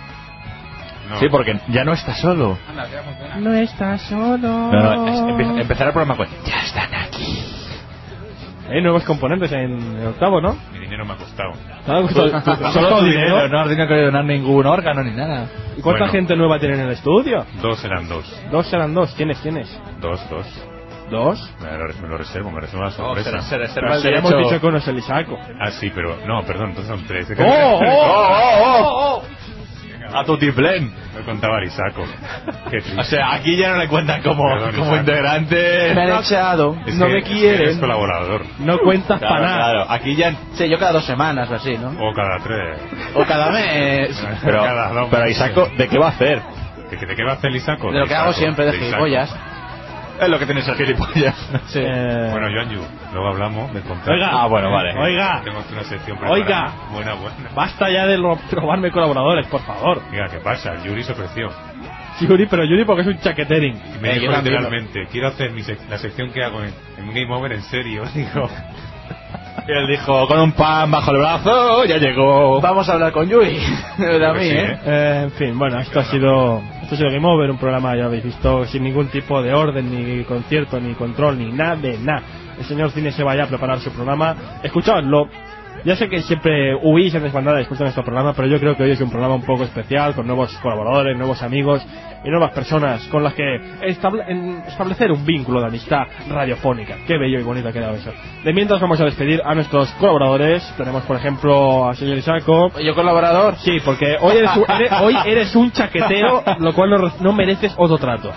No. Sí, porque ya no está solo. Anda, que ya funciona. No está solo. No, no, es- empieza- empezará el programa con... Ya están aquí. Hay nuevos componentes en el Octavo, ¿no? Mi dinero me ha costado. ¿Te ha costado- te- te ha Solo costado tu dinero? dinero, no has tenido que donar ningún órgano ni nada. ¿Y cuánta Bueno. gente nueva tienen en el estudio? Dos eran dos. Dos serán dos. ¿Quiénes, quiénes? Dos, dos. ¿Dos? Me lo, me lo reservo, me reservo una No, sorpresa. se- se reserva Pero el si hemos derecho- dicho que uno es el Isaco. Ah, sí, pero... No, perdón, entonces son tres. ¡Oh, oh, oh, oh! A tu tiplén. No contaba al Isaco. Qué triste. O sea, aquí ya no le cuentan como, Perdón, como Isaac. integrante. Me han echado. Es no que- me es que quieren. eres colaborador. No cuentas Claro, para nada. claro, aquí ya... Sí, yo cada dos semanas o así, ¿no? O cada tres. O cada mes. Pero, Cada dos pero meses. Isaco, ¿de qué va a hacer? ¿De, qué- de qué va a hacer el Isaco? De lo que hago Isaco, siempre, de Isaco. gilipollas. Es lo que tienes el gilipollas. Sí. Eh, Bueno, Joanju, luego hablamos de contrato. Oiga. Ah, bueno, vale. Oiga. Tengo una sección preparada. Oiga. Buena, buena. Basta ya de ro- robarme colaboradores, por favor. Diga, ¿qué pasa? El Yuri se ofreció. Yuri, pero Yuri porque es un chaquetering. Y me Eh, dijo yo también. literalmente, quiero hacer mi sec- la sección que hago en, en Game Over en serio. Digo, Y él dijo, con un pan bajo el brazo, ya llegó. Vamos a hablar con Yuri. De a Pues mí, sí, ¿eh? ¿eh? Eh, en fin, bueno, esto ha sido esto ha sido Game Over, un programa, ya habéis visto, sin ningún tipo de orden, ni concierto, ni control, ni nada de nada. El señor Cine se vaya a preparar su programa. Escuchadlo. Ya sé que siempre huís en desbandada después de nuestro programa, pero yo creo que hoy es un programa un poco especial, con nuevos colaboradores, nuevos amigos y nuevas personas con las que estable- en- establecer un vínculo de amistad radiofónica. Qué bello y bonito ha quedado eso. De mientras vamos a despedir a nuestros colaboradores. Tenemos, por ejemplo, al señor Isaco. ¿Yo colaborador? Sí, porque hoy eres, un- eres- hoy eres un chaquetero, lo cual no, re- no mereces otro trato.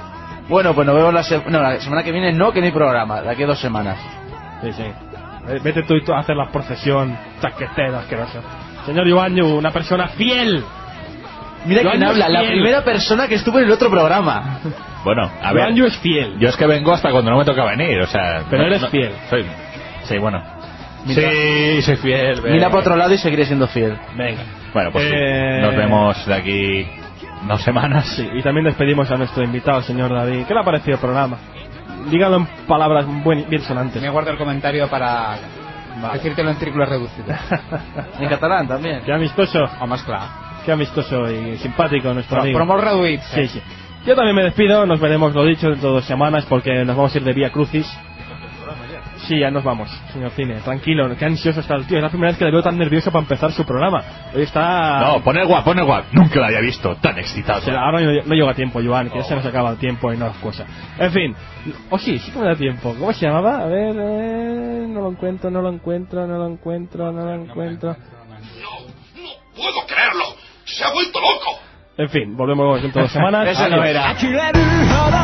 Bueno, pues nos vemos la, se no, la semana que viene, no, que no hay programa, de aquí a dos semanas. Sí, sí. Vete tú y tú a hacer la procesión, chaquetero asqueroso. Señor Ioanyu, una persona fiel. Mira Ioanyu quién habla, es la fiel. primera persona que estuvo en el otro programa. Bueno, a ver. Ioanyu es fiel. Yo es que vengo hasta cuando no me toca venir, o sea. Pero no, eres no, fiel. Soy. Sí, bueno. Mira. Sí, soy fiel. Venga. Mira para otro lado y seguiré siendo fiel. Venga. Bueno, pues Eh, sí. Nos vemos de aquí dos semanas. Sí, y también despedimos a nuestro invitado, señor David. ¿Qué le ha parecido el programa? Dígalo en palabras buen, bien sonantes. Me guardo el comentario para vale. decírtelo en círculos reducidos. En catalán también. Qué amistoso. O más claro. Qué amistoso y simpático nuestro Pro, amigo. Promo reduit. Sí, sí. Yo también me despido. Nos veremos, lo dicho, dentro de dos semanas porque nos vamos a ir de Vía Crucis. Sí, ya nos vamos, señor Cine. Tranquilo, qué ansioso está el tío. Es la primera vez que le veo tan nervioso para empezar su programa. Hoy está... No, pon el guap, pon el guap. Nunca lo había visto tan excitado. O sea, ahora no, no llega tiempo, Joan, que ya se nos acaba el tiempo y no las cosas. En fin. O oh, sí, sí que me da tiempo. ¿Cómo se llamaba? A ver, eh, no lo encuentro, no lo encuentro, no lo encuentro, no lo encuentro. No, no puedo creerlo. Se ha vuelto loco. En fin, volvemos dentro de dos semanas. Eso no era.